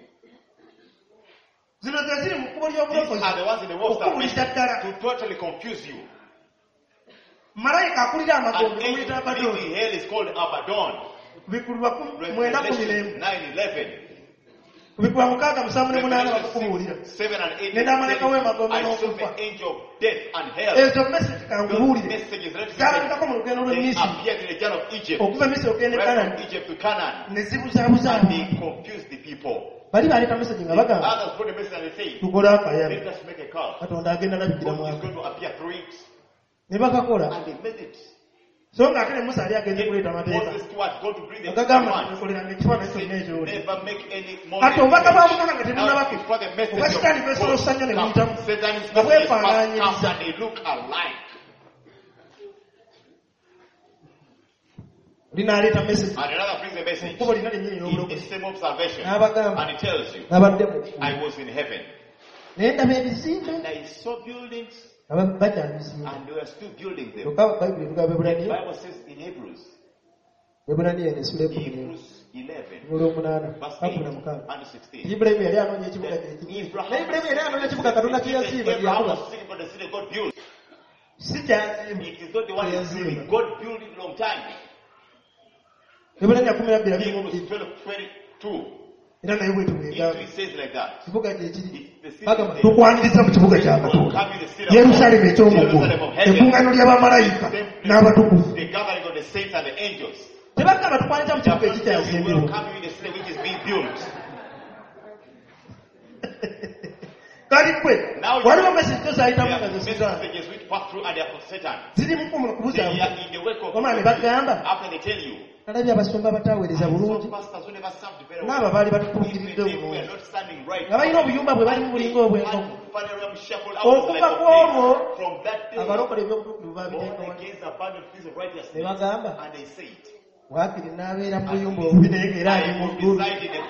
Zino ze ziri mu kkubo ly'obulokozi. Okubulisa ddala. To totally confuse you. Malayika akulira amagombe omuyita Abaddon. Hell is called Abaddon. Kubikkulwa 9:11. 9:11. Kubikkulwa 6:7-8 bakubuulira. 7 and 8. Nenda malayika w'emagombe n'okufa. Angel of death and hell. Ezo message kangubuulire. Zaalabikako mu lugendo lw'e Misiri. Okuva Misiri okugenda e Kanani. Ne zibuzaabuza. And they confused the people. Bali baleeta message nga bagamba. Others put a message and they say, tukole akayana. let us make a calf. Katonda agenda alabikira mu God is going to appear through it. Ne bakakola. And they made it. So nga ate ne Musa yali agenze kuleeta amateeka. Moses towards God to bring the agagamba tukolera ekifaananyi kyonna ekyoli. Never make any more. Kati obubaka bwa Mukama nga tebunnabako. Oba Sitaani bwesolosa nnyo ne buyitamu. Nga bwefaanaanyiriza. And they look alike. Linaleeta message. And another brings a message. Ekkubo lina lennyini n'obulokozi. It's the same observation. N'abagamba. And it tells you. Nabadde mu ggulu. I was in heaven. Ne ndaba ebizimbe. And I saw buildings. Bakyabizimba. And they were still building them. Lukaba Bayibuli evuga The Beebulaniya. Bible says in Hebrews. Beebulaniya n'essula Hebrews 11. Verse 8 and 16. Ibulayimu yali anoonya ekibuga kyekimu. Ibulayimu yali anoonya ekibuga Katonda kye yazimba. Abraham was seeking for the city God built. Si kyazimba. It is not the one who is building. God built it a long time. Beebulaniya 12:22. Hebrews 12:22. Era naye bwe tubwegamba. It says like that. Kibuga kyekiri. Bagamba tukwaniriza mu kibuga kya Katonda. Yerusaalemu eky'omuggulu. Ekkuŋŋaano ly'abamalayika n'abatukuvu. The gathering of the saints and the angels. Tebagamba tukwaniriza mu kibuga ekikyazimbibwa. Welcome you in the city which is being built. Kali kwe waliwo message zayitamu nga messages which pass through and they are for Satan. Ziri mu kkubo kubuza. They are in the wake of. Wamala ne bagamba. After they tell you. Nalabye abasumba abataaweereza bulungi. N'abo baali batukuukiridde obulungi. Nga balina obuyumba bwe bali mu bulinga obw'enkoko. Okuva ku olwo abalokole ebyobutuukirivu baabiteekawo. Ne bagamba waakiri n'abeera mu buyumba obubi naye ng'era ali mu ggulu.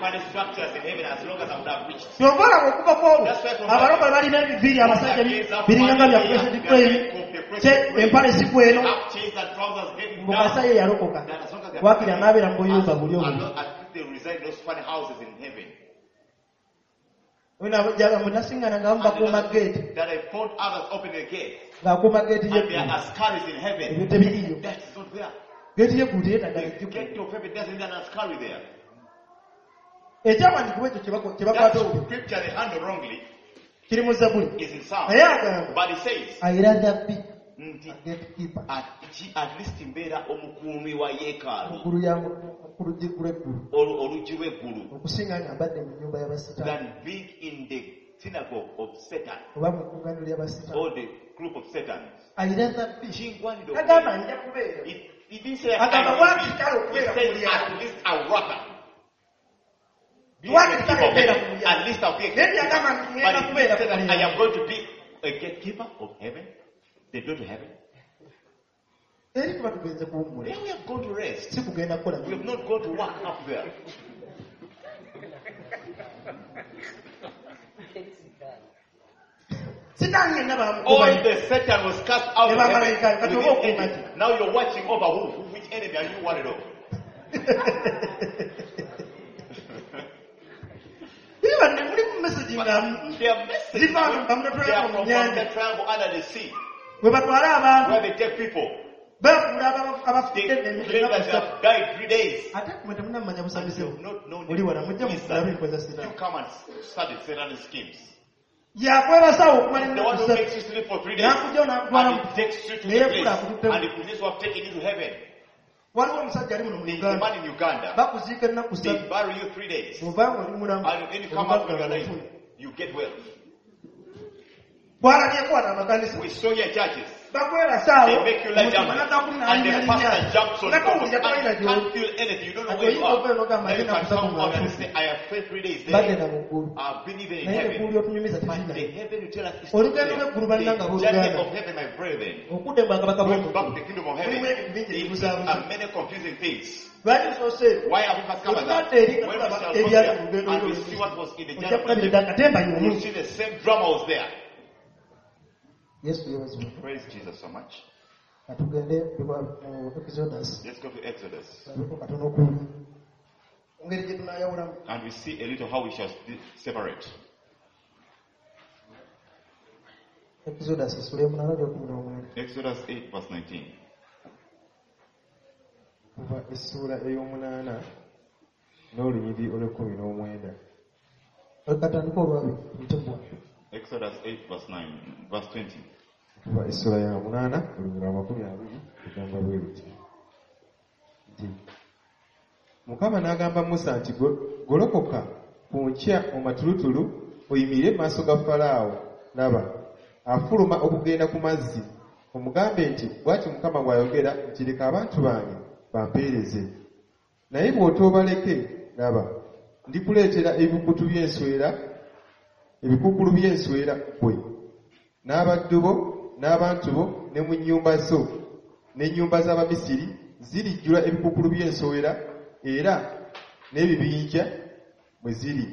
Kyova olaba okuva ku olwo abalokole balina ebiviri abasajja biringanga bya Crescent Crane. Empale zikweno. Mukasa ye yalokoka. Waakiri anabeera mu buyumba buli obubi. Munasingana nga bakuuma geeti. Ng'akuuma geeti yeggulu. Ebyo tebiriyo. Geeti yeggulu teyeetaaga ejjuku. Ekyawandiikibwa ekyo kye bakwata obwo kiri mu Zabbuli. Naye agamba ayirada bbi gatekeeper. At least mbeera omukuumi wa yeekaalu. Oluggi lw'eggulu. Okusinga nga mbadde mu nnyumba y'abasitaani. Than being in the synagogue of Satan. Oba mu kkuŋŋaaniro ly'abasitaani. Or the group of Satans. Ayirada bbi. Kingwanidde agamba nja kubeera. He didn't say agamba wakitala okubeera ku mulyango. at least a worker. At least I'll be a gatekeeper. But I am going to be a gatekeeper of heaven. The door to heaven. Eri kuba tugenze kuwummula. Then we have gone to rest. Si kugenda kukola. We have not gone to work up there. All the Satan was cast out of heaven. Now you're watching over who? Which enemy are you worried of? Even the message they are from the triangle under the sea. Where they take people. They claim that they have died 3 days. Ate kumweta mnamanya busabise. Oli wala mujja mukulabe nkoza sita. You come and started Satan's schemes. Yakwera sawo kumanya the one who makes you sleep for 3 days. And he takes you to the place. And the police who have taken you to heaven. Waliwo omusajja ali muno mu Uganda. Man in Uganda. Bakuziika ennaku They bury you 3 days. Mubanga oli mulamu. And when you come out with your life, you get well. We saw your churches. They make you lie down. And the pastor jumps on top. And you can't feel anything. You don't know where you are. Then you can come out and say, I have spent 3 days there. I've been even in heaven. But the heaven, you tell us, is not there. The journey of heaven, my brethren, going back to the kingdom of heaven, there are many confusing things. Why have we not covered that? When we shall go there and we see what was in the journey of heaven, we will see the same drama was there. Yes, praise Jesus so much. Let's go to Exodus. And we see a little how we shall separate. Exodus 8 verse 19. Exodus 8 verse 9, verse 20. Mukama n'agamba Musa nti golokoka ku nkya mu matulutulu oyimire maaso ga Falaawo laba afuluma okugenda ku mazzi omugambe nti bw'ati Mukama bw'ayogera nti leka abantu bange bampeereze naye bw'otoobaleke laba ndikuleetera ebikutu by'enswera ebikukulu by'enswera ggwe n'abaddu bo n'abantu bo ne mu nnyumba zo n'ennyumba z'Abamisiri zirijjula ebikukulu by'enswera era n'ebibinja mwe ziri.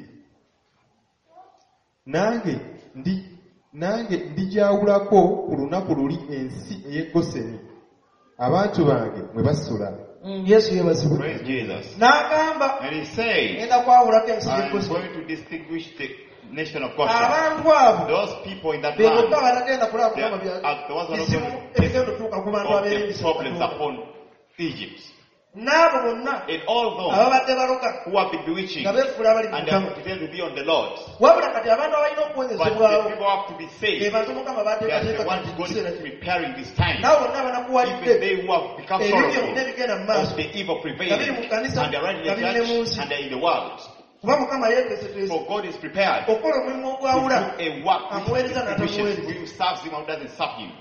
Nange ndijawulako ku lunaku luli ensi ey'e Goseni abantu bange mwe basula. Yesu yebazibwe. Praise Jesus. N'agamba and he says, enda kwawulako ensi y'e Goseni. I'm going to distinguish the nation of Goshen. Those people in that land, they are the ones who are going to take problems upon Egypt. And all those who have been bewitching and they have pretended to be on the Lord. But the people have to be saved. They are the ones God is preparing this time. Even they who have become sorrowful of the evil prevailing and they are in the church and they are in the world. For God is prepared to do a work which distinguishes who serves Him and doesn't serve Him.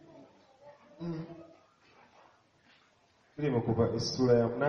Exodus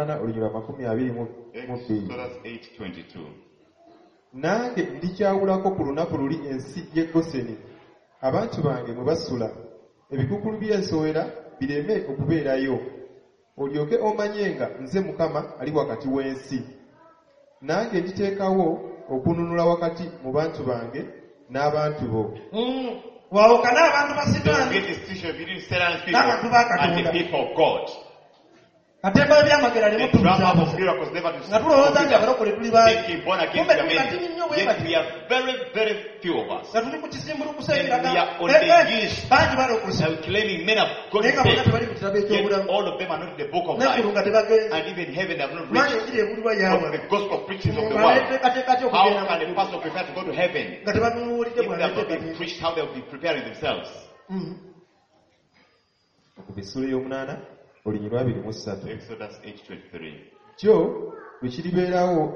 8:22. Nange ndikyawulako ku lunaku luli ensi y'e Goseni abantu bange mwe basula ebikukulu by'ensowera bireme okubeerayo olyoke omanyenga nze Mukama ali wakati w'ensi. Nange nditeekawo okununula wakati mu bantu bange n'abantu bo. Wawukana abantu ba Sitaani. There is a distinction between Satan's people and the people of God. The drama of miracles never to stop. Thinking born again to the many. Yet we are very, very few of us. And we are on the list. And claiming men have gone to bed. Yet all of them are not in the book of life. And even heaven they have not reached. From the gospel preachings of the world. How can a pastor prepare to go to heaven if they have not been preached how they will be preparing themselves? Exodus 8:23. Kyo lwe kalibeerawo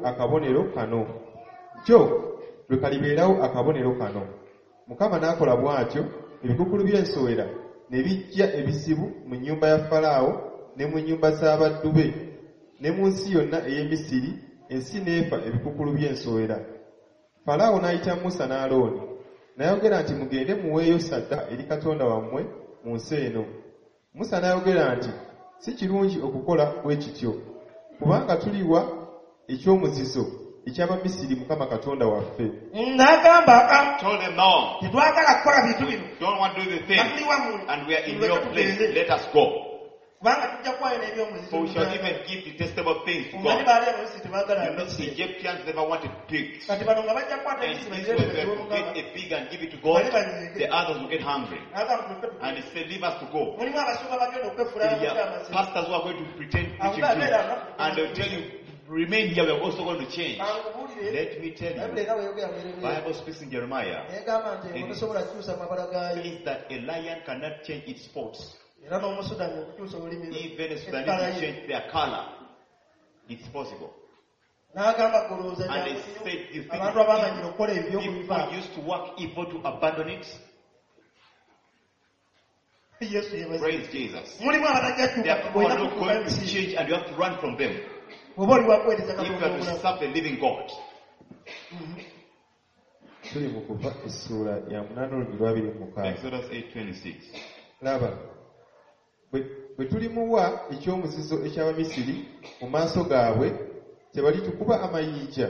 akabonero kano. Mukama n'akola bw'atyo ebikukulu by'ensowera ne bijja ebisibu mu nnyumba ya Falaawo ne mu nnyumba z'abaddu be ne mu nsi yonna ey'e Misiri ensi n'efa ebikukulu by'ensowera. Falaawo n'ayita Musa ne Alooni n'ayogera nti mugende muweeyo ssaddaaka eri Katonda wammwe mu nsi eno. Musa n'ayogera nti si kirungi okukola bwe kityo kubanga tuliwa ekyomuzizo eky'Abamisiri Mukama Katonda waffe. N'agamba told them no. Tetwagala kukola bintu bino. Don't want to do the thing. And we are in your place. Let us go. For we shall even give detestable things to God. You know, the Egyptians never wanted pigs. And this way they will get a pig and give it to God, the others will get hungry. And he said, leave us to go. There are pastors who are going to pretend preaching to you. And they'll tell you, remain here, we're also going to change. Let me tell you, the Bible speaks in Jeremiah, it says that a lion cannot change its spots. Even a Sudanese change their color. It's possible. And they said, you think people used to work evil to abandon it? Praise Jesus. There are people who are not going to change and you have to run from them. If you have to serve the living God. Exodus 8:26. Bwe tulimuwa ekyomuzizo eky'Abamisiri mu maaso gaabwe tebalitukuba amayinja.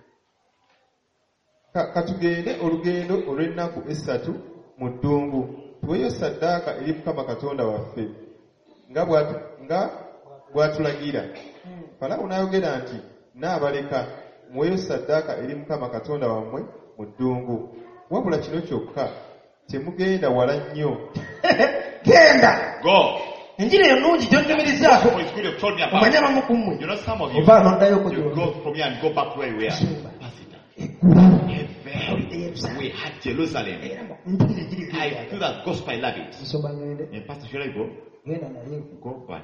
Katugende olugendo olw'ennaku 3 mu ddungu tuweeyo ssaddaaka eri Mukama Katonda waffe nga bw'atulagira. Falaawo n'ayogera nti n'abaleka muweeyo ssaddaaka eri Mukama Katonda wammwe mu ddungu. Wabula kino kyokka temugenda wala nnyo. Genda. Go. Enjiri ennungi gy'onnumirizaako omanya bamu ku mmwe oba n'oddayo go back where we are. We had Jerusalem. I feel that gospel, I love it. And Pastor, should I go? Go, but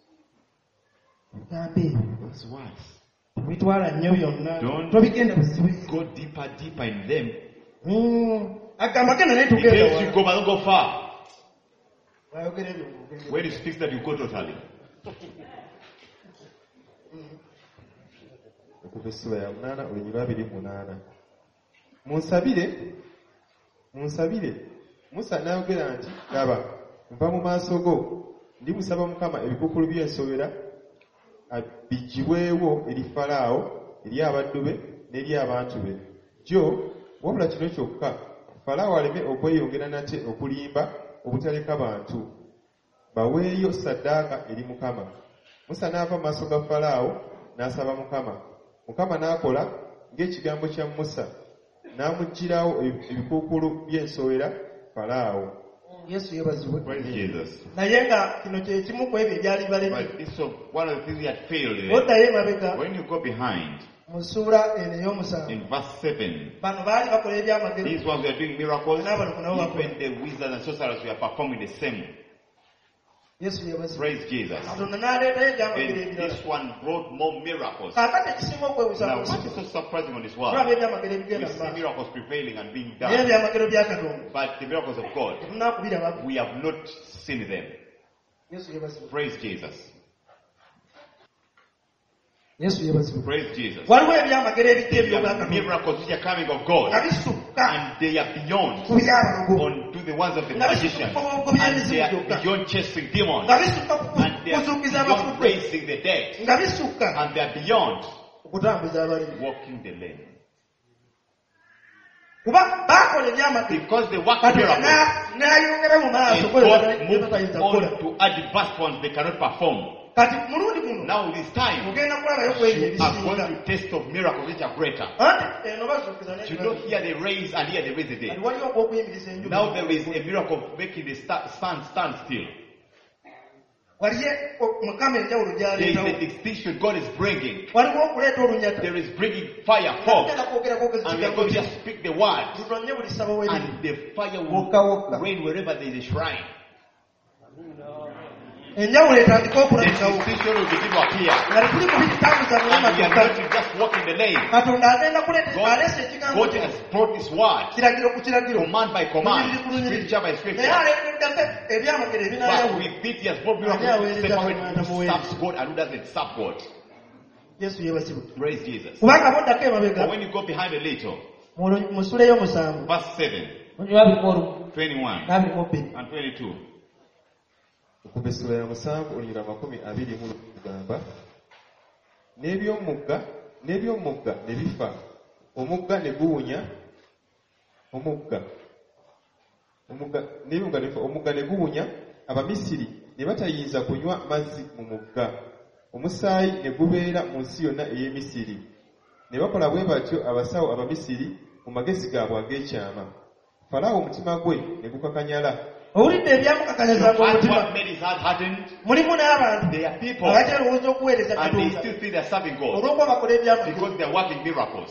those words. Don't go deeper in them. In case you go, but don't go far. When you speak that, you go totally. Munsabire Musa n'ayogera nti laba nva mu maaso go ndimusaba Mukama ebikukulu by'ensowera biggibwewo eri Falaawo eri abaddu be n'eri abantu be jjo wabula kino kyokka Falaawo aleme okweyongera nate okulimba obutaleka bantu baweeyo ssaddaaka eri Mukama. Musa n'ava mu maaso ga Falaawo n'asaba Mukama n'akola ng'ekigambo kya Musa n'amuggyirawo ebikuukulu by'ensowera Falaawo. Yesu yebazibwe. Praise Jesus. Naye nga kino kye kimu ku ebyo ebyali balemye. But this was one of the things he had failed in. Otaye mabega. When you go behind, mu ssuula eno ey'omusanvu. In verse 7. Bano baali bakola ebyamagero. These ones were doing miracles. Even the wizards and sorcerers were performing the same. Yesu yebazibwe. Praise Jesus. Katonda n'aleeta ebyamagero ebirala. This one brought more miracles. Kaakati ekisinga okwewuusa. Now what is so surprising on this world? Tulaba ebyamagero ebigenda we see miracles prevailing and being done. Naye ebyamagero bya Katonda. But the miracles of God, we have not seen them. Yesu yebazibwe. Praise Jesus. Yesu yebazibwe. Praise Jesus. Waliwo ebyamagero ebijja eby'obwa Katonda. Miracles which are coming of God. And they are beyond on to the ones of the magician. And they are beyond chasing demons. And they are beyond raising the dead. And they are beyond walking the lane. Because they work miracles, God moved on to add vast ones they cannot perform. Now this time, you are going to taste of miracles which are greater. You don't hear the raise and hear the raise the dead. Now there is a miracle of making the sun stand still. There is a distinction God is bringing. There is bringing fire forth. And we are going to just speak the word. And the fire will rain wherever there is a shrine. Enjawulo etandika okulabikawo. And we are going to just walk in the lane. Katonda agenda alese ekigambo God has brought His word. Kiragiro ku kiragiro. Command by command. Scripture by scripture. But with it He has brought miracles to separate who serves God and who doesn't serve God. Yesu yebazibwe. Praise Jesus. Kubanga boddako emabega. But when you go behind a little. Mu ssula ey'omusanvu. Verse 7. 21 and 22. Okuva essula ya 7 olunyira 20 gamba n'eby'omugga ne bifa omugga ne guwunya omugga ne guwunya Abamisiri ne batayinza kunywa mazzi mu mugga, omusaayi ne gubeera mu nsi yonna ey'e Misiri. Ne bakola bwe batyo abasawo Abamisiri mu magezi gaabwe ag'ekyama. Falaawo omutima gwe ne gukakanyala. Owulidde ebyamukakanyazanga omutima. Mulimu n'abantu abakyalowooza okuweereza Katonda olw'okuba bakola ebyamagero.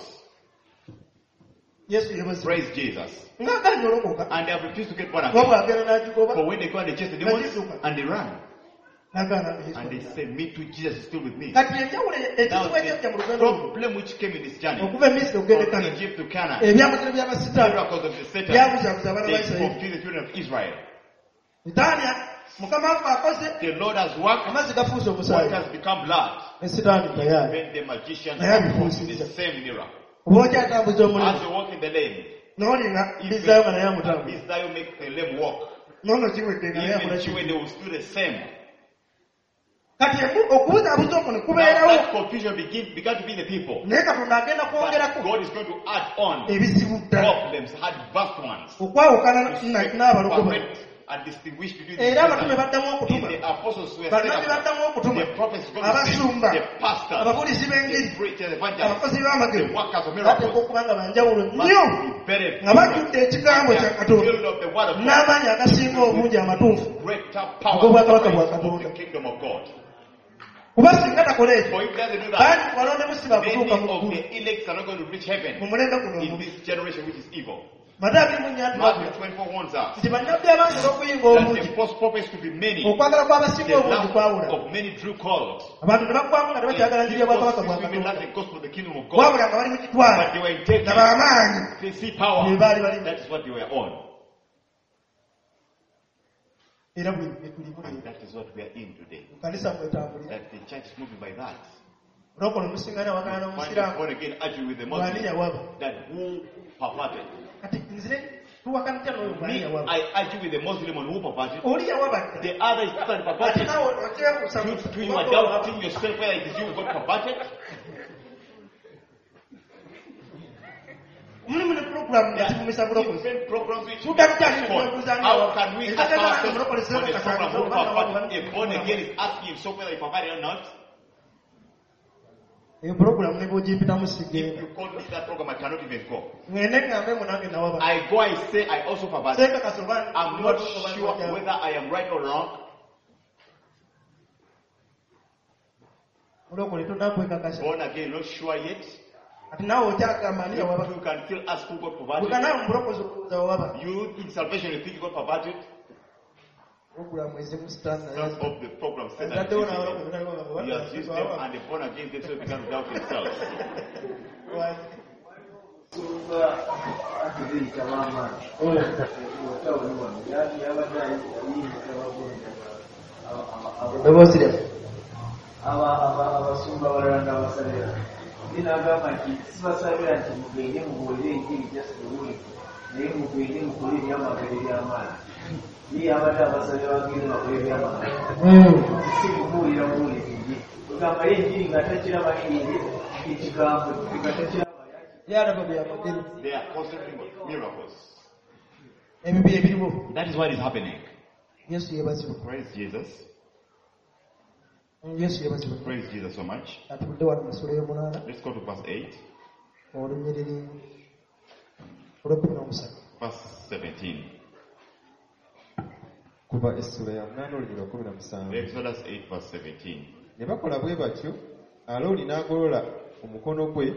Yesu yebaze. Praise Jesus. Ng'aganya olokoka. And they have refused to get born again. Wabwagala n'agigoba. For when they go and they chase the demons and they run. N'agaana Yesu. And they say, me too, Jesus is still with me. Kati enjawulo ekizibu ekyajja mu lugendo. Problem which came in this journey. Okuva e Misiri okugenda e Kanani. From Egypt to Canaan. Ebyamagero by'abasitaani. Miracles of the Satan. Byabuzabuza abaana ba They Isirayiri. confused the children of Israel. Itaania Mukama waffe akoze. The Lord has worked. Amazzi gafuuse omusaayi. What has become blood. Esitaani tayari. When the magicians performed the same miracle. Oba okyatambuza omulimu. As they walk in the lane. N'olinga bizaayo nga naye amutambuza. This guy will make the lame walk. N'ono kiwedde nga naye amulaki. Even they will do the same. Kati okubuzaabuza okwo ne kubeerawo. That confusion began to be in the people. Naye Katonda agenda kwongerako. God is going to add on ebizibu ddala. Problems, advanced ones. Okwawukana n'abalokozi. And distinguish between era abatume baddamu okutuma. the apostles who bannabbi baddamu okutuma. The prophets go abasumba. the pastors. ababuulizi b'enjiri. The evangelists. abakozi b'amagero. The workers of miracles. bateekwa okuba nga banjawulo nnyo. nga bajjudde ekigambo kya Katonda. n'amaanyi agasinga obungi amatuufu. ag'obwakabaka bwa Katonda. kuba singa takola ekyo bangi balondemu si bakutuuka mu ggulu mu mulembe guno Matthew 24 nti bannabbi abangi olw'okuyinga obungi okwagala kw'abasinga obungi kwawula abantu ne baggwamu nga tebakyagala njiri y'obwakabaka bwa Katonda wabula nga bali mu kitwala nga b'amaanyi bye baali balina era bwe tulimu kanisa mwetambulira olwokola omusingana wakana n'omusiraamu bw'ani yawaba kati nzire tuwakana tya n'oyo bw'ani yawaba I argue with the Muslim on who perverted. oli yawaba The other is not perverted. You are doubting yourself whether it is you who got perverted. mulimu ne programu yazivumisa bulokozi how can we ask ourselves for the program who perverted? A born again is asking himself whether he perverted or not. eyo programu ne bw'ogimpitamu sigenda. If you call me that program, I cannot even go. ngende ngambe munange nawaba. I go, I say I also perverted. I'm not sure whether I am right or wrong. Born again, not sure yet. Ati nawe okyagamba ani yawaba. You can still ask who got perverted. Bwekanawe mubulokozi okubuuza wawaba. You in salvation you think you got perverted. Programu ezimu sitaani naye. Some of the programs said that you have used them and the born again they began to doubt themselves. abasumba abalanda abasalira ninagamba nti sibasabira nti mugende mubuulire enjiri just ewuli naye mugende mukole ebyamagalo ebyamaani ye abadde abasalira bagende bakole ebyamagalo si kubuulira buulire enjiri ogamba ye enjiri nga takiraba nenge ekigambo nga takiraba yalaba byamagero. They are constantly miracles. ebibiri ebiriwo. That is what is happening. Yesu yebazibwa. Praise Jesus. Yesu yebazibwa. Praise Jesus so much. atudde wano mu ssula y'omunaana. Let's go to verse 8. olunyiriri olw'ekkumi n'omusatu. Verse 17. kuva essula ya 8 olunyiriri 17. Exodus 8 verse 17. ne bakola bwe batyo, Alooni n'agolola omukono gwe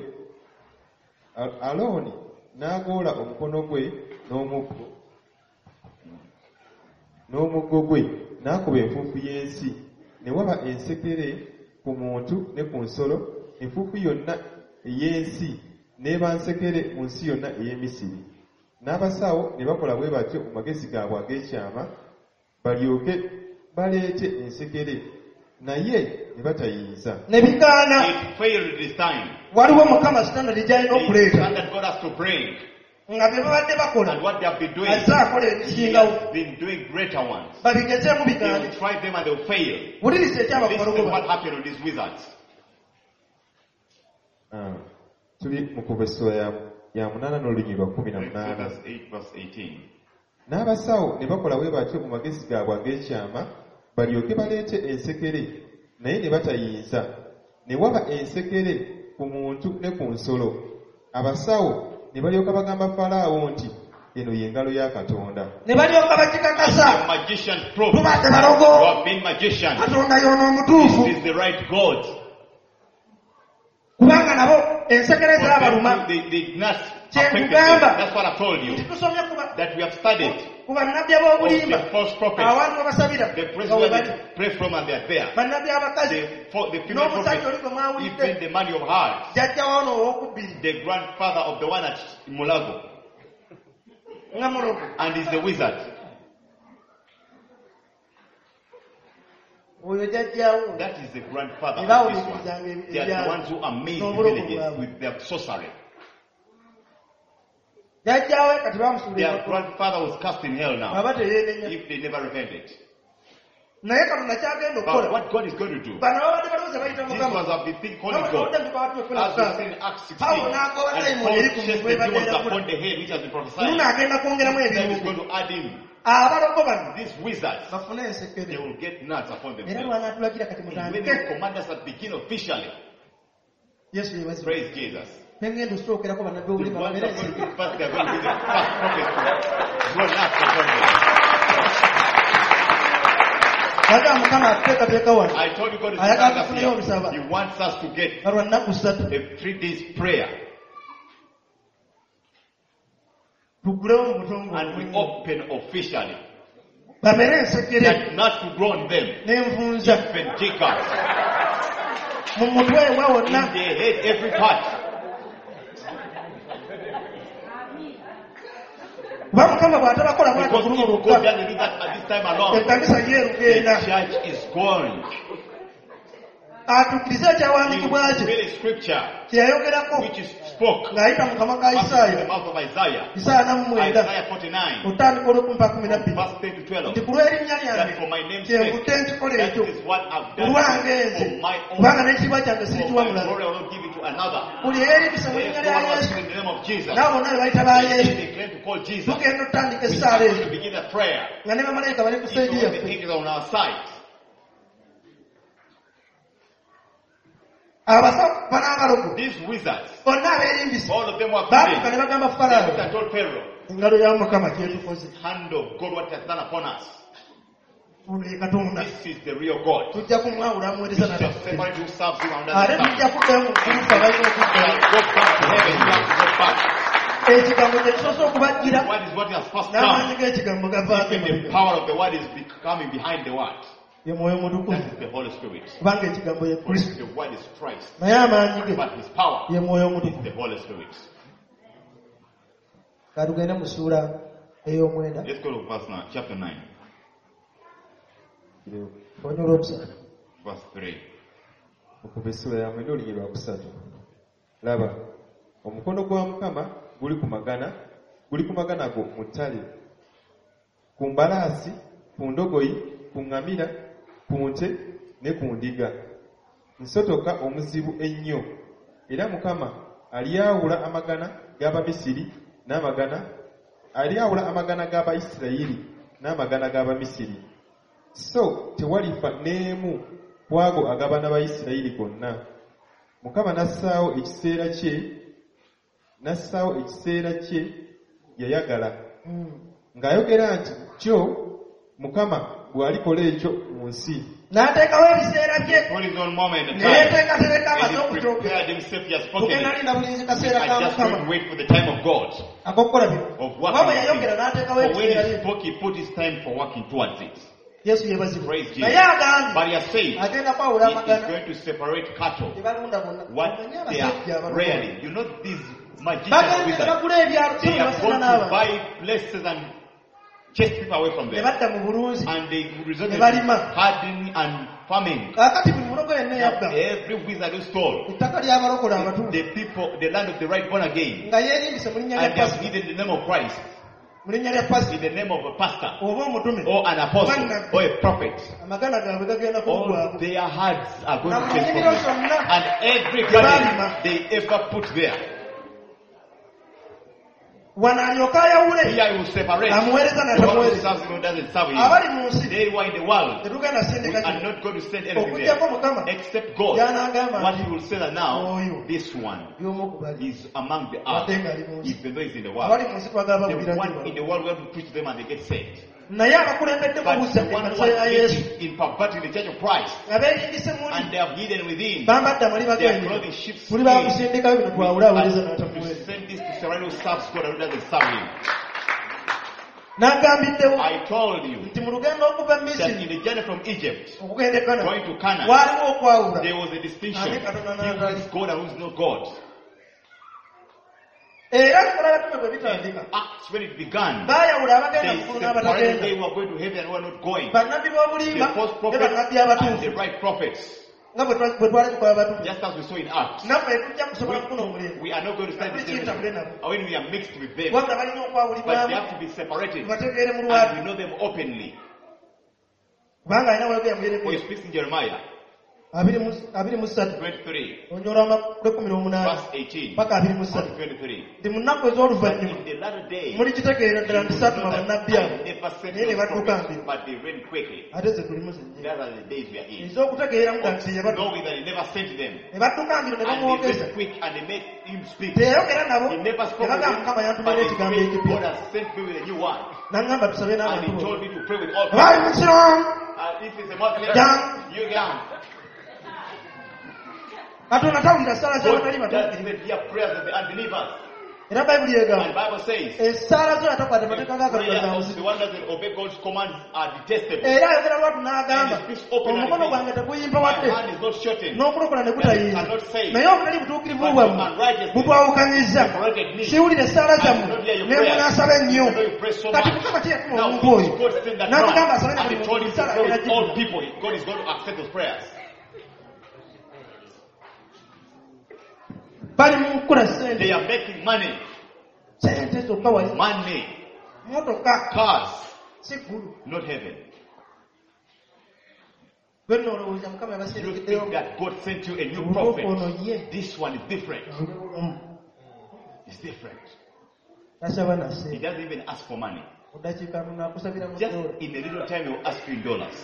n'omuggo gwe n'akuba enfuufu y'ensi, ne waba ensekere ku muntu ne ku nsolo, enfuufu yonna ey'ensi n'eba nsekere mu nsi yonna ey'e Misiri. N'abasawo ne bakola bwe batyo mu magezi gaabwe ag'ekyama, balyoke baleete ensekere, naye ne batayinza. ne bikaana. It failed this time. waliwo Mukama standard gy'alina okuleeta. Standard God has to bring. nga be babadde bakola. And what they have been doing, azaakola He ebisingawo. has been doing greater ones. babigezeemu They bikaane. will try them and they will fail. wuliriza ekyaba This ku is what balogoba. happened with these wizards. Tuli mu kuva essula ya 8 n'olunyiriri lwa 18. Exodus 8 verse 18. N'abasawo ne bakola bwe batyo mu magezi gaabwe ag'ekyama, balyoke baleete ensekere naye ne batayinza, ne waba ensekere ku muntu ne ku nsolo. Abasawo ne balyoka bagamba Falaawo nti eno y'engalo ya Katonda. Ne balyoka bakikakasa. Magician proof. Tubadde balogo. You have been magician. Katonda y'ono omutuufu. This is the right God. Kubanga nabo ensekere z'abaluma. That's what I told you. That we have studied. Kuba bannabbi ab'obulimba. The false prophets. Abantu abasabira. The president pray from and they are there. Bannabbi abakazi. The female prophet. Even the man of heart. Jajja wano ow'okubiri. The grandfather of the one at Mulago. And he's the wizard. That is the grandfather of this one. They are the ones who amaze the villages with their sorcery. Their grandfather was cast in hell now if they never repented. But what God is going to do, these ones have been thinking calling God. As we see in Acts 16, and Paul chased the demons upon the head which has been prophesied. Then he's going to add in these wizards. They will get nuts upon themselves. When they command us at the beginning officially. Praise Jesus. The ones who are going to be first, they are going to be the first prophets grown up upon them. I told you God is here. He wants us to get a 3 days prayer. And we open officially. That not to grow on them. Even Jacob. In their head, every part. Because if you go down and do that at this time alone, the church is going. He made a scripture which is spoke in the mouth of Isaiah 49 verse 10 to 12, that for my name's sake, that is what I've done for my own, for my glory I will not give it to another. In the name of Jesus, they claim to call Jesus. We start to begin a prayer. If the angels are on our side, these wizards, all of them were coming. They told Pharaoh, hand of God, what has done upon us. This is the real God. We shall separate who serves you and doesn't serve you. Go back to heaven, you have to go back. What is what has first come? Even the power of the word is coming behind the word. That is the Holy Spirit. The word is Christ. But his power is the Holy Spirit. Let's go to verse 9, chapter 9. Verse 3. Laba, omukono gwa Mukama guli ku magana go mu ttale, ku mbalaasi, ku ndogoyi, ku ŋŋamira, ku nte ne ku ndiga. Nsotoka omuzibu ennyo, era Mukama alyawula amagana g'Abamisiri n'amagana, alyawula amagana g'Abayisirayiri n'amagana g'Abamisiri. So tewalifa n'emu ku ago ag'abaana ba Isirayiri gonna. Mukama n'assaawo ekiseera kye yayagala, ng'ayogera nti kyo Mukama bw'alikola ekyo mu nsi. N'ateekawo ebiseera bye. For his own moment and time. He prepared himself, he has spoken it. I just going to wait for the time of God. Of working. For when he spoke, he put his time for working towards it. Praise Jesus. But he has said he is going to separate cattle. What they are rearing. You know these magicians with us. They are going to buy places and chase people away from them. And they resort to hardening and farming. Every wizard who stole the people, the land of the right born again, and they have hidden the name of Christ in the name of a pastor or an apostle or a prophet. All their hearts are going to change from them. And every burden they ever put there, Here he will separate the one who serves him and doesn't serve him. They who are in the world, we are not going to send anything there except God. What he will say that now, this one is among the earth, even though he's in the world. The one in the world we have to preach to them and they get saved. But the one who was in perverting the church of Christ, and they have hidden within, they are clothing sheep's skin. We have to send this to someone who serves God and who doesn't serve him. I told you that in the journey from Egypt going to Canaan, there was a distinction. Who is God and who is not God. Acts when it began, they separated they were going to heaven and were not going. The false prophets and the right prophets. Just as we saw in Acts, we are not going to stand the same when we are mixed with them. But they have to be separated and we know them openly. For he speaks in Jeremiah 23, verse 18 to 23. But in the latter day, you will know that I never sent those prophets, but they ran quickly. Those are the days we are in. Knowing that he never sent them. And they ran quick and they made him speak. He never spoke to them, but he said, God has sent me with a new one. And he told me to pray with all people. If it's a Muslim, you down. God doesn't hear prayers of the unbelievers. And the Bible says, the one that obey God's commands are detested. And he speaks openly. My hand is not shortened. That he cannot say. But your unrighteousness separated me. I did not hear your prayers. Even though you pray so much. Now God sent that man. And he told him to pray with all people. God is going to accept those prayers. They are making money. Money. Cars. Not heaven. You think that God sent you a new prophet. This one is different. It's different. He doesn't even ask for money. Just in a little time he will ask you in dollars.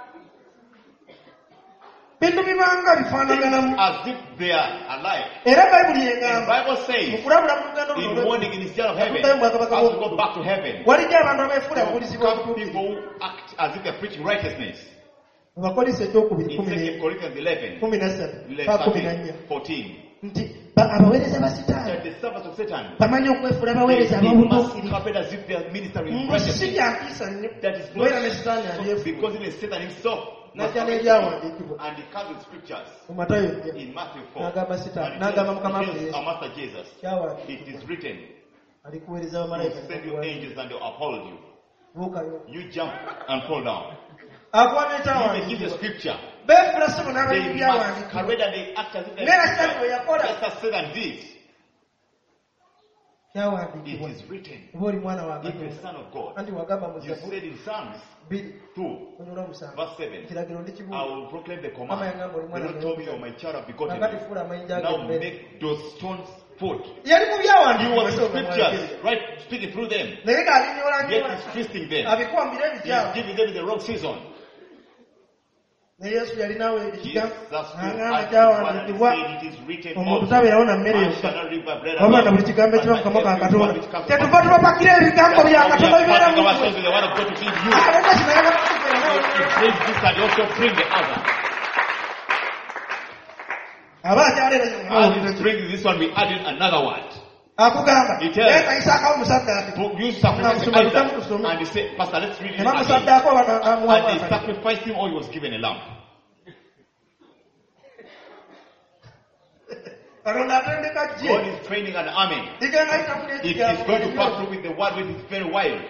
As if they are alive. The Bible says, in warning in his journey of heaven, as we go back to heaven, come people who act as if they are preaching righteousness. In 2 Corinthians 11, 14. The servants of Satan, they must cover as if they are ministering righteousness. That is not because even Satan himself. And he comes with scriptures in Matthew 4. And our Master Jesus, it is written, he will send you angels and they will uphold you. You jump and fall down. You may give the scripture. They must correct and they act as if they are just as Satan did. It is written, if the Son of God, you said in Psalms 2, verse 7, I will proclaim the command. The Lord told me, you are my child, I've begotten you. Now make those stones food. He was the scriptures, right? Speaking through them. Yet he's twisting them. He's giving them the wrong season. Yes, that's it is written also. Man shall not live by bread alone, but by every word which comes from God. We are passing ourselves with the word of God to feed you. It brings this and also bring the other. As it brings this one, we added another word. He tells you sacrifice Isaac, and he said, Pastor, let's read it again. And they sacrificed him or he was given a lamb. God is training an army. It is going to pass through with the word which is very wild.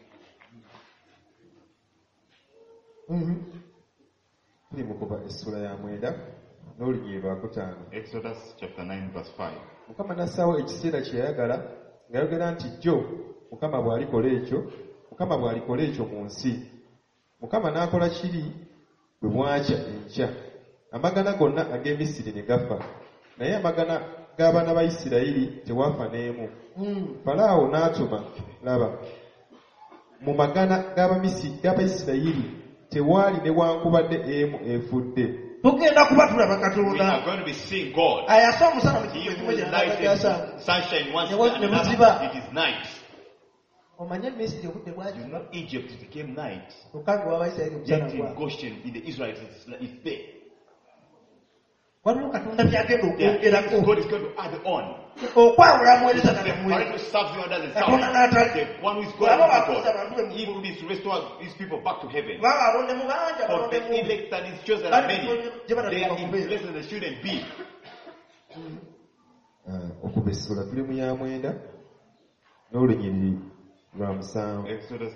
Exodus chapter 9 verse 5. Mukama nassawo ekiseera kye yayagala ng'ayogera nti jjo Mukama bw'alikola ekyo mu nsi. Mukama n'akola kiri bwe bwakya enkya. Amagana gonna ag'e Misiri ne gafa. Naye amagana g'abaana ba Isirayiri tewaafa n'emu. Falaawo n'atuma, laba, mu magana g'Abayisirayiri tewaali newankubadde emu efudde. Tugenda kuba tulaba Katonda. We are going to be seeing God. Ayasa omusana mu He kifo was ekimwe light and sunshine once and another it is night. Omanye Misiri obudde bwaki? You know Egypt became night. Okange w'Abayisirayiri Yet omusana in gwa. Goshen, in the Israelites, it's there. Waliwo Katonda byagenda okwongerako. God is going to add on. Okwawula amuweereza The katamuwe. parent who serves him and doesn't serve Katonda n'atali. him. The one who is going Bw'aba to bakuza God. abantu He will be to restore his people back to heaven. baba alonde mu banja For balonde the mu. elect and his chosen are many. They are in places they shouldn't be. Okuva essula tuli mu ya mwenda n'olunyiriri lwa 7. Exodus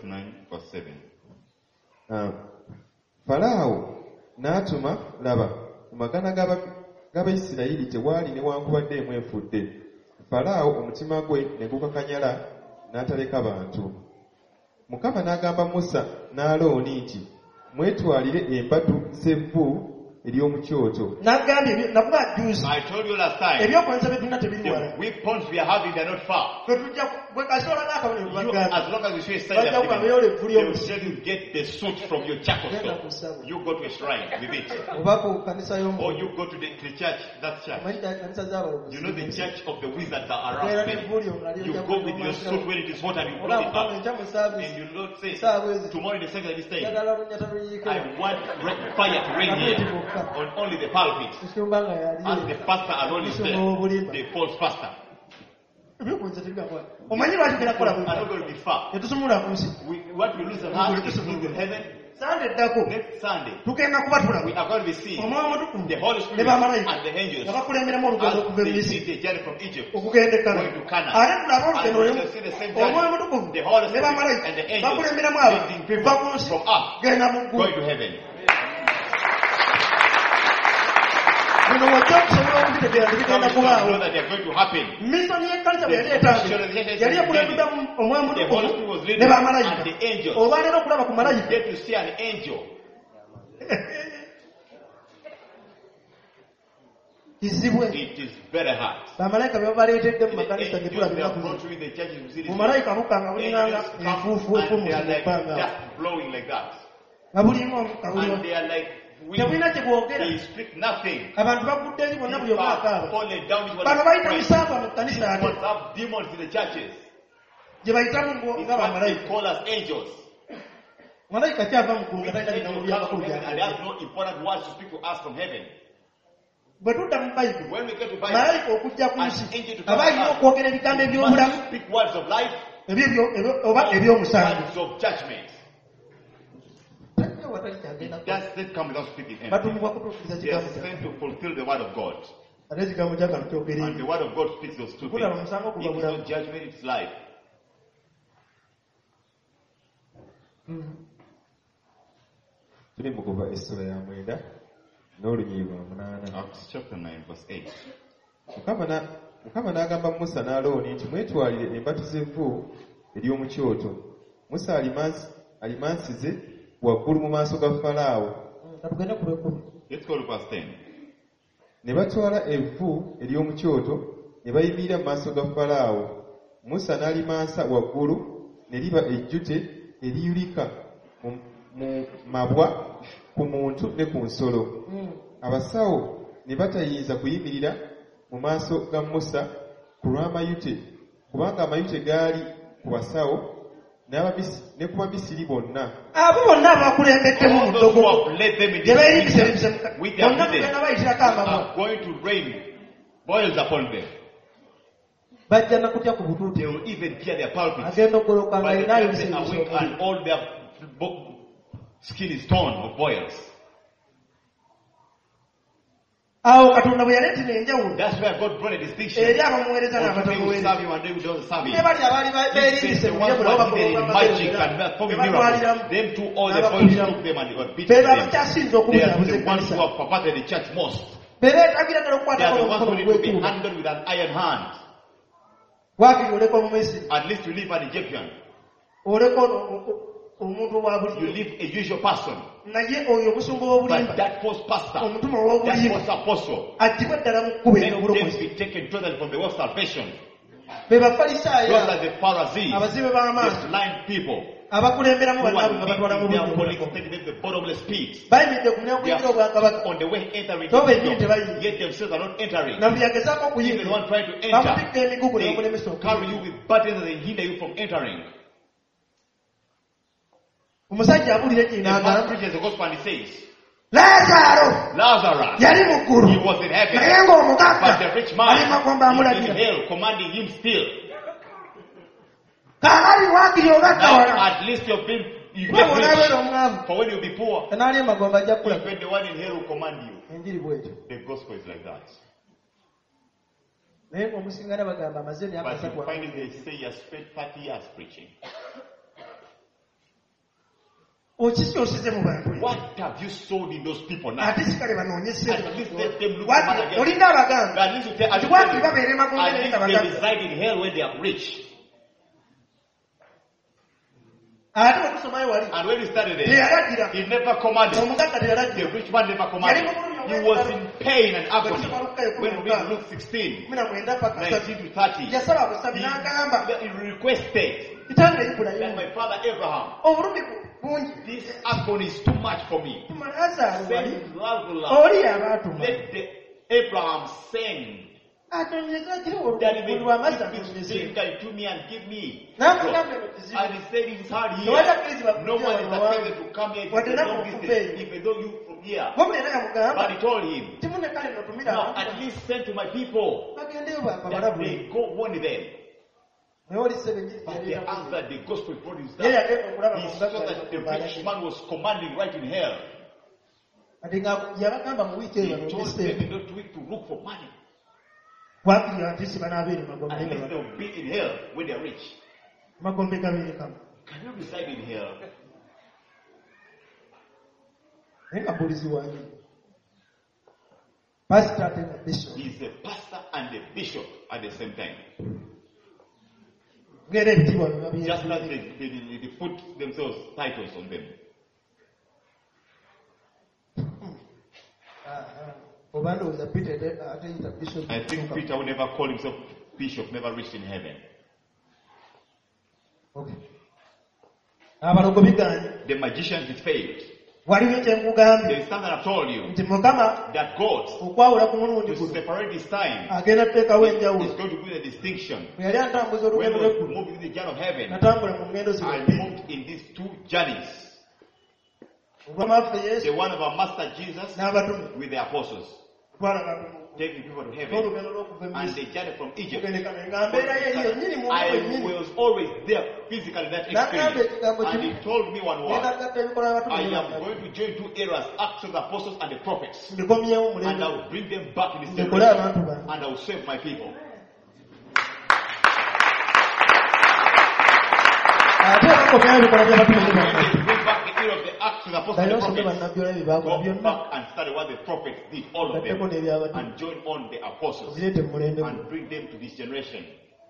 9:7. Falaawo n'atuma, laba, mu magana g'Abayisirayiri tewaali newankubadde emu efudde. Falaawo omutima gwe ne gukakanyala n'ataleka bantu. Mukama n'agamba Musa n'Alooni nti, mwetwalire embatu z'evvu ery'omu kyoto. Nagambye nakuba juice. I told you last time. Ebyokulwanyisa bye tulina tebiri wala. The weapons we are having, they are not far. Tujja bwe kasola n'akabonero You, bagamba. as long as you show a sign Bajja of kukamera giving, evvu they will ly'omusi. tell you get the suit from your chapel Genda ku store. ssabo. You go to a shrine with it. Oba ku kanisa y'omu. Or you go to the church, that church. Omanyi kanisa z'abalokozi. You know the church of the wizards are Era around n'evvu many. lyo nga You lyojja go with your kuba suit when it is hot and you Oba blow it Mukama up. enkya mu service. And you don't say, Saawa ezi. tomorrow in the second of this day, Njagala lunyata luyiiko. I want fire to rain here on only the pulpit. Musumba nga yali. As the pastor alone is there, the false pastor. Ebyokulwanyisa tebigamba. Omanyi lwaki tugenda kukola I'm bwe. not going to be far. Tetusumula ku nsi. What we lose on earth is lose in heaven. Sande eddako. Next Sunday, Tugenda kuba we tulaba. are going to be seeing Omwoyo Omutukuvu the Holy ne Spirit bamalayika and the angels nga bakulemberemu olugendo okuva as e they Misiri see the journey from Egypt. okugenda e Going to Kana. Canaan. Ate tulaba olugendo And we lumu. shall see the same Omwoyo journey. Omutukuvu The Holy ne Spirit bamalayika and the angels bakulemberemu abantu leading kuva people ku nsi from earth genda mu ggulu. going to heaven. Bino wajja okusobola okubitegeera tebigenda Know kubaawo. that they are going to happen. Misoni y'ekkanisa bwe yali etambula yali ekulembeddamu Omwoyo Omutukuvu ne bamalayika. And the angels. Olwaleero okulaba ku You malayika. get to see an angel. Kizibwe. It is very hard. Bamalayika be babaleetedde mu The makanisa angels ge tulabira they have ku brought you in the churches, you see this. mumalayika bukanga bulinganga Angels enfuufu come and efumusi they are mu like bbanga just blowing like that. nga bulimu nga bulimu And they are like tebulina kye bwogera they speak nothing. abantu bagudde eri bonna buli People omwaka are abo falling down is what bano is bayita praying. musaafa mu kkanisa ate People have demons in the churches. gye bayitamu It's nga what they bamalayika call as angels. malayika kyava mu ggulu nga Which talina angels bigambo come from byakulu heaven and byakulu has no important words to speak to us from heaven. bwe tudda mu bayibuli When we get to Bible, malayika okujja ku an nsi angel to come aba alina to okwogera ebigambo us, eby'obulamu must speak words of life, oba eby'omusango words of judgment. tajja watali kyagenda It doesn't come without speaking anything. batumibwa kutuukiriza They are kigambo kya sent to fulfill the word of God. ate ekigambo kyagala kyogere And the word of God speaks those two Kulaba things. musango It is kugabula. not judgment, it's life. Tuli mu kuva essula ya mwenda n'olunyiriri lwa 8. Acts chapter 9 verse 8. Mukama n'agamba Musa n'Alooni nti mwetwalire embatu z'evvu ery'omu kyoto. Musa alimansize waggulu mu maaso ga Falaawo. katugenda ku lwekumi Let's go to verse 10. Ne batwala evvu ery'omu kyoto ne bayimirira mu maaso ga Falaawo. Musa n'alimansa waggulu ne liba ejjute eriyulika mu mabwa ku muntu ne ku nsolo. Abasawo ne batayinza kuyimirira mu maaso ga Musa ku lw'amayute, kubanga amayute gaali ku basawo ne ku Bamisiri bonna. abo bonna abakulembeddemu mu All those who ddogo have led them in gye beeyingiza this ebise with their bonna tugenda bayitirako amabwa are going to rain boils upon them. bajja na kutya ku butuuti They will even tear their pulpits. agenda okugoloka nga By the alina time ebise they awake ebisomuli and all their skin is torn of boils. awo katonda bwe yaleetera enjawulo That's where God brought a distinction. eri abamuweereza Or people who n'abatamuweereza serve you and they who don't serve you. ne bali abaali beerindise The mu ones bye who bwe are given in magic and performing miracles, them too, all the boils took them and were beaten be them. abakyasinze They okubuyaabuza are the ones ekkanisa who have perverted the church most. be beetagira ddala They are okukwatako the ones who n'omukono need to be gw'ekyuma handled with an iron hand. waakiri oleka omumisiri At least to leave an Egyptian. oleka You leave a usual person. But that false pastor, that false apostle, then be taken totally from the way of salvation. Those are the Pharisees, the blind people. Who are leading their colleagues, taking them the bottomless pits. They are on the way entering the kingdom, yet themselves are not entering. Even one trying to enter, they carry you with burdens and they hinder you from entering. The man preaches the gospel and he says, Lazarus, he was in heaven, but the rich man is in hell, commanding him still. At least you've been rich, for when you'll be poor, even the one in hell will command you. The gospel is like that. But you find it, they say you have spent 30 years preaching. What have you sold in those people now? At least let them look at at least they reside in hell where they are rich. And when he started it, he never commanded. The rich man never commanded. He was in pain and agony. When we read Luke 16, 19 to 30, he requested that my father Abraham, this agony is too much for me. Send Lazarus. Let Abraham send. That he may take to me and give me. And he said in his heart here, no one is expected to come here even though you from here. But he told him, now at least send to my people that they go warn them. But they answered the gospel brought his down. He saw that the rich man was commanding right in hell. He told them not to look for money. At least they'll be in hell when they're rich. Can you reside in hell? He's a pastor and a bishop at the same time. Just as they put themselves titles on them. I think Peter would never call himself bishop, never reached in heaven. Okay. The magicians failed. There is something I've told you that God, to separate His time, is going to be a distinction. When we moved in the journey of heaven, I moved in these two journeys. The one of our Master Jesus with the apostles, taking people to heaven, and they journeyed from Egypt. I was always there physically in that experience, and he told me one word: I am going to join two eras, Acts of the Apostles and the Prophets, and I will bring them back in this generation, and I will save my people. Bring back the era of the Acts of the Apostles and the Prophets. Go back and study what the prophets did, all of them, and join on the apostles and bring them to this generation.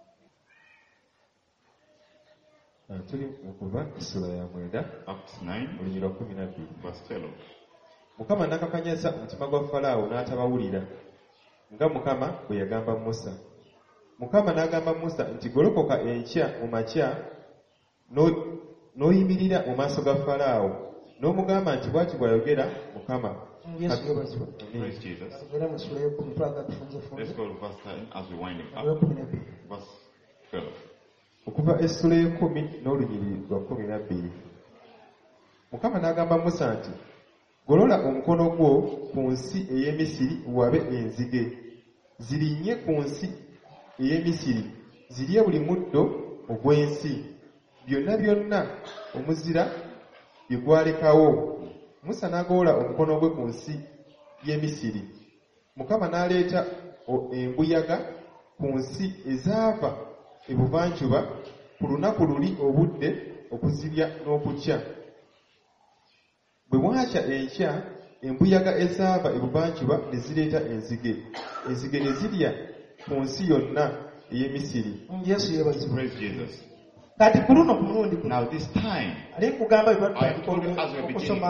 Acts 9, verse 12. Mukama n'akakanyaza omutima gwa Falaawo n'atabawulira nga Mukama bwe yagamba Musa. Mukama n'agamba Musa nti golokoka enkya mu makya n'oyimirira mu maaso ga Falaawo n'omugamba nti bw'ati bw'ayogera Mukama. Praise Jesus. Let's go to verse 10 as we wind up. Verse 12. Okuva essula 10 n'olunyiriri lwa 12. Mukama n'agamba Musa nti golola omukono gwo ku nsi ey'e Misiri wabe enzige zirinnye ku nsi ey'e Misiri zirye buli muddo ogw'ensi byonna byonna omuzira bye gwalekawo. Musa n'agolola omukono gwe ku nsi y'e Misiri. Mukama n'aleeta embuyaga ku nsi ezaava ebuvanjuba ku lunaku luli obudde okuzibya n'okukya. Bwe mwakya enkya embuyaga ezaava ebuvanjuba ne zireeta enzige. Enzige ne zirya ku nsi yonna ey'e Misiri. Praise Jesus. Now this time, I told you as we begin,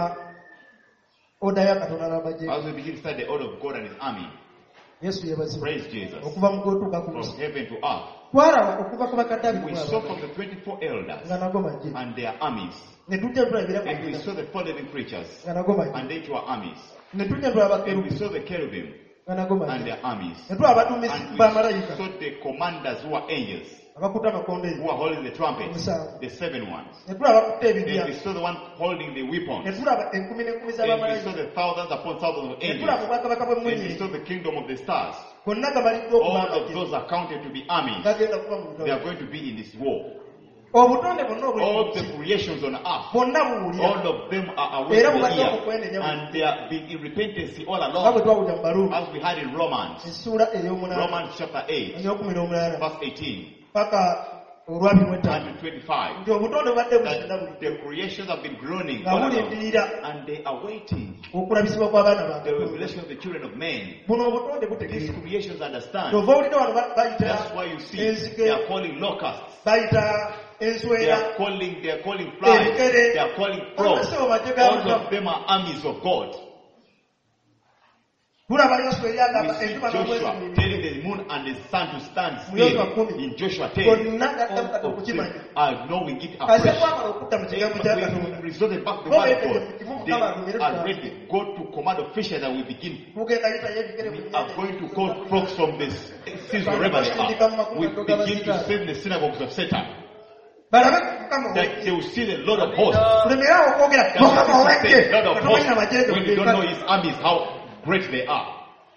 as we begin to study the order of God and His army. Praise Jesus. From heaven to earth. We saw from the 24 elders and their armies. And we saw the 4 living creatures and they too are armies. And we saw the cherubim and their armies. And we saw the commanders who are angels, who are holding the trumpets, the 7 ones. And we saw the one holding the weapons. And we saw the thousands upon thousands of angels. And we saw the kingdom of the stars. All of those are counted to be armies. They are going to be in this war. All the creations on earth, all of them are awaiting the year, and they have been in repentance all along, as we had in Romans chapter 8, verse 18 and 25, that the creations have been groaning all along, and they are waiting the revelation of the children of men. These creations understand. That's why you see they are calling locusts. They are calling flies. They are calling frogs. All of them are armies of God. We see Joshua telling the moon and the sun to stand still. In Joshua 10, all of them are knowing it afresh. When we resorted back to the word of God, they are ready. God to command of fishes that we begin. We are going to call frogs from the seas wherever they are. We begin to save the synagogues of Satan. That they will see the Lord of hosts. That Lord of hosts, when they don't know his armies, how great they are.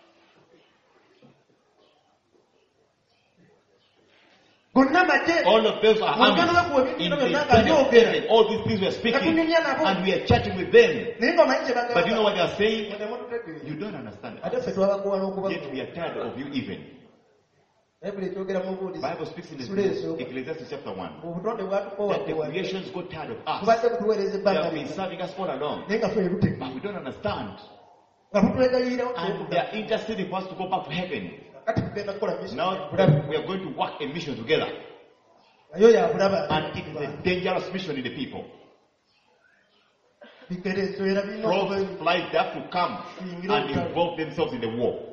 All of those are armies in the all these things we are speaking and we are chatting with them. But you know what they are saying? You don't understand. Yet we are tired of you even. The Bible speaks in the Ecclesiastes chapter 1 that the creations got tired of us. They have been serving us all along, but we don't understand. And they are interested in us to go back to heaven. Now we are going to work a mission together, and it is a dangerous mission in the people. Frogs, flies, they have to come and involve themselves in the war.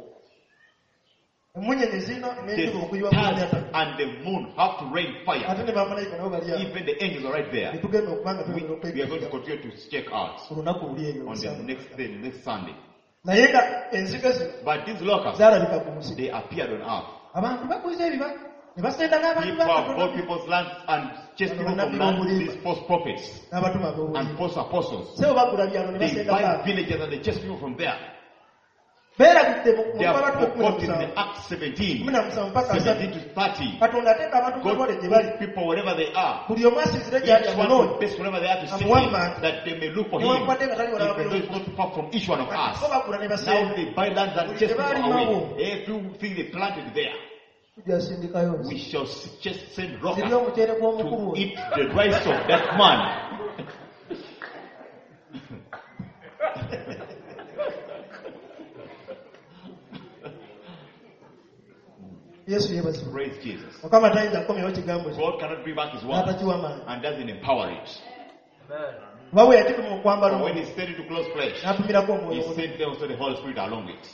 The stars and the moon have to rain fire. Even the angels are right there. We are going to continue to check out on the next day, next Sunday. But these locusts, they appeared on earth. People have bought people's lands and chased people from land, these false prophets and false apostles. They buy villages and they chase people from there. They are caught in the Acts 17 to 30. God puts people wherever they are. Each one to best wherever they are to seek him, that they may look for him, even though it's not far from each one of us. Now they buy lands and chase people away. Everything they planted there, we shall just send rockets to eat the rice of that man. Praise Jesus. God cannot bring back his word and doesn't empower it. But when he sent it to close flesh, he sent also the Holy Spirit along it.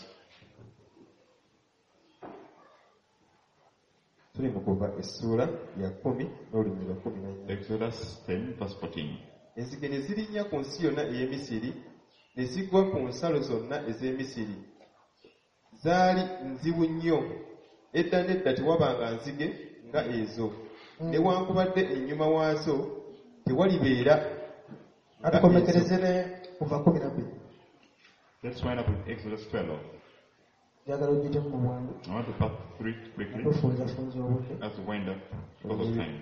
Exodus 10 verse 14. Enzige ne zirinnya ku nsi yonna ey'Emisiri ne zigwa ku nsalo zonna ez'Emisiri. Zaali nzibu nnyo. Edda nedda tewabanga nzige nga ezo. Newankubadde ennyuma waazo tewalibeera. Atukomekerezene kuva 12. Let's wind up with Exodus 12. I want to pass through it quickly as we wind up because of time.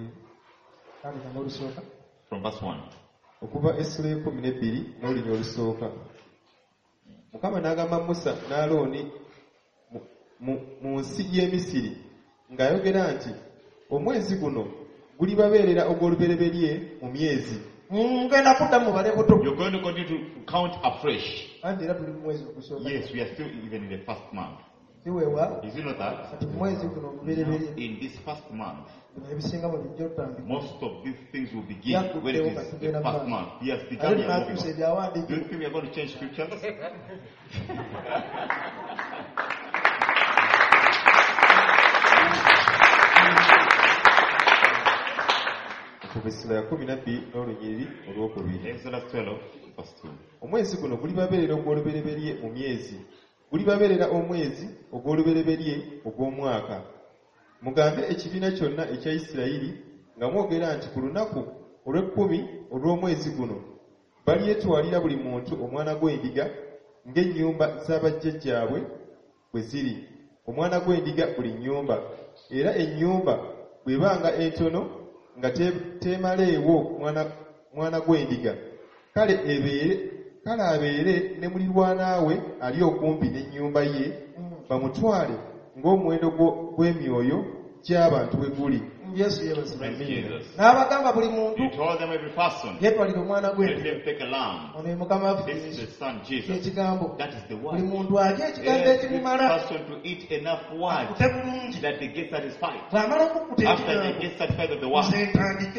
From verse 1. Okuva essula 12 n'olunya olusooka. Mukama n'agamba Musa ne Alooni mu nsi y'Emisiri ng'ayogera nti omwezi guno gulibabeerera ogw'olubereberye mu myezi. You're going to continue to count afresh. Yes, we are still even in the first month. Is it not that? In this first month, Most of these things will begin when it is the first month. He has begun. Do you think we are going to change scriptures? Exodus 12, verse 2. Omwezi guno gulibabeerera ogw'olubereberye mu myezi, gulibabeerera omwezi ogw'olubereberye ogw'omwaka. Mugambe ekibiina kyonna ekya Isirayiri nga mwogera nti ku lunaku olw'ekkumi olw'omwezi guno balyetwalira buli muntu omwana gw'endiga ng'ennyumba z'abajjajjaabwe bwe ziri, omwana gw'endiga buli nnyumba, era ennyumba bw'ebanga entono nga teemaleewo mwana gw'endiga, kale abeere ne mulirwanaawe ali okumpi n'ennyumba ye, bamutwale ng'omuwendo gw'emyoyo gy'abantu bwe guli. N'abagamba buli muntu yetwalire omwana gw'endiga. Ono ye Mukama waffe ekigambo. Buli muntu alya ekigambo ekimumala akute bulungi. Bw'amala okukuta ekigambo nze ntandike.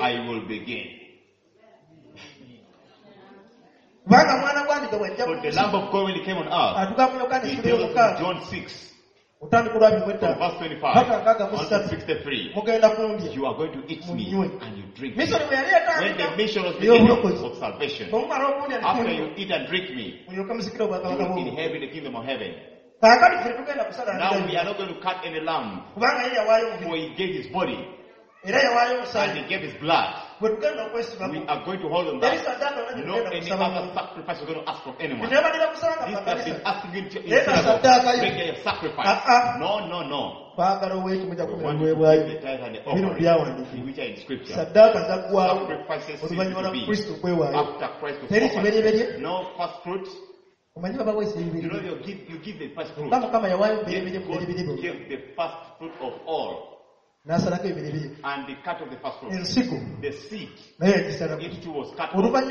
Kubanga mwana gw'endiga bw'ajja ku nsi atuuka mu Yokaana 6. Utandika olwabiri mu etaano mpaka nkaaga mu ssatu mugenda kundya munywe. Misoni bwe yali etandika ey'obulokozi bw'omumala okundya mulyoke musikire obwakabaka bw'omwo. Kaakati ffe tugenda kusala kubanga ye yawaayo omubiri era yawaayo omusaayi. Bwe tugenda okwesiba we are going to hold on that. No any other sacrifice we're going to ask from anyone. This has been asking you to make your sacrifice. No. We want to give the tithe and the offering which are in scripture. Sacrifices seem to be after Christ was offered. No first fruits. You know you give the first fruit. Yes, God gave the first fruit of all. And the cut of the first fruit. The seed. It too was cut off. After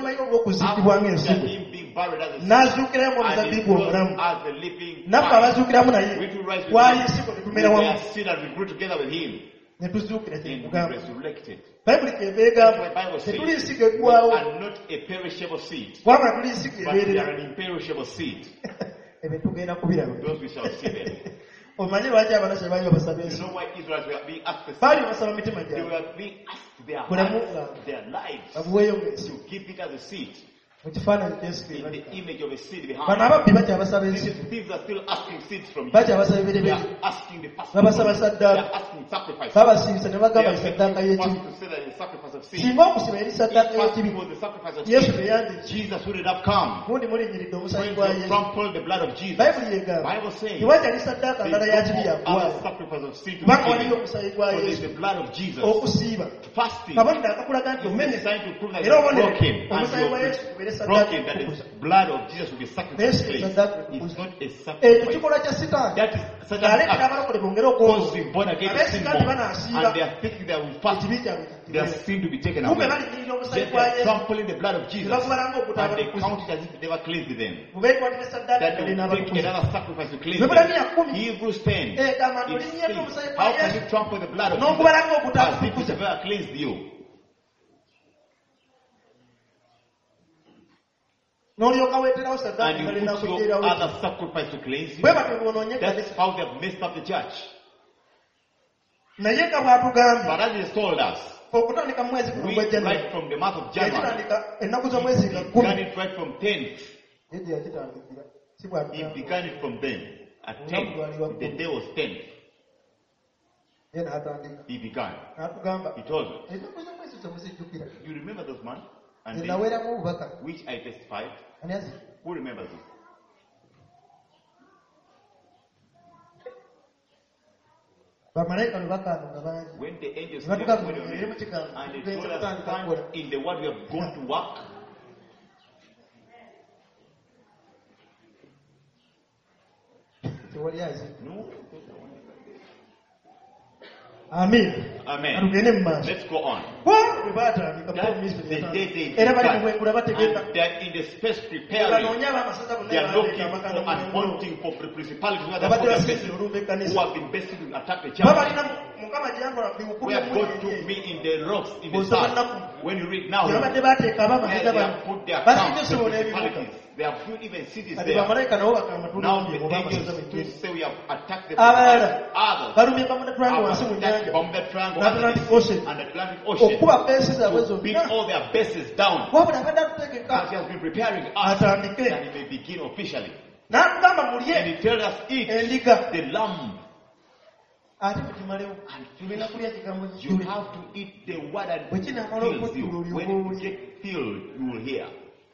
him being buried as a seed. And he rose as a living vine. We too rise with him. We are seed and we grew together with him. And we resurrected. The Bible says we are not a perishable seed, but we are an imperishable seed. Those we shall see them. You know why Israelites were being asked the same? They were being asked their hearts, their lives, to give it as a seed. In the image of a seed behind. Thieves are still asking seeds from you. They are asking the first. They are asking sacrifice. They are asking to say that the sacrifice of seed. If first was the sacrifice of seed, Jesus wouldn't have come. When you trample the blood of Jesus, the Bible says there is no other sacrifice of seed to be given. For there is the blood of Jesus. Fasting is designed to prove that you are broken and you are broken, that the blood of Jesus will be sacrificed. It's not a sacrifice. That is Satan's act, causing born again to sin more. And they are thinking that with fasting, their sin to be taken away. Yet they are trampling the blood of Jesus, and they count it as if it never cleansed them. That they will take another sacrifice to cleanse them. Hebrews 10, it says, how can you trample the blood of Jesus as if it never cleansed you? And you put your other sacrifice to cleanse you. That's how they have messed up the church. But as he has told us, we right from the month of January, he began it right from 10th. He began it from then. At 10th, the day was 10th. He began. He told us. You remember those months? And then, which I testified. Who remembers it? When the angels came and they told us stand in the word we have gone to work. No. Amen. Amen. Let's go on. the day they and they are in the space preparing. They are looking for and wanting for principalities who have been based to attack the church. Where God took me in the rocks in the stars. When you read now, they have put their camps in principalities. They have built even cities there. Now the angels to say we have attacked the principalities. Others have attacked Bombay Triangle and the Atlantic Ocean to beat all their bases down. But he has been preparing us that he may begin officially. And he tells us, eat the lamb. And you have to eat the word that fills you. When you get filled, you will hear.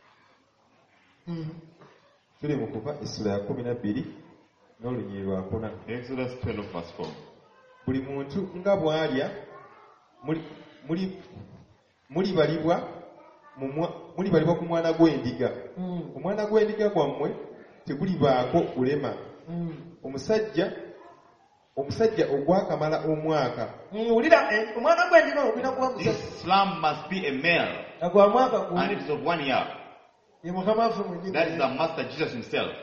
Exodus 12 verse 4. Buli muntu nga bw'alya mulibalibwa ku mwana gw'endiga. Omwana gw'endiga gwammwe tegulibaako ulema. Omusajja ogwakamala omwaka. This lamb must be a male, and it is of 1 year. That is the Master Jesus himself.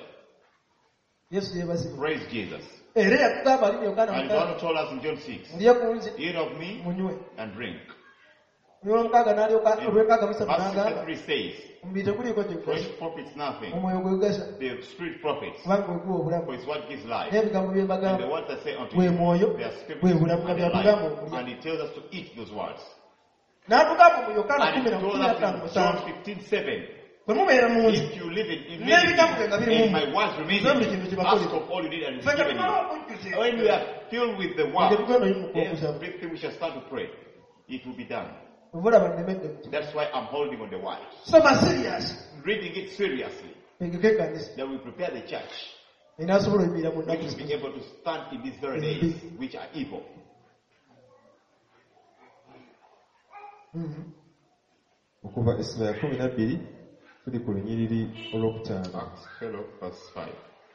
Praise Jesus. And God told us in John 6, eat of me and drink. And verse 3 says, flesh profits nothing. The spirit profits. For it's what gives life. And the words I say unto you, they are spirit and they are life. And he tells us to eat those words. And he told us in John 15:7, if you live in me and my words remain in you, ask of all you need and it is given you. When we are filled with the word, everything we shall start to pray, it will be done. That's why I'm holding on the word. Reading it seriously. That we prepare the church, which will be able to stand in these very days, which are evil. Okuva Esaya 12 tuli ku lunyiriri olwokutaano. Verse 5.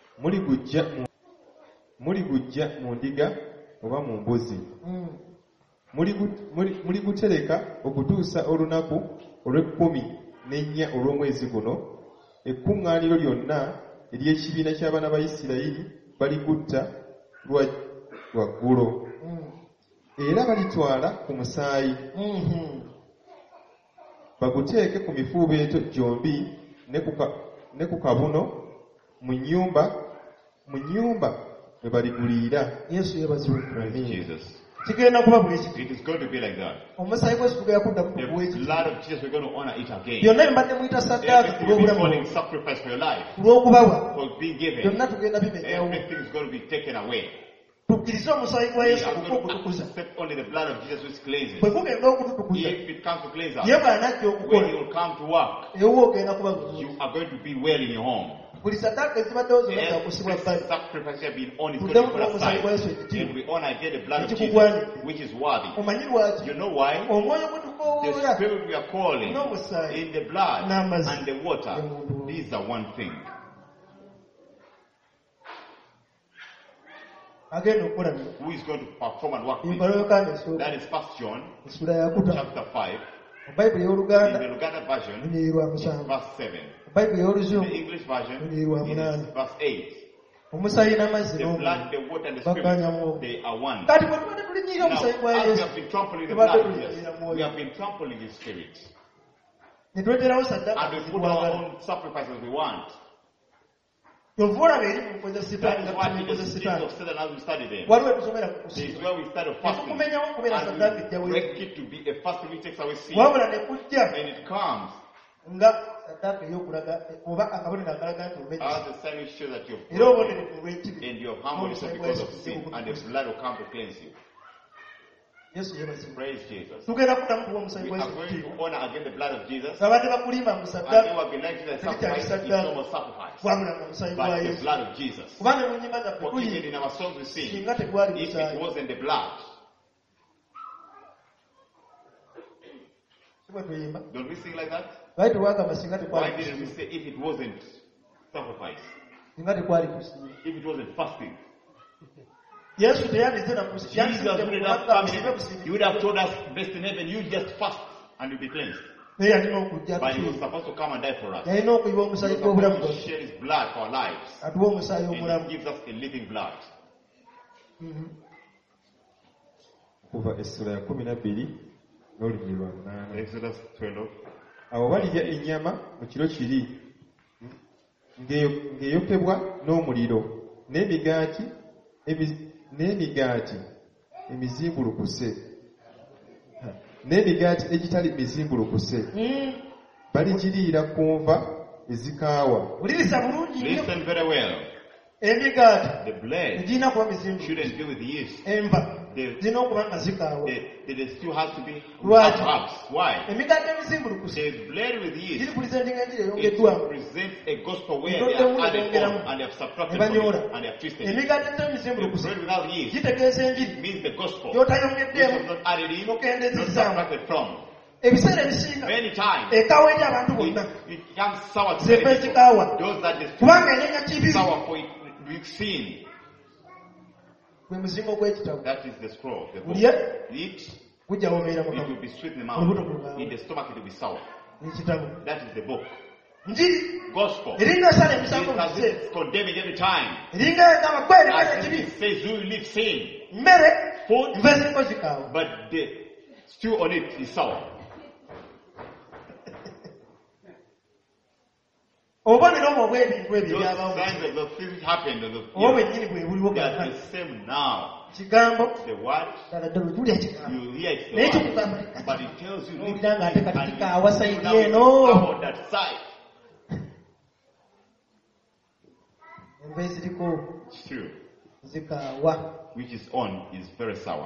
Muligujja mu ndiga oba mu mbuzi. Muligutereka okutuusa olunaku olw'14 olw'omwezi guno. Ekkuŋŋaaniro lyonna ery'ekibiina ky'abaana ba Isirayiri baligutta lwaggulo. Era balitwala ku musaayi. Baguteeke ku mifuubeeto gyombi ne ku kabuno mu nnyumba mwe baliguliira. Yesu yeebazibwe. It is going to be like that. The blood of Jesus, we're going to honor it again. Everything will be falling sacrifice for your life, for being given. Everything is going to be taken away. We are going to accept only the blood of Jesus which cleanses. If it comes to cleanse us, when you will come to work, you are going to be well in your home. Every sacrifice have been on is going to be put aside. And we honor again the blood of Jesus, which is worthy. You know why? The spirit we are calling in the blood and the water, these are one thing. Who is going to perform and work this? That is 1 John chapter 5. In the Luganda version, it's verse 7. In the English version, it is verse 8. The blood, the water, and the spirit, they are one. Now, as we have been trampling the blood of Jesus, we have been trampling His spirit. And we put our own sacrifices we want. That is why in the cities of Satan, as we study them, this is where we start fasting. And we break it to be a fasting which takes away sin. And it comes as the sign which shows that you've broken and you have harmed yourself because of sin, and the blood will come to cleanse you. Praise Jesus. We are going to honor again the blood of Jesus. And they will be like Jesus sacrifice, it's no more sacrifice. But the blood of Jesus. For even in our songs we sing, if it wasn't the blood. Don't we sing like that? Why didn't we say if it wasn't sacrifice? If it wasn't fasting? Jesus would have come, you would have told us, best in heaven, you just fast and you'll be cleansed. But he was supposed to come and die for us. He was supposed to shed his blood for our lives. And he gives us a living blood. Exodus 12. Awo balirya ennyama mu kiro kiri ng'eyokebwa n'omuliro n'emigaati emizimbulukuse n'emigaati egitali mizimbulukuse baligiriira ku nva ezikaawa. Listen very well. The bread shouldn't be with yeast. There still has to be herbs. Why? The bread with yeast, it represents a gospel where they have added on and they have subtracted from it and they have twisted it. The bread without yeast means the gospel, which was not added in, not subtracted from. Many times it becomes sour to those that destroy sour for it with sin. That is the scroll. The book. Eat, it will be sweet in the mouth. In the stomach it will be sour. That is the book. Gospel. It has condemning every time. As it says you will live sin. Food, but the stew on it is sour. Those signs of the things happened. They are the same now. The word, you hear it's the word, but it tells you and you on that side. It's true. Which is on is very sour.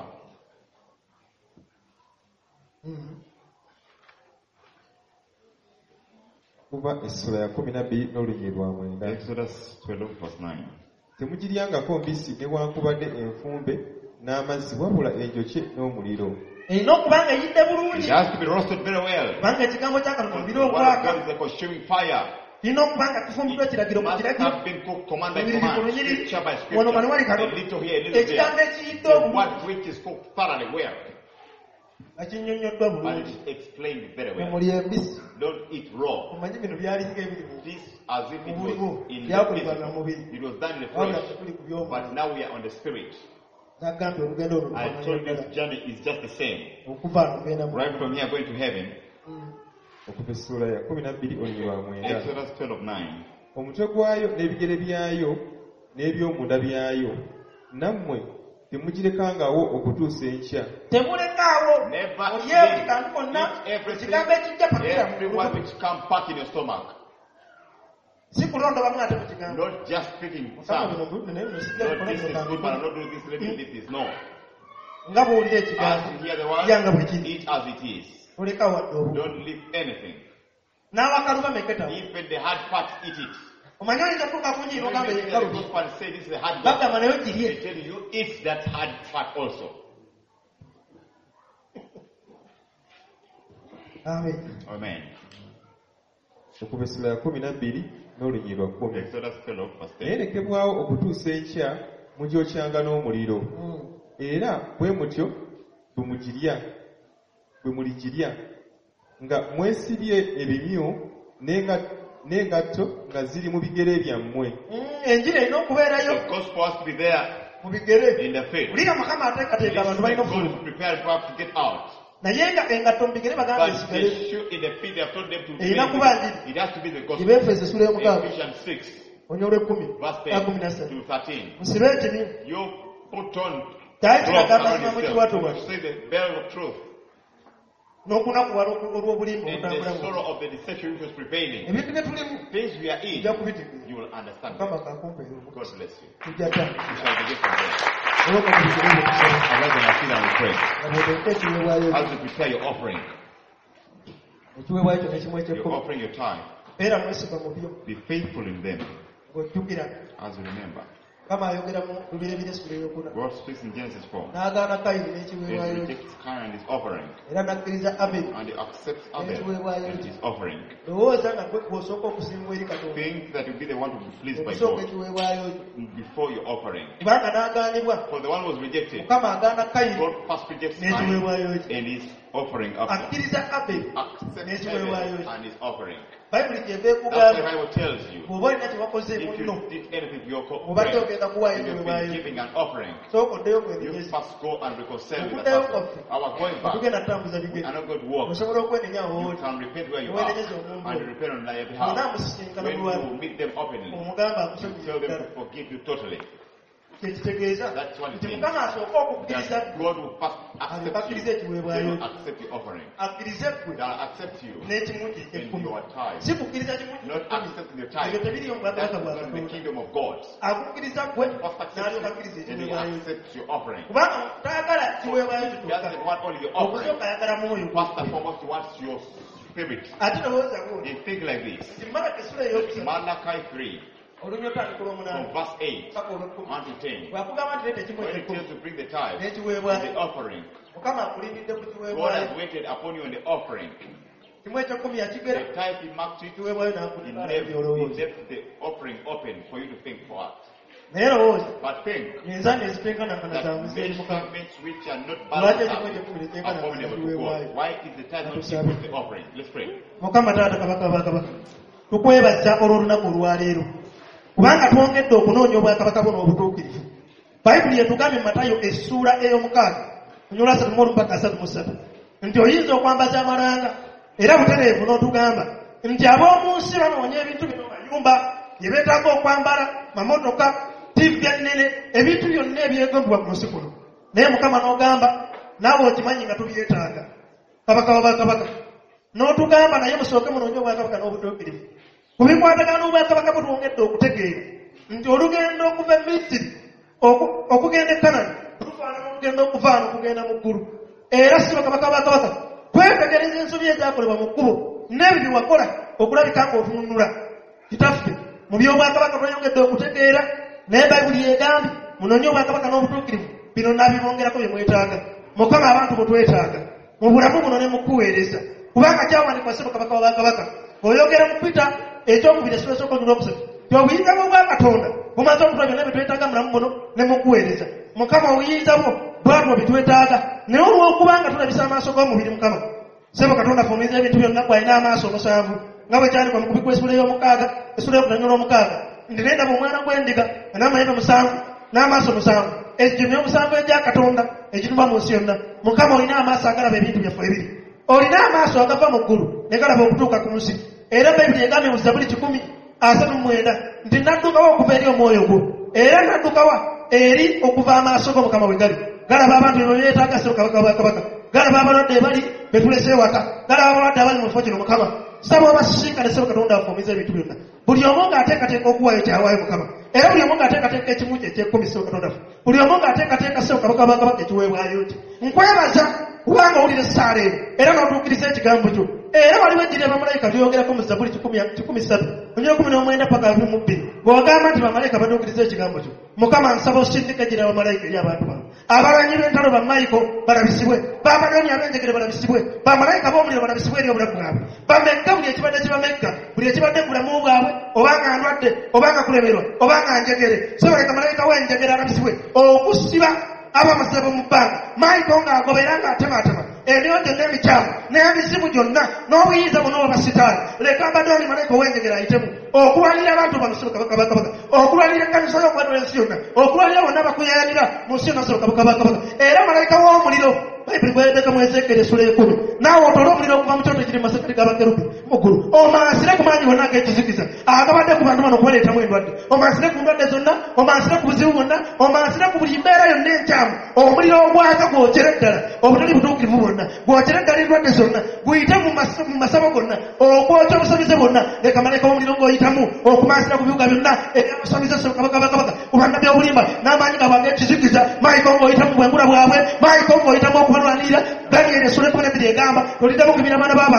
Exodus 12 verse 9. Temugiryangako mbisi newankubadde enfumbe n'amazzi wabula enjokye n'omuliro. It has to be roasted very well. God is a consuming fire. It must have been cooked command by command, scripture by scripture, a little here, a little there. The word which is cooked thoroughly well. And it is explained very well. Don't eat raw. This as if it was in the physical. It was done in the flesh. But now we are on the spirit. I told this journey is just the same. Right from here going to heaven. Exodus 12:9. Omutwe gwayo n'ebigere byayo n'ebyomunda byayo nammwe temugirekangawo okutuusa enkya. Everyone which come back in your stomach. Not just picking some. Not this is good, but I'm not doing this, let me leave this. No. As you hear the word, eat as it is. Don't leave anything. Even the hard parts, eat it. The gospel say this is the hard part. They tell you eat that hard part also. Amen. Exodus 12 verse 10. Erekebwawo okutuusa enkya mugyokyanga n'omuliro. Era bwe mutyo bwe muligirya nga mwesibye ebimyu n'engatto nga ziri mu bigere byammwe. The gospel has to be there in the faith. God is prepared for us to get out. But the shoe in the feet they have told them to remain. It has to be the gospel. Ephesians 6 verse 10 to 13. You put on clothes around yourself. You say the belt of truth. And the sorrow of the deception which was prevailing. Things we are in, you will understand. God bless you. We shall begin from there. I'd like to feel and pray. As you prepare your offering, your offering your time, be faithful in them as you remember. God speaks in Genesis 4. He rejects Cain and his offering, and he accepts Abel and his offering. Think that you'll be the one to be pleased by God before your offering. For the one who was rejected, God first rejects Cain and his offering up. Accepts Abel and his offering. That's what the Bible tells you. If you did anything to your friend, if you've been giving an offering, you must go and reconcile with that person. Our going back, we are not going to walk. You can repent where you are and repent on their behalf. When you meet them openly, you tell them to forgive you totally. That's what it means. That God will first accept you. They will accept your offering. They'll accept you in your tithe. Not accepting your tithe. That's not the kingdom of God. First accept you, then he accepts your offering. He doesn't want only your offering. First and foremost, he wants your spirit. You think like this. Malachi 3. From verse 8 unto 10. When it tells to bring the tithe and the offering, God has waited upon you in the offering. The tithe he marked it, he left the offering open for you to think for us. But think that many statements which are not balanced are abominable to God. Why is the tithe not equal to the offering? Let's pray. Kubanga twongedde okunoonya obwakabaka buno obutuukirivu. Bayibuli etugambye Matayo essula ey'omukaaga onyola 3:33 nti oyinza okwambaza amalanga era butereevu n'otugamba nti ab'omu nsi banoonya ebintu bino mayumba bye beetaaga okwambala, mamotoka, ttivi ennene, ebintu byonna ebyegomba ku nsi kuno. Naye Mukama n'ogamba naawe okimanyi nga tubyetaaga. Kabaka w'abakabaka n'otugamba naye musooke munoonye obwakabaka n'obutuukirivu. Kubikwatagana n'obwakabaka butwongedde okutegeera nti olugendo okuva e Misiri okugenda e Kanani lufaanana olugendo okuvaana okugenda mu ggulu. Era si bakabaka bakabaka kwetegereza ensobi ezaakolebwa mu kkubo n'ebyo bye wakola okulabika ng'otununula. Kitaffe mu by'obwakabaka tweyongedde okutegeera naye Bayibuli egambye munoonye obwakabaka n'obutuukirivu, bino nabibongerako bye mwetaaga. Mukama abantu bwe twetaaga mu bulamu buno ne mu kuweereza, kubanga kyawandiikwa si bakabaka w'abakabaka. Oyogera mu Peter ekyokubiri essula esooka obuyinza bwa Katonda bumaze okukola byonna bye twetaaga mulamu buno ne mu kuweereza. Mukama obuyinza bwo bwatwo bye twetaaga, naye olw'okubanga tulabisa amaaso g'omubiri Mukama sebo Katonda afumiza ebintu byonna gw'alina amaaso omusanvu nga bwe kyandikwa mu kubikwa essula ey'omukaaga essula y'okutanyula omukaaga nti ne ndaba omwana gw'endiga n'amayembe musanvu n'amaaso musanvu. Egyo n'omusanvu egya Katonda egituma mu nsi yonna. Mukama olina amaaso agalaba ebintu byaffe ebiri. Olina amaaso agava mu ggulu ne galaba okutuuka ku nsi. Era Bayibuli egambye mu Zabuli 10:39 nti naddukawo okuva eri omwoyo gwo, era naddukawa eri okuva amaaso go Mukama we gali. Galaba abantu bye beetaaga sebo kabaka, galaba abalwadde bali betulese ewaka, galaba abalwadde abali mu kifo kino Mukama. Saba abasisinkane sebo Katonda afumiza ebintu byonna. Buli omu ng'ateekateeka okuwaayo kyawaayo Mukama. Era buli omu ng'ateekateeka ekimu kye eky'ekkumi sebo Katonda. Buli omu ng'ateekateeka sebo kabaka ekiweebwayo nti nkwebaza kubanga owulira essaala eno era n'otuukiriza ekigambo kyo. Era waliwo ejjira bamalayika byogerako mu Zabuli 13:19 paka 22 bw'ogamba nti bamalayika batuukiriza ekigambo kyo. Mukama nsaba osindika ejjira bamalayika eri abantu bano. Abalanyi b'entalo bamalayiko balabisibwe, bamalanyi ab'enjegere balabisibwe, bamalayika b'omuliro balabisibwe eri obulamu bwabwe. Bamegga buli ekibadde kibamegga, buli ekibadde ku bulamu bwabwe, obanga ndwadde, obanga kulemerwa, obanga njegere. So baleka malayika w'enjegere alabisibwe okusiba abamasabo mu bbanga, malayika ng'agobera ng'atemaatema ebyojo n'emikyamu n'emizimu gyonna n'obuyinza buno obw'abasitaani. Leka Abadooni malayika ow'enjegere ayitemu okulwanira abantu bano sebo kabaka, okulwanira ekkanisa y'okwanula ensi yonna, okulwanira bonna bakuyayanira mu nsi yonna sebo kabaka. Era malayika w'omuliro Bayibuli bw'eteeka mu Ezeekeri essula 10 naawe otole omuliro okuva mu kyoto ekiri mu masekati g'abakerubi mu ggulu, omansire ku maanyi gonna ag'ekizikiza agabadde ku bantu bano okubaletamu endwadde, omansire ku ndwadde zonna, omansire ku buzibu bwonna, omansire ku buli mbeera yonna enkyamu. Omuliro ogwaka gwokere ddala obutali butuukirivu bwonna, gwokere ddala endwadde zonna, guyite mu masabo gonna, okwokya obusomize bwonna. Leka malayika w'omuliro ng'oyitamu okumansira ku bibuga byonna ebyabusomize kabaka kubanga by'obulimba n'amaanyi gabwe ag'ekizikiza. Malayika ng'oyitamu bwengula bwabwe, malayika ng'oyitamu okubalwanirira. Daniel essula 12 egamba toliddamu kubira abaana b'abantu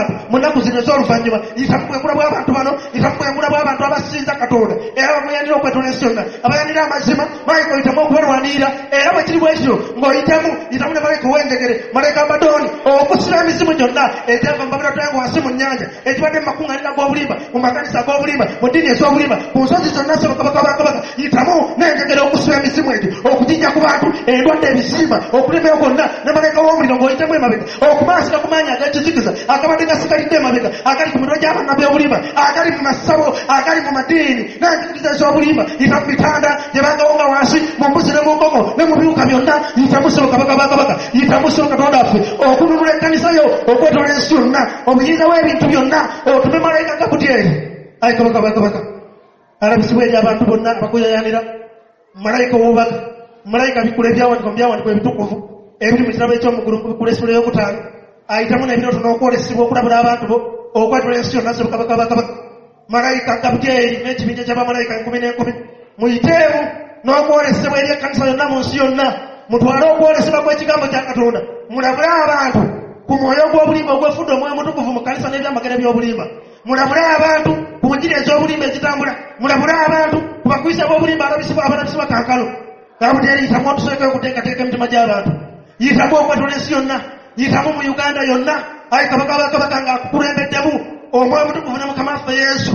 abantu munaku zino ez'oluvannyuma yitamu bwengula bw'abantu bano yitamu bwengula bw'abantu abasinza Katonda era bamuyanira okwetola ensi yonna abayanira amazima malayika oyitamu okubalwanirira era bwe kiri bwekityo ng'oyitamu yitamu ne malayika ow'enjegere malayika Abadooni okusira emizimu gyonna egyava mu mabirato yange wansi mu nnyanja ekibadde mu makuŋŋaaniro g'obulimba mu makanisa g'obulimba mu ddiini ez'obulimba ku nsozi zonna Kabaka yitamu n'enjegere okusira emizimu egyo okujinja ku bantu endwadde ebisimba okulemeyo kwonna ne malayika w'omuliro ng'oyitamu emabega okumansika ku maanyi ag'ekizikiza akabadde gasigalidde emabega agali ku mirwa gy'abannabi obulimba agali mu masabo agali mu madiini n'enjigiriza ez'obulimba yitamu bitanda gye bagawonga wansi mu mbuzi ne mu nkoko ne mu biwuka byonna yitamu Ssebo Kabaka yitamu Ssebo Katonda waffe okununula ekkanisa yo okwetola ensi yonna obuyinza bw'ebintu byonna otume malayika Gabudyeri ayi Kabaka alabisibwa eri abantu bonna abakuyayanira malayika ow'obubaka malayika bikula ebyawandikwa mu byawandikwa ebitukuvu ebiri mu kitabo eky'omugulu bikula essula ey'okutaano ayitamu n'ebirooto n'okwolesebwa okulabula abantu bo okwetola ensi yonna Ssebo Kabaka malayika Gabudyeri n'ekibinja ky'abamalayika 10,000 muyiteemu n'okwolesebwa eri ekkanisa yonna mu nsi yonna mutwale okwolesebwa kw'ekigambo kya Katonda mulabule abantu ku mwoyo gw'obulimba ogwefudde omwoyo mutukuvu mu kanisa n'ebyamagero by'obulimba mulabule abantu ku njiri ez'obulimba ezitambula mulabule abantu ku bakwisa b'obulimba abalabisibwa kankalo Gabudyeri yitamu otusoeke okuteekateeka emitima gy'abantu yitamu okwetola ensi yonna yitamu mu Uganda yonna ayi Kabaka ng'akukulembeddemu omwoyo mutukuvu ne Mukama waffe Yesu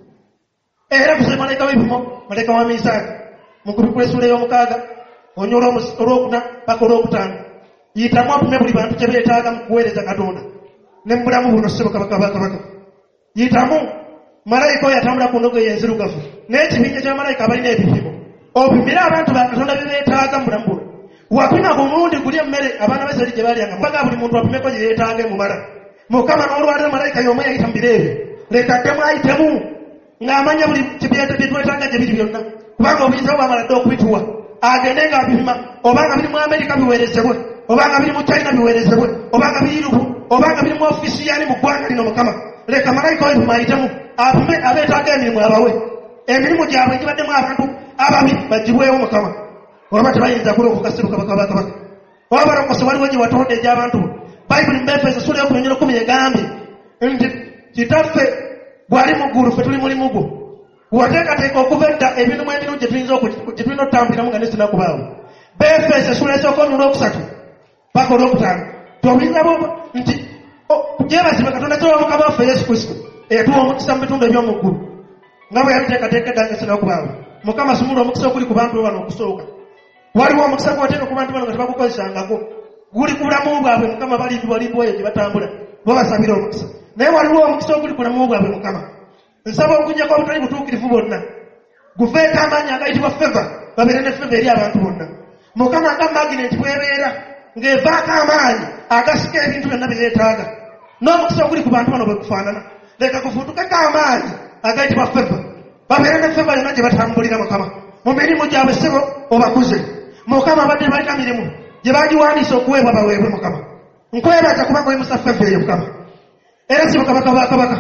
era tuse malayika w'ebipimo malayika wa Misaaka mu kubikula essula ey'omukaaga onyoola olwokuna paka olwokutaano yitamu atume buli bantu kye beetaaga mu kuweereza Katonda ne mu bulamu buno Ssebo Kabaka yitamu malayika oyo atambula ku ndogoyi enzirugavu n'ekibinja ky'amalayika abalina ebipimo opimire abantu ba Katonda bye beetaaga mu bulamu buno wapima ku mulundi guli emmere abaana b'Isirairi gye balyanga mpaka buli muntu apimeko gye yeetaaga emumala Mukama n'olwaliro malayika y'omu yayita mu biro ebyo leka ddemu ayitemu ng'amanya buli bye twetaaga gye biri byonna kubanga obuyinza bw'amala dde okubituwa agende ng'abipima obanga biri mu Amerika biweerezebwe obanga biri mu China biweerezebwe obanga biri Europe obanga biri mu ofiisi yani mu ggwanga lino Mukama leka malayika w'ebipimo ayitemu apime abeetaaga emirimu abawe emirimu gyabwe gibaddemu abantu ababi bagibwewo Mukama oba tebayinza kulokoka Ssebo Kabaka oba balokose waliwo gye watonda egy'abantu Bayibuli mu Efeso essula y'okunyonyera 10 egambye nti kitaffe bw'ali mu ggulu ffe tuli mulimu gwo wateekateeka okuva edda ebintu mu ebiru gye tulina otambuliramu nga nesinakubaawo Befeso essula esooka olwokusatu paka olwokutaano tobuyinza bwo nti gyebazibwe Katonda kyewa Mukama waffe Yesu Kristo etuwa omukisa mu bitundu eby'omu ggulu nga bwe yabiteekateeka edda nga sinakubaawo Mukama sumula omukisa oguli ku bantu bano okusooka waliwo omukisa gwateeka ku bantu bano nga tebagukozesangako guli ku bulamu bwabwe Mukama balindibwa eyo gye batambula bo basabira omukisa naye waliwo omukisa oguli ku bulamu bwabwe Mukama nsaba okujjako obutali butuukirivu bwonna gufeeko amaanyi agayitibwa feva babeere ne feva eri abantu bonna Mukama nga magineti bwebeera ng'evaako amaanyi agasika ebintu byonna bye yeetaaga n'omukisa oguli ku bantu bano bwe gufaanana leka gufuutukeko amaanyi agayitibwa feva babeere ne feva yonna gye batambulira Mukama mu mirimu gyabwe Ssebo obakuze Mukama abadde balina mirimu gye bagiwandiisa okuweebwa baweebwe Mukama nkwebaza kubanga oyimusa feva eyo Mukama era Ssebo Kabaka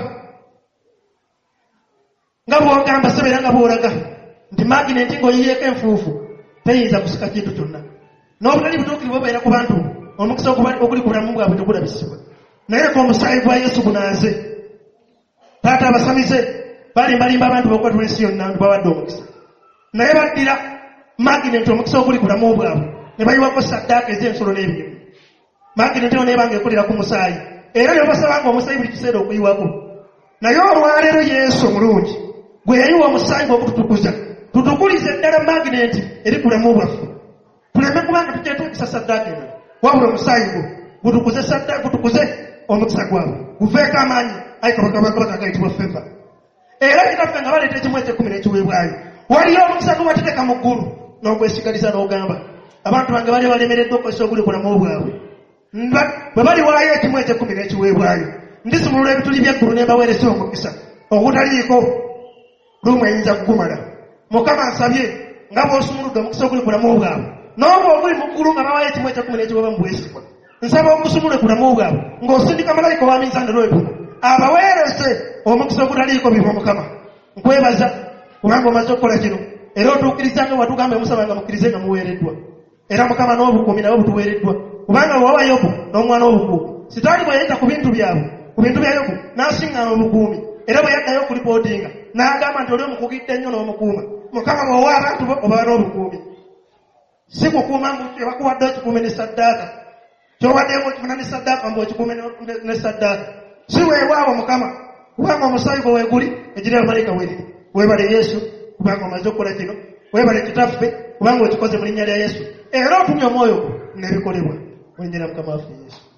nga bw'ogamba Ssebo era nga bw'olaga nti magineti ng'oyiyeeko enfuufu teyinza kusika kintu kyonna n'obutali butuukirivu obeera ku bantu omukisa oguli ku bulamu bwabwe tegulabisibwa naye leka omusaayi gwa Yesu gunaaze taata abasamize balimbalimba abantu b'okwatula ensi yonna bwawadde omukisa naye baddira magineti omukisa oguli ku bulamu bwabwe ne bayiwako saddaaka ez'ensolo n'ebirimu magineti yo neebanga ekolera ku musaayi era ne basabanga omusaayi buli kiseera okuyiwako naye olwaleero Yesu omulungi gwe yayiwa omusaayi gw'okututukuza tutukulize ddala magineti eri ku bulamu bwaffe tuleme kubanga tukyetugisa saddaaka eno wabula omusaayi gwo gutukuze omukisa gwabwe guveeko amaanyi ayi Kabaka agayitibwa feva era kitaffe nga baleeta ekimu eky'ekkumi n'ekiweebwayo waliyo omukisa gwe wateeka mu ggulu n'ogwesigaliza n'ogamba abantu bange bali balemereddwa okukozesa oguli ku bulamu bwabwe bwe baliwaayo ekimu eky'ekkumi n'ekiweebwayo ndisumulula ebituli by'eggulu ne mbaweereza omukisa ogutaliiko lumu eyinza kugumala Mukama nsabye nga bw'osumuludde omukisa oguli ku bulamu bwabwe n'obwo oguli mu ggulu nga bawaayo ekimu eky'ekkumi n'ekiweebwa mu bwesigwa nsaba ogusumule ku bulamu bwabwe ng'osindika malayika wa minsandalo ebipimo abaweereze omukisa ogutaliiko bimu Mukama nkwebaza kubanga omaze okukola kino era otuukiriza nga watugamba emusaba nga mukkirize nga muweereddwa era Mukama n'obukuumi nabo butuweereddwa kubanga wawa Yobu n'omwana w'obukuumi sitaani bwe yayita ku bintu byabwe ku bintu bya Yobu n'asiŋŋaana obukuumi era bwe yaddayo ku lipootinga n'agamba nti oli omukugidde nnyo n'omukuuma Mukama bw'owa abantu bo oba n'obukuumi si kukuuma bakuwadde okikuume ne saddaaka ky'obaddemu okifuna ne saddaaka mbu okikuume ne saddaaka si weewaawo Mukama kubanga omusaayi gwe weeguli ejjira abalayika weeriri weebale Yesu kubanga omaze okukola kino weebale kitaffe kubanga okikoze mu linnya lya Yesu era otumye omwoyo n'ebikolebwa mu linnya lya Mukama waffe Yesu